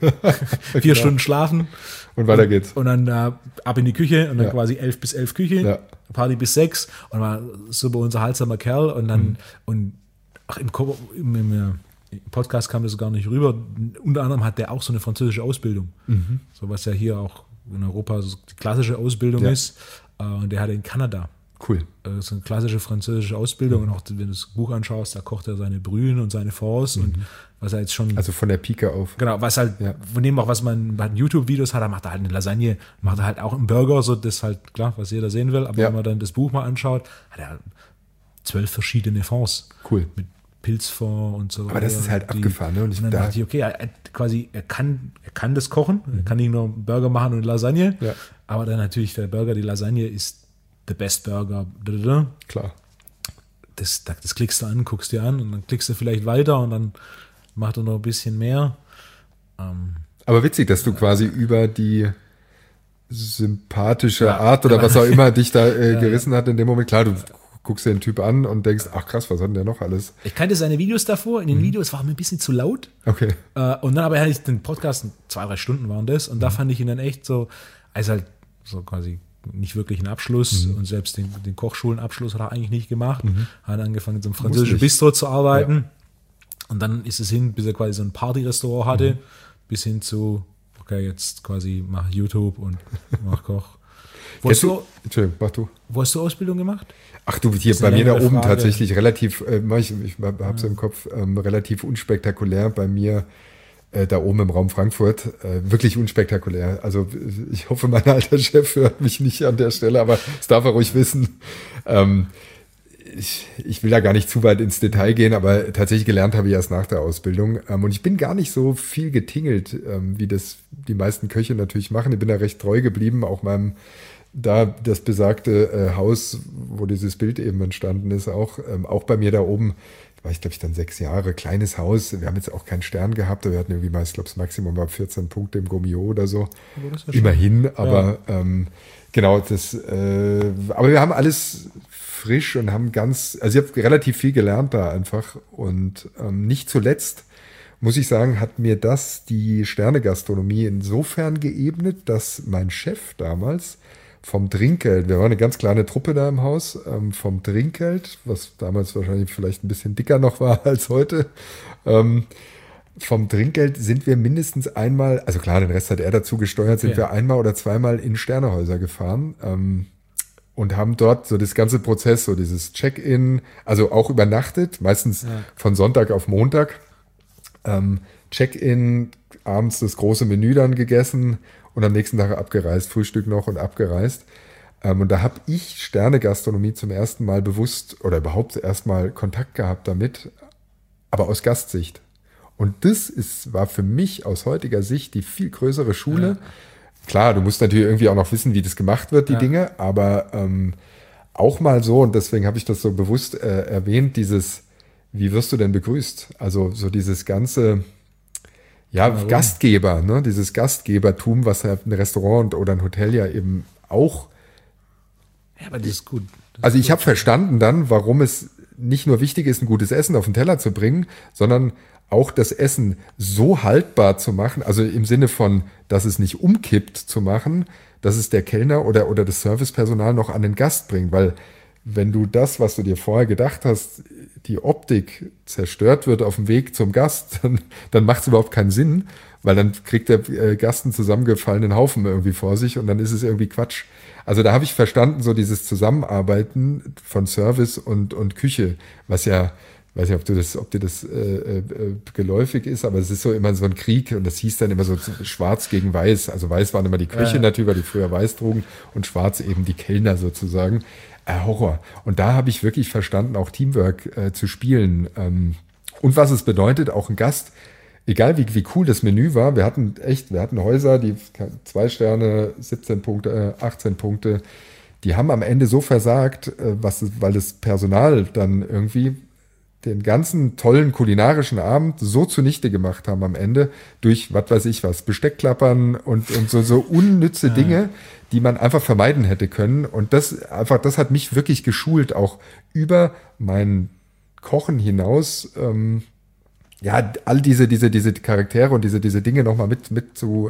vier Genau. Stunden schlafen Und weiter geht's. und dann äh, ab in die Küche und dann Ja. quasi elf bis elf Küche, Ja. Party bis sechs und war super unterhaltsamer Kerl und dann Mhm. und ach, im, Ko- im, im, äh, im Podcast kam das gar nicht rüber. Unter anderem hat der auch so eine französische Ausbildung, Mhm. so was ja hier auch in Europa so die klassische Ausbildung Ja. ist. Äh, Und der hatte in Kanada Cool. äh, so eine klassische französische Ausbildung und auch wenn du das Buch anschaust, da kocht er seine Brühen und seine Forts und was er jetzt schon Also von der Pike auf. genau, was halt Ja. von dem auch was man bei YouTube-Videos hat, da macht er halt eine Lasagne, macht er halt auch einen Burger, so das halt klar, was jeder sehen will, aber Ja. wenn man dann das Buch mal anschaut, hat er zwölf verschiedene Fonds Cool. mit Pilzfond und so. Aber das ist halt abgefahren, ne? Und Und, ich- dann da- dachte ich, okay, er, er, quasi, er kann, er kann das kochen, er kann nicht nur einen Burger machen und eine Lasagne, Ja. aber dann natürlich der Burger, die Lasagne ist the best Burger. da, da, da. Klar. Das, das klickst du an, guckst dir an und dann klickst du vielleicht weiter und dann macht er noch ein bisschen mehr. Ähm, Aber witzig, dass du quasi über die sympathische Ja. Art oder was auch immer dich da äh, Ja. gerissen hat in dem Moment. Klar, du guckst dir den Typ an und denkst, ach krass, was hat denn der noch alles? Ich kannte seine Videos davor. In den Mhm. Videos war mir ein bisschen zu laut. Okay. Äh, und dann aber hatte ich den Podcast, zwei, drei Stunden waren das. Und da Mhm. fand ich ihn dann echt so, also halt so quasi nicht wirklich einen Abschluss. Mhm. Und selbst den, den Kochschulenabschluss hat er eigentlich nicht gemacht. Hat angefangen, in so einem nicht. französischen Bistro zu arbeiten. Und dann ist es hin, bis er quasi so ein Partyrestaurant hatte, Mhm. bis bis hin zu, okay, jetzt quasi mach YouTube und mach Koch. Wo Kennst hast, du, du, Entschuldigung, mach du. wo hast du Ausbildung gemacht? Ach du, hier ist bei eine mir da längere oben Frage. tatsächlich relativ, äh, mach ich, ich habe es im Kopf, ähm, relativ unspektakulär bei mir äh, da oben im Raum Frankfurt. Äh, wirklich unspektakulär. Also ich hoffe, mein alter Chef hört mich nicht an der Stelle, aber das darf er ruhig wissen. Ähm, ich, ich will da gar nicht zu weit ins Detail gehen, aber tatsächlich gelernt habe ich erst nach der Ausbildung. Ähm, und ich bin gar nicht so viel getingelt, ähm, wie das die meisten Köche natürlich machen. Ich bin da recht treu geblieben, auch meinem da das besagte äh, Haus, wo dieses Bild eben entstanden ist, auch, ähm, auch bei mir da oben, war ich glaube ich dann sechs Jahre, kleines Haus. Wir haben jetzt auch keinen Stern gehabt, wir hatten irgendwie mal, ich glaube das Maximum war vierzehn Punkte im Gomio oder so. Aber das ist ja schön. Immerhin, aber ähm, genau, das, äh, aber wir haben alles frisch und haben ganz, also ich habe relativ viel gelernt da einfach und ähm, nicht zuletzt muss ich sagen, hat mir das die Sternegastronomie insofern geebnet, dass mein Chef damals vom Trinkgeld, wir waren eine ganz kleine Truppe da im Haus, ähm, vom Trinkgeld, was damals wahrscheinlich vielleicht ein bisschen dicker noch war als heute, ähm, vom Trinkgeld sind wir mindestens einmal, also klar, den Rest hat er dazu gesteuert, sind Ja. wir einmal oder zweimal in Sternehäuser gefahren ähm, und haben dort so das ganze Prozess, so dieses Check-in, also auch übernachtet, meistens Ja. von Sonntag auf Montag, ähm, Check-in, abends das große Menü dann gegessen und am nächsten Tag abgereist, Frühstück noch und abgereist. Ähm, und da habe ich Sternegastronomie zum ersten Mal bewusst oder überhaupt erstmal Kontakt gehabt damit, aber aus Gastsicht. Und das ist, war für mich aus heutiger Sicht die viel größere Schule. Ja. Klar, du musst natürlich irgendwie auch noch wissen, wie das gemacht wird, die Ja. Dinge, aber ähm, auch mal so, und deswegen habe ich das so bewusst äh, erwähnt, dieses, wie wirst du denn begrüßt? Also so dieses ganze, Ja, Warum? Gastgeber, ne? Dieses Gastgebertum, was ja ein Restaurant oder ein Hotel ja eben auch. Ja, aber das ist gut. Das also ist ich habe verstanden dann, warum es nicht nur wichtig ist, ein gutes Essen auf den Teller zu bringen, sondern auch das Essen so haltbar zu machen, also im Sinne von, dass es nicht umkippt zu machen, dass es der Kellner oder, oder das Servicepersonal noch an den Gast bringt, weil wenn du das, was du dir vorher gedacht hast, die Optik zerstört wird auf dem Weg zum Gast, dann, dann macht es überhaupt keinen Sinn, weil dann kriegt der äh, Gast einen zusammengefallenen Haufen irgendwie vor sich und dann ist es irgendwie Quatsch. Also da habe ich verstanden, so dieses Zusammenarbeiten von Service und, und Küche, was ja, weiß nicht, ob du das, ob dir das äh, äh, geläufig ist, aber es ist so immer so ein Krieg und das hieß dann immer so schwarz gegen weiß. Also weiß waren immer die Köche Ja. natürlich, weil die früher weiß trugen und schwarz eben die Kellner sozusagen. Äh, Horror. Und da habe ich wirklich verstanden, auch Teamwork äh, zu spielen. Ähm, und was es bedeutet, auch ein Gast, egal wie, wie cool das Menü war, wir hatten echt, wir hatten Häuser, die zwei Sterne, siebzehn Punkte, äh, achtzehn Punkte, die haben am Ende so versagt, äh, was, weil das Personal dann irgendwie den ganzen tollen kulinarischen Abend so zunichte gemacht haben am Ende durch, was weiß ich was, Besteckklappern und, und so, so unnütze ja. Dinge, die man einfach vermeiden hätte können. Und das einfach, das hat mich wirklich geschult, auch über mein Kochen hinaus, ähm, ja, all diese, diese, diese Charaktere und diese, diese Dinge nochmal mit, mit zu,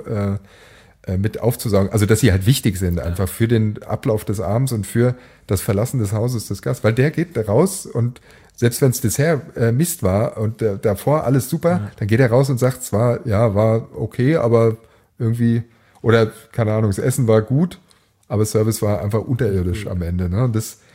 äh, mit aufzusaugen. Also, dass sie halt wichtig sind einfach für den Ablauf des Abends und für das Verlassen des Hauses des Gastes. Weil der geht raus und selbst wenn das Dessert äh, Mist war und äh, davor alles super, ja. dann geht er raus und sagt zwar, ja, war okay, aber irgendwie, oder keine Ahnung, das Essen war gut, aber Service war einfach unterirdisch mhm. am Ende. Ne? Und das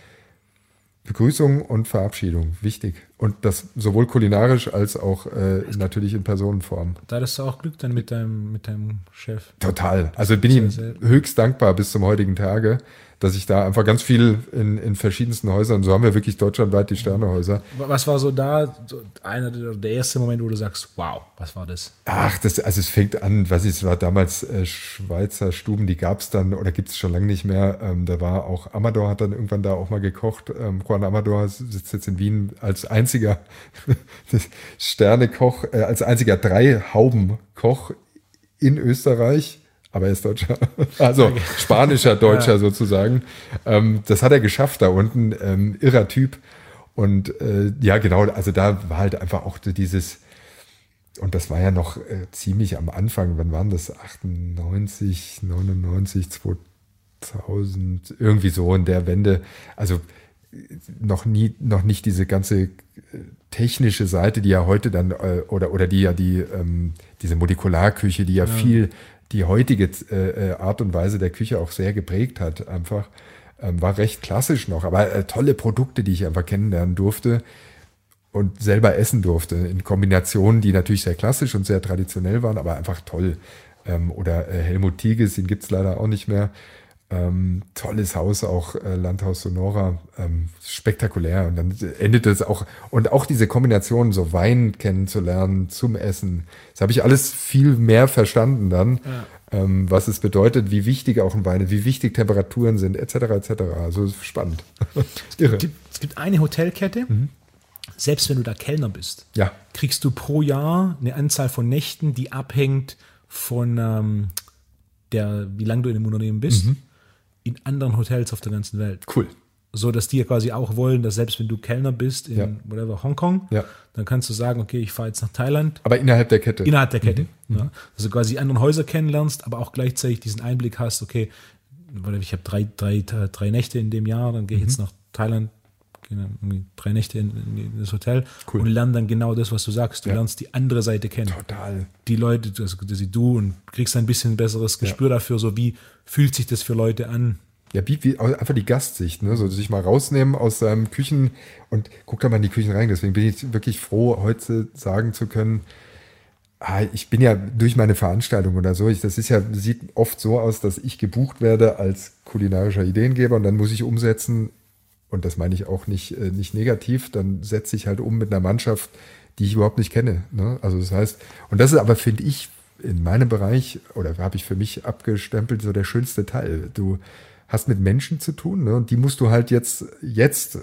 Begrüßung und Verabschiedung, wichtig. Und das sowohl kulinarisch als auch äh, natürlich in Personenform. Da hattest du auch Glück dann mit deinem, mit deinem Chef. Total. Also bin ich ihm höchst dankbar bis zum heutigen Tage, dass ich da einfach ganz viel in, in verschiedensten Häusern, so haben wir wirklich deutschlandweit die Sternehäuser. Was war so da, so einer der, der erste Moment, wo du sagst, wow, was war das? Ach, das, also es fängt an, was ich, es war damals äh, Schweizer Stuben, die gab es dann, oder gibt es schon lange nicht mehr. Ähm, da war auch, Amador hat dann irgendwann da auch mal gekocht. Ähm, Juan Amador sitzt jetzt in Wien als einziger Sternekoch, äh, als einziger Drei-Hauben-Koch in Österreich. Aber er ist Deutscher, also spanischer Deutscher ja. sozusagen. Ähm, das hat er geschafft da unten, ähm, irrer Typ. Und äh, ja, genau, also da war halt einfach auch dieses, und das war ja noch äh, ziemlich am Anfang, wann waren das? achtundneunzig, neunundneunzig, zweitausend, irgendwie so in der Wende. Also noch nie, noch nicht diese ganze technische Seite, die ja heute dann, äh, oder, oder die ja die, ähm, diese Molekularküche, die ja, ja. viel die heutige äh, Art und Weise der Küche auch sehr geprägt hat, einfach. Ähm, war recht klassisch noch, aber äh, tolle Produkte, die ich einfach kennenlernen durfte und selber essen durfte, in Kombinationen, die natürlich sehr klassisch und sehr traditionell waren, aber einfach toll. Ähm, oder äh, Helmut Tigges, den gibt's leider auch nicht mehr. Ähm, tolles Haus, auch äh, Landhaus Sonora, ähm, spektakulär. Und dann endet es auch, und auch diese Kombination, so Wein kennenzulernen zum Essen, das habe ich alles viel mehr verstanden dann, ja. ähm, was es bedeutet, wie wichtig auch ein Wein ist, wie wichtig Temperaturen sind, et cetera, et cetera. Also spannend. Irre. Es gibt, es gibt eine Hotelkette, mhm. selbst wenn du da Kellner bist, ja. kriegst du pro Jahr eine Anzahl von Nächten, die abhängt von ähm, der, wie lange du in dem Unternehmen bist. Mhm. in anderen Hotels auf der ganzen Welt. Cool. So, dass die ja quasi auch wollen, dass selbst wenn du Kellner bist in ja. whatever, Hongkong, ja. dann kannst du sagen, okay, ich fahre jetzt nach Thailand. Aber innerhalb der Kette. Innerhalb der Kette. Mhm. Ja. Dass du quasi andere Häuser kennenlernst, aber auch gleichzeitig diesen Einblick hast, okay, ich habe drei, drei, drei Nächte in dem Jahr, dann gehe ich mhm. jetzt nach Thailand, gehe dann irgendwie drei Nächte in, in das Hotel cool. und lerne dann genau das, was du sagst. Du ja. lernst die andere Seite kennen. Total. Die Leute, also du und kriegst ein bisschen besseres Gespür ja. dafür, so wie fühlt sich das für Leute an. Ja, wie, wie, einfach die Gastsicht, ne? So sich mal rausnehmen aus seinem Küchen und guck da mal in die Küchen rein. Deswegen bin ich wirklich froh, heute sagen zu können, ah, ich bin ja durch meine Veranstaltung oder so, ich, das ist ja, sieht oft so aus, dass ich gebucht werde als kulinarischer Ideengeber und dann muss ich umsetzen, und das meine ich auch nicht, äh, nicht negativ, dann setze ich halt um mit einer Mannschaft, die ich überhaupt nicht kenne. Ne? Also das heißt, und das ist aber, finde ich, in meinem Bereich, oder habe ich für mich abgestempelt, so der schönste Teil. Du hast mit Menschen zu tun, ne? Und die musst du halt jetzt, jetzt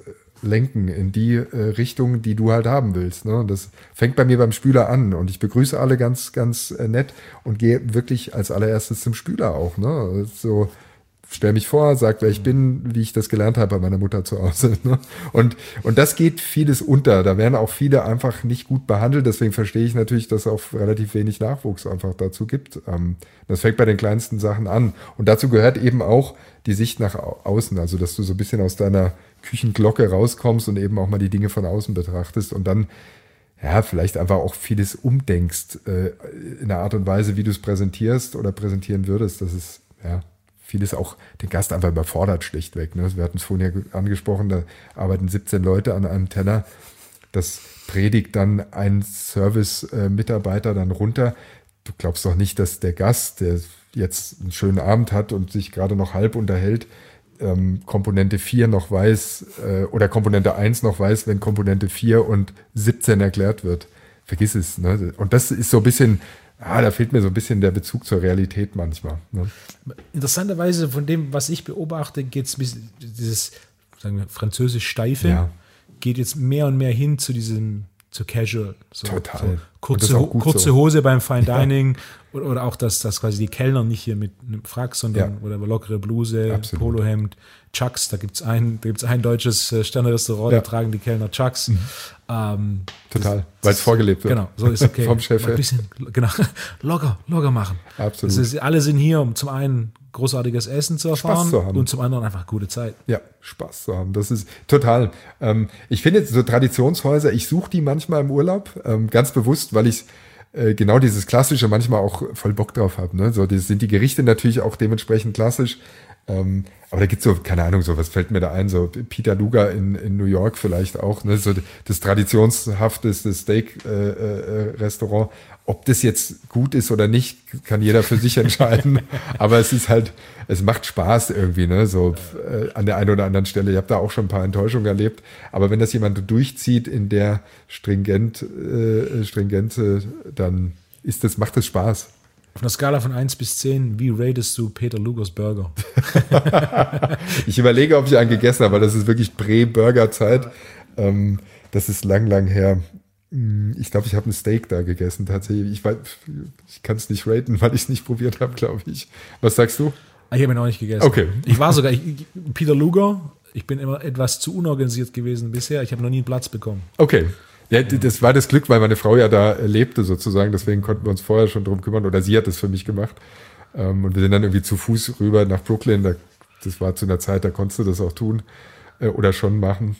lenken in die äh, Richtung, die du halt haben willst. Ne? Und das fängt bei mir beim Spüler an und ich begrüße alle ganz, ganz äh, nett und gehe wirklich als allererstes zum Spüler auch. Ne? So, stell mich vor, sag, wer ich bin, wie ich das gelernt habe bei meiner Mutter zu Hause. Ne? Und, und das geht vieles unter. Da werden auch viele einfach nicht gut behandelt. Deswegen verstehe ich natürlich, dass es auch relativ wenig Nachwuchs einfach dazu gibt. Ähm, das fängt bei den kleinsten Sachen an. Und dazu gehört eben auch die Sicht nach außen. Also, dass du so ein bisschen aus deiner Küchenglocke rauskommst und eben auch mal die Dinge von außen betrachtest und dann ja, vielleicht einfach auch vieles umdenkst äh, in der Art und Weise, wie du es präsentierst oder präsentieren würdest. Das ist, ja, vieles auch den Gast einfach überfordert schlichtweg. Ne? Wir hatten es vorhin ja angesprochen, da arbeiten siebzehn Leute an einem Teller. Das predigt dann ein Service-Mitarbeiter dann runter. Du glaubst doch nicht, dass der Gast, der jetzt einen schönen Abend hat und sich gerade noch halb unterhält, ähm, Komponente vier noch weiß äh, oder Komponente eins noch weiß, wenn Komponente vier und siebzehn erklärt wird. Vergiss es. Ne? Und das ist so ein bisschen... Ah, da fehlt mir so ein bisschen der Bezug zur Realität manchmal. Ne? Interessanterweise von dem, was ich beobachte, geht es dieses, sagen wir, französisch Steife, Ja. geht jetzt mehr und mehr hin zu diesem, zu Casual. So, Total. So Und kurze, das ist auch gut kurze so. Hose beim Fine Ja. Dining oder, oder auch, dass, dass quasi die Kellner nicht hier mit einem Frack, sondern Ja. oder lockere Bluse, Absolut. Polohemd, Chucks, da gibt es ein, da gibt's ein deutsches äh, Sternerestaurant, Ja. da tragen die Kellner Chucks. Mhm. Ähm, Total, weil es vorgelebt wird. Genau, so ist okay. Vom Chef Mal ein her. bisschen, genau, locker, locker machen. Absolut. Das ist, alle sind hier, um zum einen großartiges Essen zu erfahren zu haben. und zum anderen einfach gute Zeit. Ja, Spaß zu haben. Das ist total. Ähm, ich finde so Traditionshäuser, ich suche die manchmal im Urlaub, ähm, ganz bewusst, weil ich äh, genau dieses Klassische manchmal auch voll Bock drauf habe. Ne? So, das sind die Gerichte natürlich auch dementsprechend klassisch. Ähm, aber da gibt's so, keine Ahnung, so, was fällt mir da ein, so Peter Luger in, in New York vielleicht auch, ne? So das traditionshafteste Steak-Restaurant. Äh, äh, Ob das jetzt gut ist oder nicht, kann jeder für sich entscheiden. Aber es ist halt, es macht Spaß irgendwie, ne? So äh, an der einen oder anderen Stelle. Ich habe da auch schon ein paar Enttäuschungen erlebt. Aber wenn das jemand durchzieht in der stringent, äh, Stringente, dann ist das, macht das Spaß. Auf einer Skala von eins bis zehn, wie ratest du Peter Lugers Burger? Ich überlege, ob ich einen gegessen habe, aber das ist wirklich Prä-Burger-Zeit. Ähm, das ist lang, lang her. Ich glaube, ich habe ein Steak da gegessen tatsächlich. Ich, weiß, ich kann es nicht raten, weil ich es nicht probiert habe, glaube ich. Was sagst du? Ich habe ihn auch nicht gegessen. Okay. Ich war sogar, ich, Peter Luger, ich bin immer etwas zu unorganisiert gewesen bisher. Ich habe noch nie einen Platz bekommen. Okay. Ja, das war das Glück, weil meine Frau ja da lebte sozusagen. Deswegen konnten wir uns vorher schon drum kümmern. Oder sie hat das für mich gemacht. Und wir sind dann irgendwie zu Fuß rüber nach Brooklyn. Das war zu einer Zeit, da konntest du das auch tun oder schon machen.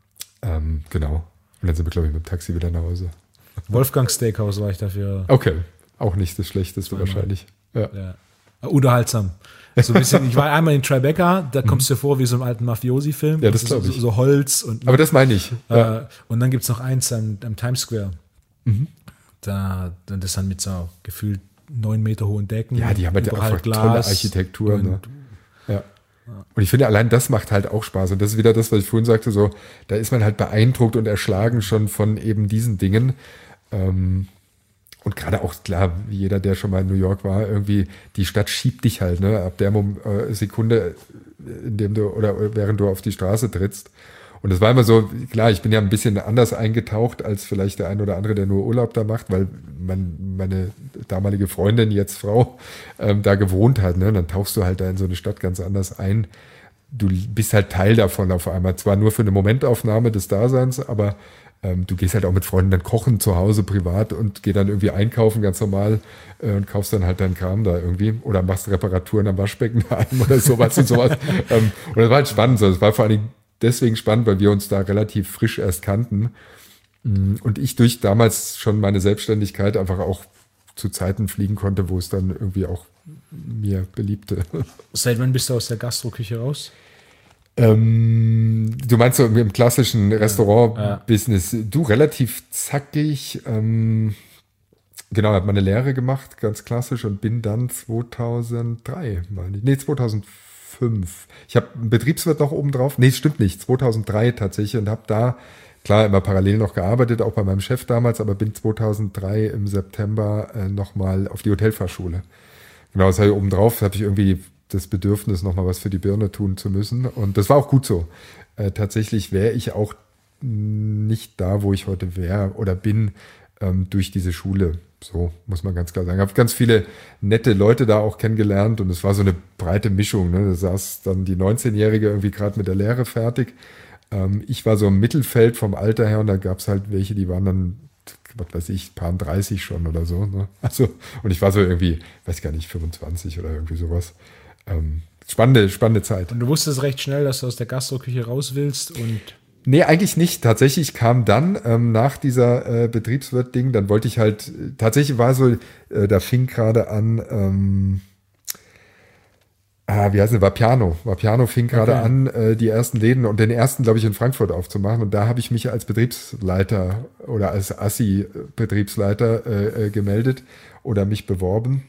Genau. Und dann sind wir, glaube ich, mit dem Taxi wieder nach Hause. Wolfgang Steakhouse war ich dafür. Okay, auch nicht das Schlechteste wahrscheinlich. Ja. Ja. Unterhaltsam. So ein bisschen, ich war einmal in Tribeca, da kommst du dir vor wie so einem alten Mafiosi-Film. Ja, das so, glaube ich. so, so Holz und. Aber das meine ich. Äh, Ja. Und dann gibt es noch eins am, am Times Square. Mhm. Da, das dann mit so gefühlt neun Meter hohen Decken. Ja, die haben halt überall einfach tolle Architektur. Und, Ne? Ja. Und ich finde, allein das macht halt auch Spaß. Und das ist wieder das, was ich vorhin sagte, so, da ist man halt beeindruckt und erschlagen schon von eben diesen Dingen. Ähm, und gerade auch, klar, wie jeder, der schon mal in New York war, irgendwie, die Stadt schiebt dich halt, ne, ab der Mom- äh, Sekunde, in dem du, oder während du auf die Straße trittst. Und das war immer so, klar, ich bin ja ein bisschen anders eingetaucht als vielleicht der ein oder andere, der nur Urlaub da macht, weil mein, meine damalige Freundin, jetzt Frau, ähm, da gewohnt hat. Ne? Und dann tauchst du halt da in so eine Stadt ganz anders ein. Du bist halt Teil davon auf einmal. Zwar nur für eine Momentaufnahme des Daseins, aber ähm, du gehst halt auch mit Freunden dann kochen zu Hause privat und geh dann irgendwie einkaufen ganz normal äh, und kaufst dann halt deinen Kram da irgendwie oder machst Reparaturen am Waschbecken daheim oder sowas und sowas. Ähm, und das war halt spannend. So. Das war vor allen Dingen deswegen spannend, weil wir uns da relativ frisch erst kannten und ich durch damals schon meine Selbstständigkeit einfach auch zu Zeiten fliegen konnte, wo es dann irgendwie auch mir beliebte. Seit wann bist du aus der Gastroküche raus? Ähm, du meinst so im klassischen Restaurant-Business, du relativ zackig, ähm, genau, habe meine Lehre gemacht, ganz klassisch und bin dann zweitausenddrei, meine ich, nee, zweitausendfünf. Ich habe einen Betriebswirt noch oben drauf, nee, stimmt nicht, zweitausenddrei tatsächlich und habe da, klar, immer parallel noch gearbeitet, auch bei meinem Chef damals, aber bin zweitausenddrei im September äh, nochmal auf die Hotelfachschule. Genau, das habe ich oben drauf, habe ich irgendwie das Bedürfnis, nochmal was für die Birne tun zu müssen. Und das war auch gut so. Äh, tatsächlich wäre ich auch nicht da, wo ich heute wäre oder bin, ähm, durch diese Schule. So muss man ganz klar sagen. Ich habe ganz viele nette Leute da auch kennengelernt und es war so eine breite Mischung. Ne? Da saß dann die neunzehnjährige irgendwie gerade mit der Lehre fertig. Ähm, ich war so im Mittelfeld vom Alter her und da gab es halt welche, die waren dann, was weiß ich, paar dreißig schon oder so. Ne? Also, und ich war so irgendwie, weiß gar nicht, fünfundzwanzig oder irgendwie sowas. Ähm, spannende, spannende Zeit. Und du wusstest recht schnell, dass du aus der Gastroküche raus willst und... Nee, eigentlich nicht. Tatsächlich kam dann ähm, nach dieser äh, Betriebswirt-Ding, dann wollte ich halt, tatsächlich war so, äh, da fing gerade an, ähm, ah, wie heißt es, Vapiano. Vapiano fing gerade Okay. an, äh, die ersten Läden und den ersten, glaube ich, in Frankfurt aufzumachen. Und da habe ich mich als Betriebsleiter oder als Assi-Betriebsleiter äh, äh, gemeldet oder mich beworben.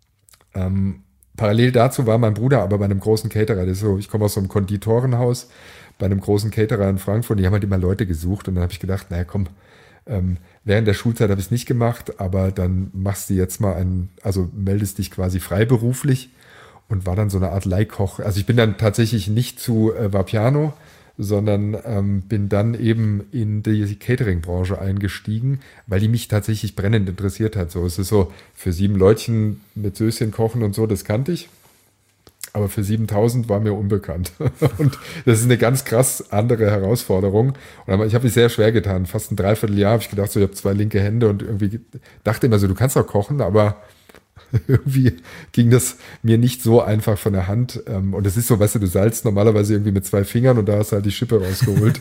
Ähm, parallel dazu war mein Bruder aber bei einem großen Caterer. Das ist so, ich komme aus so einem Konditorenhaus, bei einem großen Caterer in Frankfurt, die haben halt immer Leute gesucht und dann habe ich gedacht, naja komm, ähm, während der Schulzeit habe ich es nicht gemacht, aber dann machst du jetzt mal einen, also meldest dich quasi freiberuflich und war dann so eine Art Leihkoch. Also ich bin dann tatsächlich nicht zu äh, Vapiano, sondern ähm, bin dann eben in die Catering-Branche eingestiegen, weil die mich tatsächlich brennend interessiert hat. So, es ist so, für sieben Leutchen mit Söschen kochen und so, das kannte ich. Aber für siebentausend war mir unbekannt. Und das ist eine ganz krass andere Herausforderung. Und ich habe mich sehr schwer getan. Fast ein Dreivierteljahr habe ich gedacht, so, ich habe zwei linke Hände und irgendwie dachte immer so, du kannst doch kochen, aber irgendwie ging das mir nicht so einfach von der Hand. Und es ist so, weißt du, du salzt normalerweise irgendwie mit zwei Fingern und da hast du halt die Schippe rausgeholt.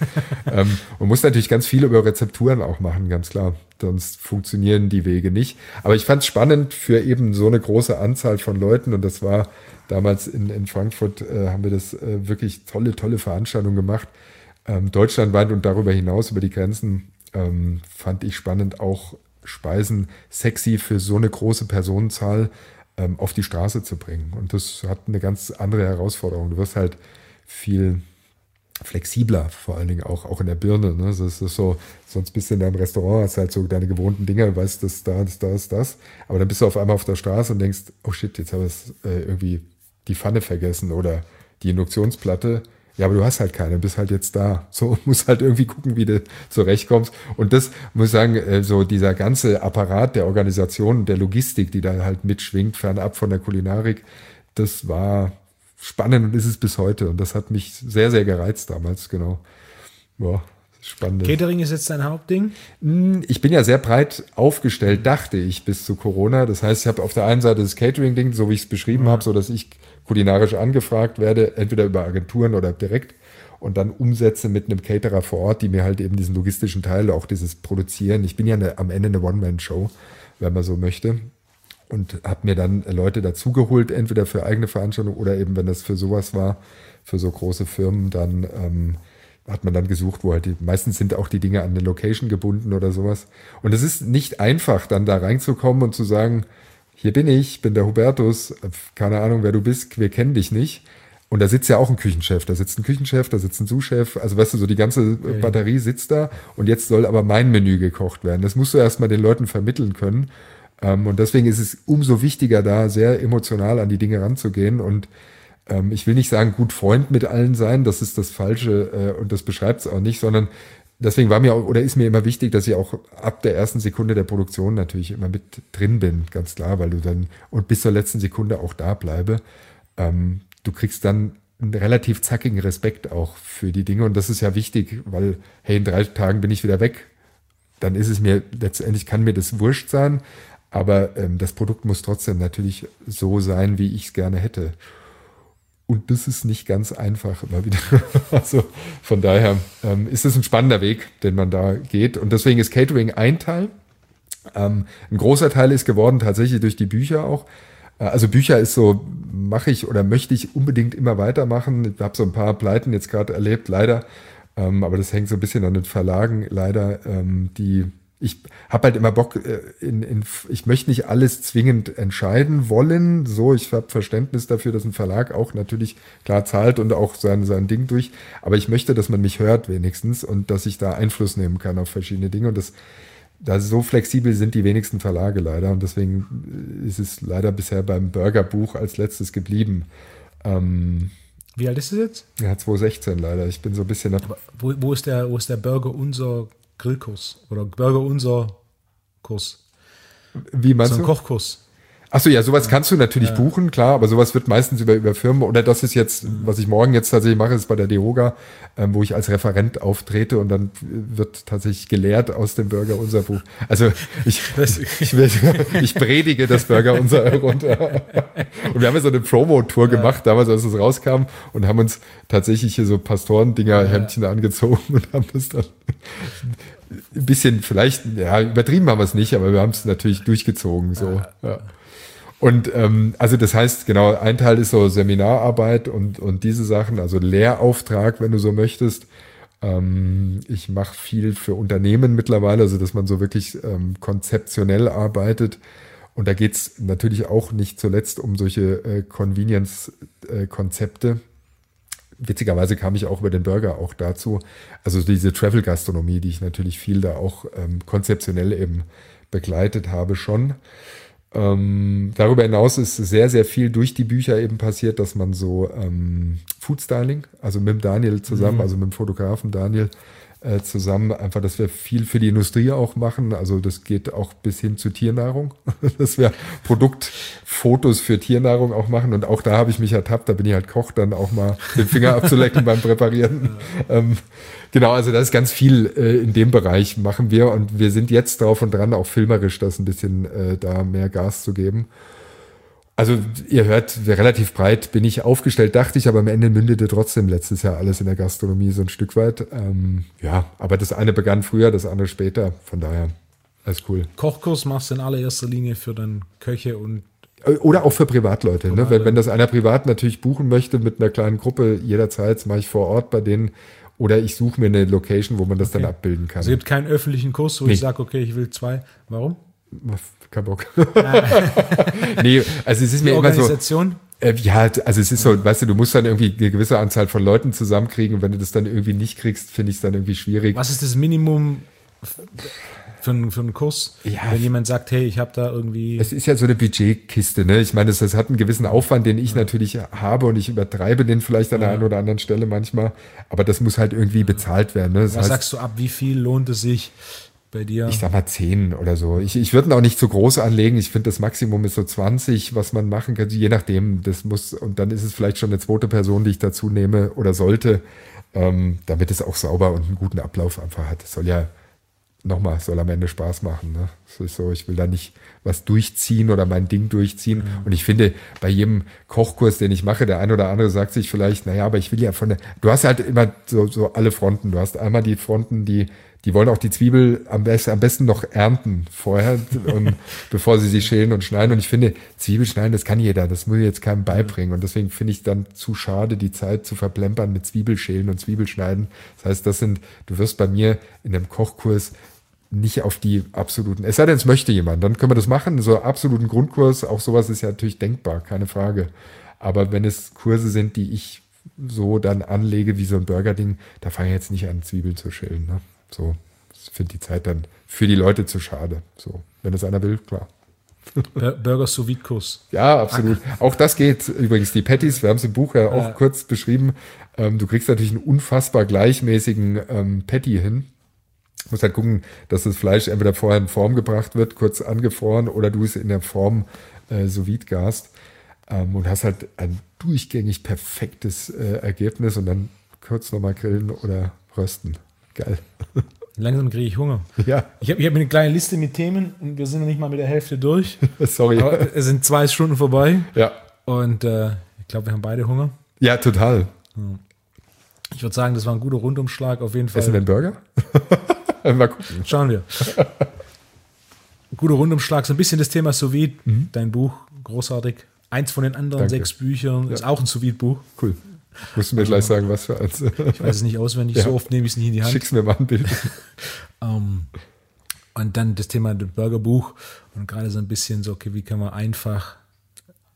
Und musst natürlich ganz viel über Rezepturen auch machen, ganz klar. Sonst funktionieren die Wege nicht. Aber ich fand es spannend für eben so eine große Anzahl von Leuten und das war damals in, in Frankfurt äh, haben wir das äh, wirklich tolle, tolle Veranstaltung gemacht. Ähm, deutschlandweit und darüber hinaus, über die Grenzen, ähm, fand ich spannend, auch Speisen sexy für so eine große Personenzahl ähm, auf die Straße zu bringen. Und das hat eine ganz andere Herausforderung. Du wirst halt viel flexibler, vor allen Dingen auch, auch in der Birne. Ne? Das ist so, sonst bist du in deinem Restaurant, hast halt so deine gewohnten Dinge, weißt, das da, das da, das das. Aber dann bist du auf einmal auf der Straße und denkst, oh shit, jetzt habe ich äh, irgendwie die Pfanne vergessen oder die Induktionsplatte. Ja, aber du hast halt keine, bist halt jetzt da. So, musst halt irgendwie gucken, wie du zurechtkommst. Und das, muss ich sagen, äh, so dieser ganze Apparat der Organisation, der Logistik, die da halt mitschwingt, fernab von der Kulinarik, das war spannend und ist es bis heute. Und das hat mich sehr, sehr gereizt damals, genau. Boah, spannend. Catering ist jetzt dein Hauptding? Ich bin ja sehr breit aufgestellt, dachte ich, bis zu Corona. Das heißt, ich habe auf der einen Seite das Catering-Ding, so wie ich es beschrieben mhm. habe, so dass ich kulinarisch angefragt werde, entweder über Agenturen oder direkt und dann umsetze mit einem Caterer vor Ort, die mir halt eben diesen logistischen Teil, auch dieses Produzieren. Ich bin ja eine, am Ende eine One-Man-Show, wenn man so möchte. Und habe mir dann Leute dazugeholt, entweder für eigene Veranstaltungen oder eben, wenn das für sowas war, für so große Firmen, dann ähm, hat man dann gesucht, wo halt die, meistens sind auch die Dinge an eine Location gebunden oder sowas. Und es ist nicht einfach, dann da reinzukommen und zu sagen, hier bin ich, bin der Hubertus, keine Ahnung, wer du bist, wir kennen dich nicht. Und da sitzt ja auch ein Küchenchef, da sitzt ein Küchenchef, da sitzt ein Sous-Chef, also weißt du, so die ganze okay. Batterie sitzt da und jetzt soll aber mein Menü gekocht werden. Das musst du erstmal den Leuten vermitteln können. Und deswegen ist es umso wichtiger, da sehr emotional an die Dinge ranzugehen. Und ähm, ich will nicht sagen, gut Freund mit allen sein, das ist das Falsche äh, und das beschreibt es auch nicht, sondern deswegen war mir auch, oder ist mir immer wichtig, dass ich auch ab der ersten Sekunde der Produktion natürlich immer mit drin bin, ganz klar, weil du dann und bis zur letzten Sekunde auch da bleibe. Ähm, du kriegst dann einen relativ zackigen Respekt auch für die Dinge und das ist ja wichtig, weil, hey, in drei Tagen bin ich wieder weg. Dann ist es mir, letztendlich kann mir das wurscht sein, aber ähm, das Produkt muss trotzdem natürlich so sein, wie ich es gerne hätte. Und das ist nicht ganz einfach immer wieder. Also von daher ähm, ist es ein spannender Weg, den man da geht. Und deswegen ist Catering ein Teil. Ähm, ein großer Teil ist geworden tatsächlich durch die Bücher auch. Äh, also Bücher ist so, mache ich oder möchte ich unbedingt immer weitermachen. Ich habe so ein paar Pleiten jetzt gerade erlebt, leider. Ähm, aber das hängt so ein bisschen an den Verlagen, leider, ähm, die ich habe halt immer Bock, in, in, ich möchte nicht alles zwingend entscheiden wollen. So, ich habe Verständnis dafür, dass ein Verlag auch natürlich klar zahlt und auch sein, sein Ding durch. Aber ich möchte, dass man mich hört wenigstens und dass ich da Einfluss nehmen kann auf verschiedene Dinge. Und das, da so flexibel sind die wenigsten Verlage leider. Und deswegen ist es leider bisher beim Burgerbuch als letztes geblieben. Ähm, Wie alt ist es jetzt? Ja, zwanzig sechzehn leider. Ich bin so ein bisschen... Aber wo, wo, ist der, wo ist der Burger unser Grillkurs? Oder Burger unser Kurs? Wie meinst so ein du? Kochkurs. Achso, ja, sowas kannst du natürlich Ja. buchen, klar, aber sowas wird meistens über, über Firmen, oder das ist jetzt, was ich morgen jetzt tatsächlich mache, ist bei der DEHOGA, ähm, wo ich als Referent auftrete und dann wird tatsächlich gelehrt aus dem Burger Unser Buch. Also ich, ich, ich, ich predige das Burger Unser runter. Und wir haben ja so eine Promo-Tour ja. gemacht, damals, als es rauskam, und haben uns tatsächlich hier so Pastorendinger-Hemdchen ja. angezogen und haben das dann ein bisschen, vielleicht, ja, übertrieben haben wir es nicht, aber wir haben es natürlich durchgezogen, so, ja. Und ähm, also das heißt, genau, ein Teil ist so Seminararbeit und, und diese Sachen, also Lehrauftrag, wenn du so möchtest. Ähm, ich mache viel für Unternehmen mittlerweile, also dass man so wirklich ähm, konzeptionell arbeitet. Und da geht's natürlich auch nicht zuletzt um solche äh, Convenience-Konzepte. Äh, Witzigerweise kam ich auch über den Burger auch dazu. Also diese Travel-Gastronomie, die ich natürlich viel da auch ähm, konzeptionell eben begleitet habe schon. Ähm, darüber hinaus ist sehr, sehr viel durch die Bücher eben passiert, dass man so ähm, Foodstyling, also mit dem Daniel zusammen, mhm. also mit dem Fotografen Daniel äh, zusammen, einfach, dass wir viel für die Industrie auch machen. Also das geht auch bis hin zu Tiernahrung, dass wir Produktfotos für Tiernahrung auch machen. Und auch da habe ich mich ertappt, da bin ich halt Koch, dann auch mal den Finger abzulecken beim Präparieren. Ja. Ähm, Genau, also das ist ganz viel äh, in dem Bereich machen wir, und wir sind jetzt drauf und dran, auch filmerisch das ein bisschen äh, da mehr Gas zu geben. Also ihr hört, relativ breit bin ich aufgestellt, dachte ich, aber am Ende mündete trotzdem letztes Jahr alles in der Gastronomie so ein Stück weit. Ähm, ja, aber das eine begann früher, das andere später, von daher alles cool. Kochkurs machst du in allererster Linie für dann Köche und oder auch für Privatleute. Ne? Wenn, wenn das einer privat natürlich buchen möchte mit einer kleinen Gruppe, jederzeit, das mache ich vor Ort bei denen. Oder ich suche mir eine Location, wo man das okay. dann abbilden kann. Also es gibt keinen öffentlichen Kurs, wo nee. ich sage, okay, ich will zwei. Warum? Kein Bock. Nee, also es ist Die mir Organisation? immer so. Äh, ja, also es ist so, ja. weißt du, du musst dann irgendwie eine gewisse Anzahl von Leuten zusammenkriegen, und wenn du das dann irgendwie nicht kriegst, finde ich es dann irgendwie schwierig. Was ist das Minimum für einen, für einen Kurs, ja, wenn jemand sagt, hey, ich habe da irgendwie... Es ist ja so eine Budgetkiste, ne? Ich meine, das, das hat einen gewissen Aufwand, den ich ja. natürlich habe, und ich übertreibe den vielleicht an der ja. einen oder anderen Stelle manchmal, aber das muss halt irgendwie bezahlt werden. Ne? Das Was heißt, sagst du, ab wie viel lohnt es sich bei dir? Ich sag mal zehn oder so. Ich, ich würde ihn auch nicht zu groß anlegen. Ich finde, das Maximum ist so zwanzig, was man machen kann, je nachdem. Das muss, und dann ist es vielleicht schon eine zweite Person, die ich dazu nehme oder sollte, ähm, damit es auch sauber und einen guten Ablauf einfach hat. Das soll ja Nochmal, soll am Ende Spaß machen. Ne? Das ist so, ich will da nicht was durchziehen oder mein Ding durchziehen. Mhm. Und ich finde, bei jedem Kochkurs, den ich mache, der ein oder andere sagt sich vielleicht, naja, aber ich will ja von der, du hast halt immer so, so alle Fronten. Du hast einmal die Fronten, die, die wollen auch die Zwiebel am besten, am besten noch ernten vorher, und, bevor sie sie schälen und schneiden. Und ich finde, Zwiebelschneiden, das kann jeder, das muss ich jetzt keinem beibringen. Und deswegen finde ich dann zu schade, die Zeit zu verplempern mit Zwiebelschälen und Zwiebelschneiden. Das heißt, das sind, du wirst bei mir in einem Kochkurs nicht auf die absoluten, es sei denn, es möchte jemand, dann können wir das machen, so absoluten Grundkurs, auch sowas ist ja natürlich denkbar, keine Frage. Aber wenn es Kurse sind, die ich so dann anlege, wie so ein Burger-Ding, da fange ich jetzt nicht an, Zwiebeln zu schälen. Ne? So, ich finde die Zeit dann für die Leute zu schade. So, wenn das einer will, klar. Burger sous vide Kurs. Ja, absolut. Auch das geht übrigens. Die Patties, wir haben es im Buch ja auch ja. kurz beschrieben. Ähm, du kriegst natürlich einen unfassbar gleichmäßigen ähm, Patty hin. Du musst halt gucken, dass das Fleisch entweder vorher in Form gebracht wird, kurz angefroren, oder du es in der Form äh, sous vide garst, ähm, und hast halt ein durchgängig perfektes äh, Ergebnis, und dann kurz nochmal grillen oder rösten. Geil. Langsam kriege ich Hunger. Ja. Ich habe ich hab eine kleine Liste mit Themen, und wir sind noch nicht mal mit der Hälfte durch. Sorry. Aber es sind zwei Stunden vorbei. Ja. Und äh, ich glaube, wir haben beide Hunger. Ja, total. Ich würde sagen, das war ein guter Rundumschlag auf jeden Fall. Essen wir einen Burger? Mal gucken. Schauen wir. Guter Rundumschlag, so ein bisschen das Thema Sous Vide. Mhm. Dein Buch, großartig. Eins von den anderen Danke. sechs Büchern ja. ist auch ein Sous Vide Buch. Cool. Musst du mir gleich sagen, was für eins. Ich weiß es nicht auswendig, ja. so oft nehme ich es nicht in die Hand. Schick's mir mal ein Bild. um, und dann das Thema das Burgerbuch, und gerade so ein bisschen so, okay, wie kann man einfach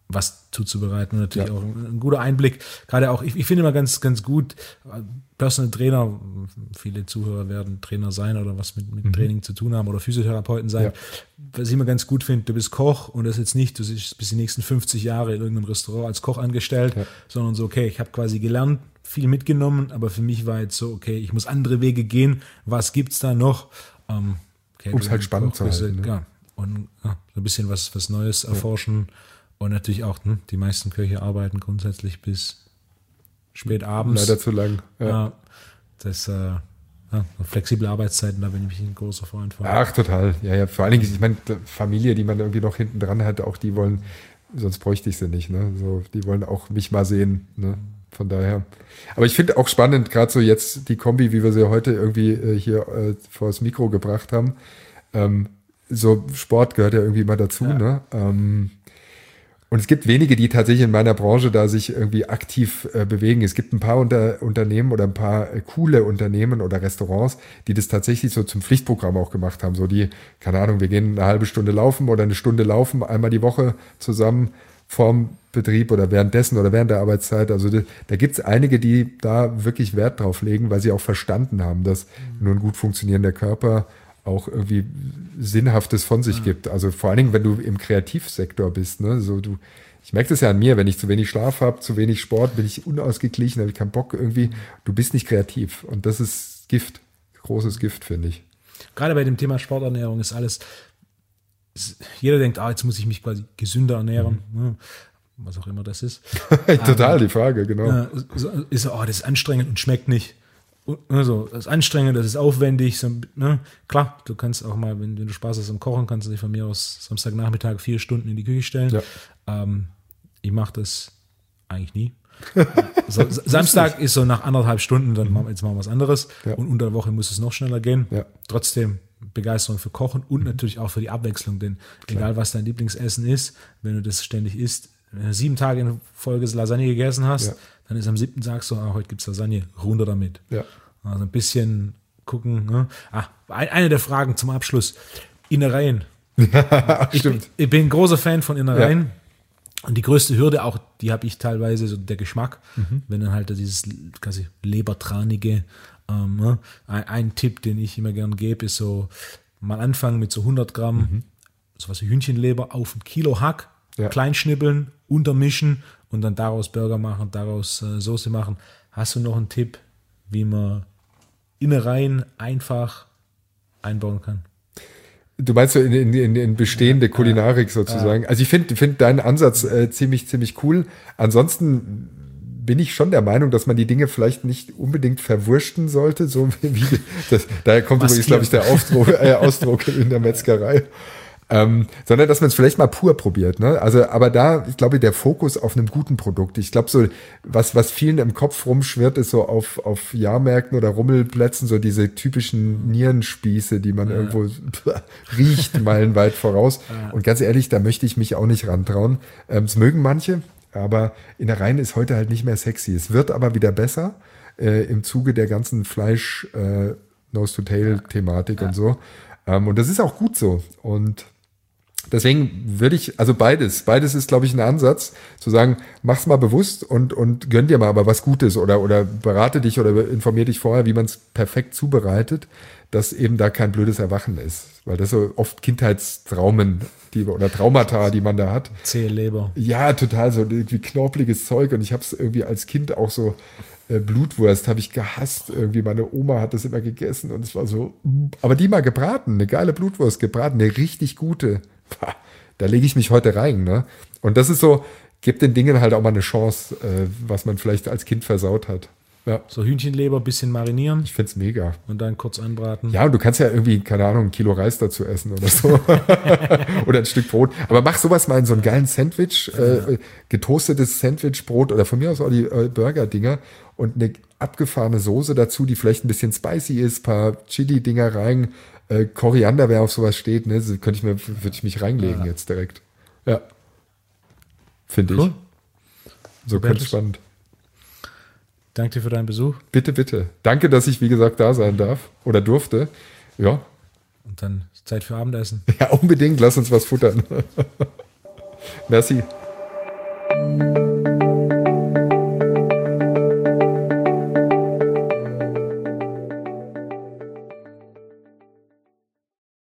was zuzubereiten. Und natürlich Ja. auch ein, ein guter Einblick. Gerade auch, ich, ich finde immer ganz, ganz gut, Personal Trainer, viele Zuhörer werden Trainer sein oder was mit, mit mhm. Training zu tun haben oder Physiotherapeuten sein. Ja. Was ich immer ganz gut finde, du bist Koch und das jetzt nicht, du bist bis die nächsten fünfzig Jahre in irgendeinem Restaurant als Koch angestellt, ja. sondern so, okay, ich habe quasi gelernt, viel mitgenommen, aber für mich war jetzt so, okay, ich muss andere Wege gehen. Was gibt's da noch? Ähm, okay, um es halt spannend zu halten. Ne? Ja, und ja, so ein bisschen was, was Neues erforschen. Ja. Und natürlich auch, hm, die meisten Köche arbeiten grundsätzlich bis spät abends. Leider zu lang. Ja. ja das, äh, ja, flexible Arbeitszeiten, da bin ich ein großer Freund von. Ach, total. Ja, ja. Vor allen Dingen, ich meine, Familie, die man irgendwie noch hinten dran hat, auch die wollen, sonst bräuchte ich sie nicht, ne? So, die wollen auch mich mal sehen, ne? Von daher. Aber ich finde auch spannend, gerade so jetzt die Kombi, wie wir sie heute irgendwie äh, hier äh, vor das Mikro gebracht haben. Ähm, so Sport gehört ja irgendwie mal dazu, ja. ne? Ähm, Und es gibt wenige, die tatsächlich in meiner Branche da sich irgendwie aktiv äh, bewegen. Es gibt ein paar Unter Unternehmen oder ein paar äh, coole Unternehmen oder Restaurants, die das tatsächlich so zum Pflichtprogramm auch gemacht haben. So die, keine Ahnung, wir gehen eine halbe Stunde laufen oder eine Stunde laufen, einmal die Woche zusammen vorm Betrieb oder währenddessen oder während der Arbeitszeit. Also da, da gibt es einige, die da wirklich Wert drauf legen, weil sie auch verstanden haben, dass nur ein gut funktionierender Körper auch irgendwie Sinnhaftes von sich ja. gibt. Also vor allen Dingen, wenn du im Kreativsektor bist, ne, so du, ich merke das ja an mir, wenn ich zu wenig Schlaf habe, zu wenig Sport, bin ich unausgeglichen, habe ich keinen Bock irgendwie. Du bist nicht kreativ und das ist Gift, großes Gift, finde ich. Gerade bei dem Thema Sporternährung ist alles, ist, jeder denkt, ah, jetzt muss ich mich quasi gesünder ernähren, mhm. ne, was auch immer das ist. Total Aber, die Frage, genau. Ja, ist so, oh, das ist anstrengend und schmeckt nicht. Also, das ist anstrengend, das ist aufwendig. So, ne? Klar, du kannst auch mal, wenn, wenn du Spaß hast am Kochen, kannst du dich von mir aus Samstagnachmittag vier Stunden in die Küche stellen. Ja. Ähm, ich mache das eigentlich nie. So, Samstag ist so nach anderthalb Stunden, dann machen wir jetzt mal was anderes. Ja. Und unter der Woche muss es noch schneller gehen. Ja. Trotzdem Begeisterung für Kochen und mhm. natürlich auch für die Abwechslung. Denn Klar. egal, was dein Lieblingsessen ist, wenn du das ständig isst, wenn du sieben Tage in Folge Lasagne gegessen hast, ja. dann ist am siebten Tag so, ah, heute gibt es Lasagne, runter damit. Ja. Also ein bisschen gucken. Ne? Ah, eine der Fragen zum Abschluss. Innereien. ich, bin, ich bin ein großer Fan von Innereien. Ja. Und die größte Hürde auch, die habe ich teilweise, so der Geschmack. Mhm. Wenn dann halt dieses quasi lebertranige, ähm, ne? ein, ein Tipp, den ich immer gern gebe, ist so, mal anfangen mit so hundert Gramm, mhm. sowas wie Hühnchenleber auf ein Kilo Hack, ja. klein schnibbeln, untermischen und dann daraus Burger machen, daraus äh, Soße machen. Hast du noch einen Tipp, wie man Innereien einfach einbauen kann? Du meinst so in, in, in bestehende ja, Kulinarik sozusagen. Ja. Also ich finde find deinen Ansatz äh, ziemlich, ziemlich cool. Ansonsten bin ich schon der Meinung, dass man die Dinge vielleicht nicht unbedingt verwursten sollte. So wie das, daher kommt übrigens, glaube ich, der Ausdruck, äh, Ausdruck in der Metzgerei. Ähm, sondern dass man es vielleicht mal pur probiert, ne? Also, aber da, ich glaube, der Fokus auf einem guten Produkt. Ich glaube, so was was vielen im Kopf rumschwirrt, ist so auf auf Jahrmärkten oder Rummelplätzen so diese typischen Nierenspieße, die man ja. irgendwo riecht, meilenweit voraus. Ja. Und ganz ehrlich, da möchte ich mich auch nicht rantrauen. Ähm, es mögen manche, aber Innereien ist heute halt nicht mehr sexy. Es wird aber wieder besser äh, im Zuge der ganzen Fleisch äh, Nose-to-Tail-Thematik ja. und so. Ähm, und das ist auch gut so. Und deswegen würde ich, also beides, beides ist, glaube ich, ein Ansatz, zu sagen, mach's mal bewusst und, und gönn dir mal aber was Gutes oder, oder berate dich oder informier dich vorher, wie man es perfekt zubereitet, dass eben da kein blödes Erwachen ist. Weil das so oft Kindheitstraumen, die, oder Traumata, die man da hat. Zähe Leber. Ja, total, so irgendwie knorpeliges Zeug und ich habe es irgendwie als Kind auch so, äh, Blutwurst habe ich gehasst, irgendwie meine Oma hat das immer gegessen und es war so, aber die mal gebraten, eine geile Blutwurst gebraten, eine richtig gute. Da lege ich mich heute rein, ne? Und das ist so, gibt den Dingen halt auch mal eine Chance, äh, was man vielleicht als Kind versaut hat. Ja. So Hühnchenleber, bisschen marinieren. Ich find's mega. Und dann kurz anbraten. Ja, und du kannst ja irgendwie, keine Ahnung, ein Kilo Reis dazu essen oder so. Oder ein Stück Brot. Aber mach sowas mal in so einen geilen Sandwich, äh, getoastetes Sandwichbrot oder von mir aus auch die äh, Burger-Dinger und eine abgefahrene Soße dazu, die vielleicht ein bisschen spicy ist, paar Chili-Dinger rein. Äh, Koriander, wer auf sowas steht, ne, so könnte ich mir, würde ich mich reinlegen ja. jetzt direkt. Ja. Finde cool. ich. So ganz spannend. Danke dir für deinen Besuch. Bitte, bitte. Danke, dass ich, wie gesagt, da sein darf oder durfte. Ja. Und dann Zeit für Abendessen. Ja, unbedingt. Lass uns was futtern. Merci.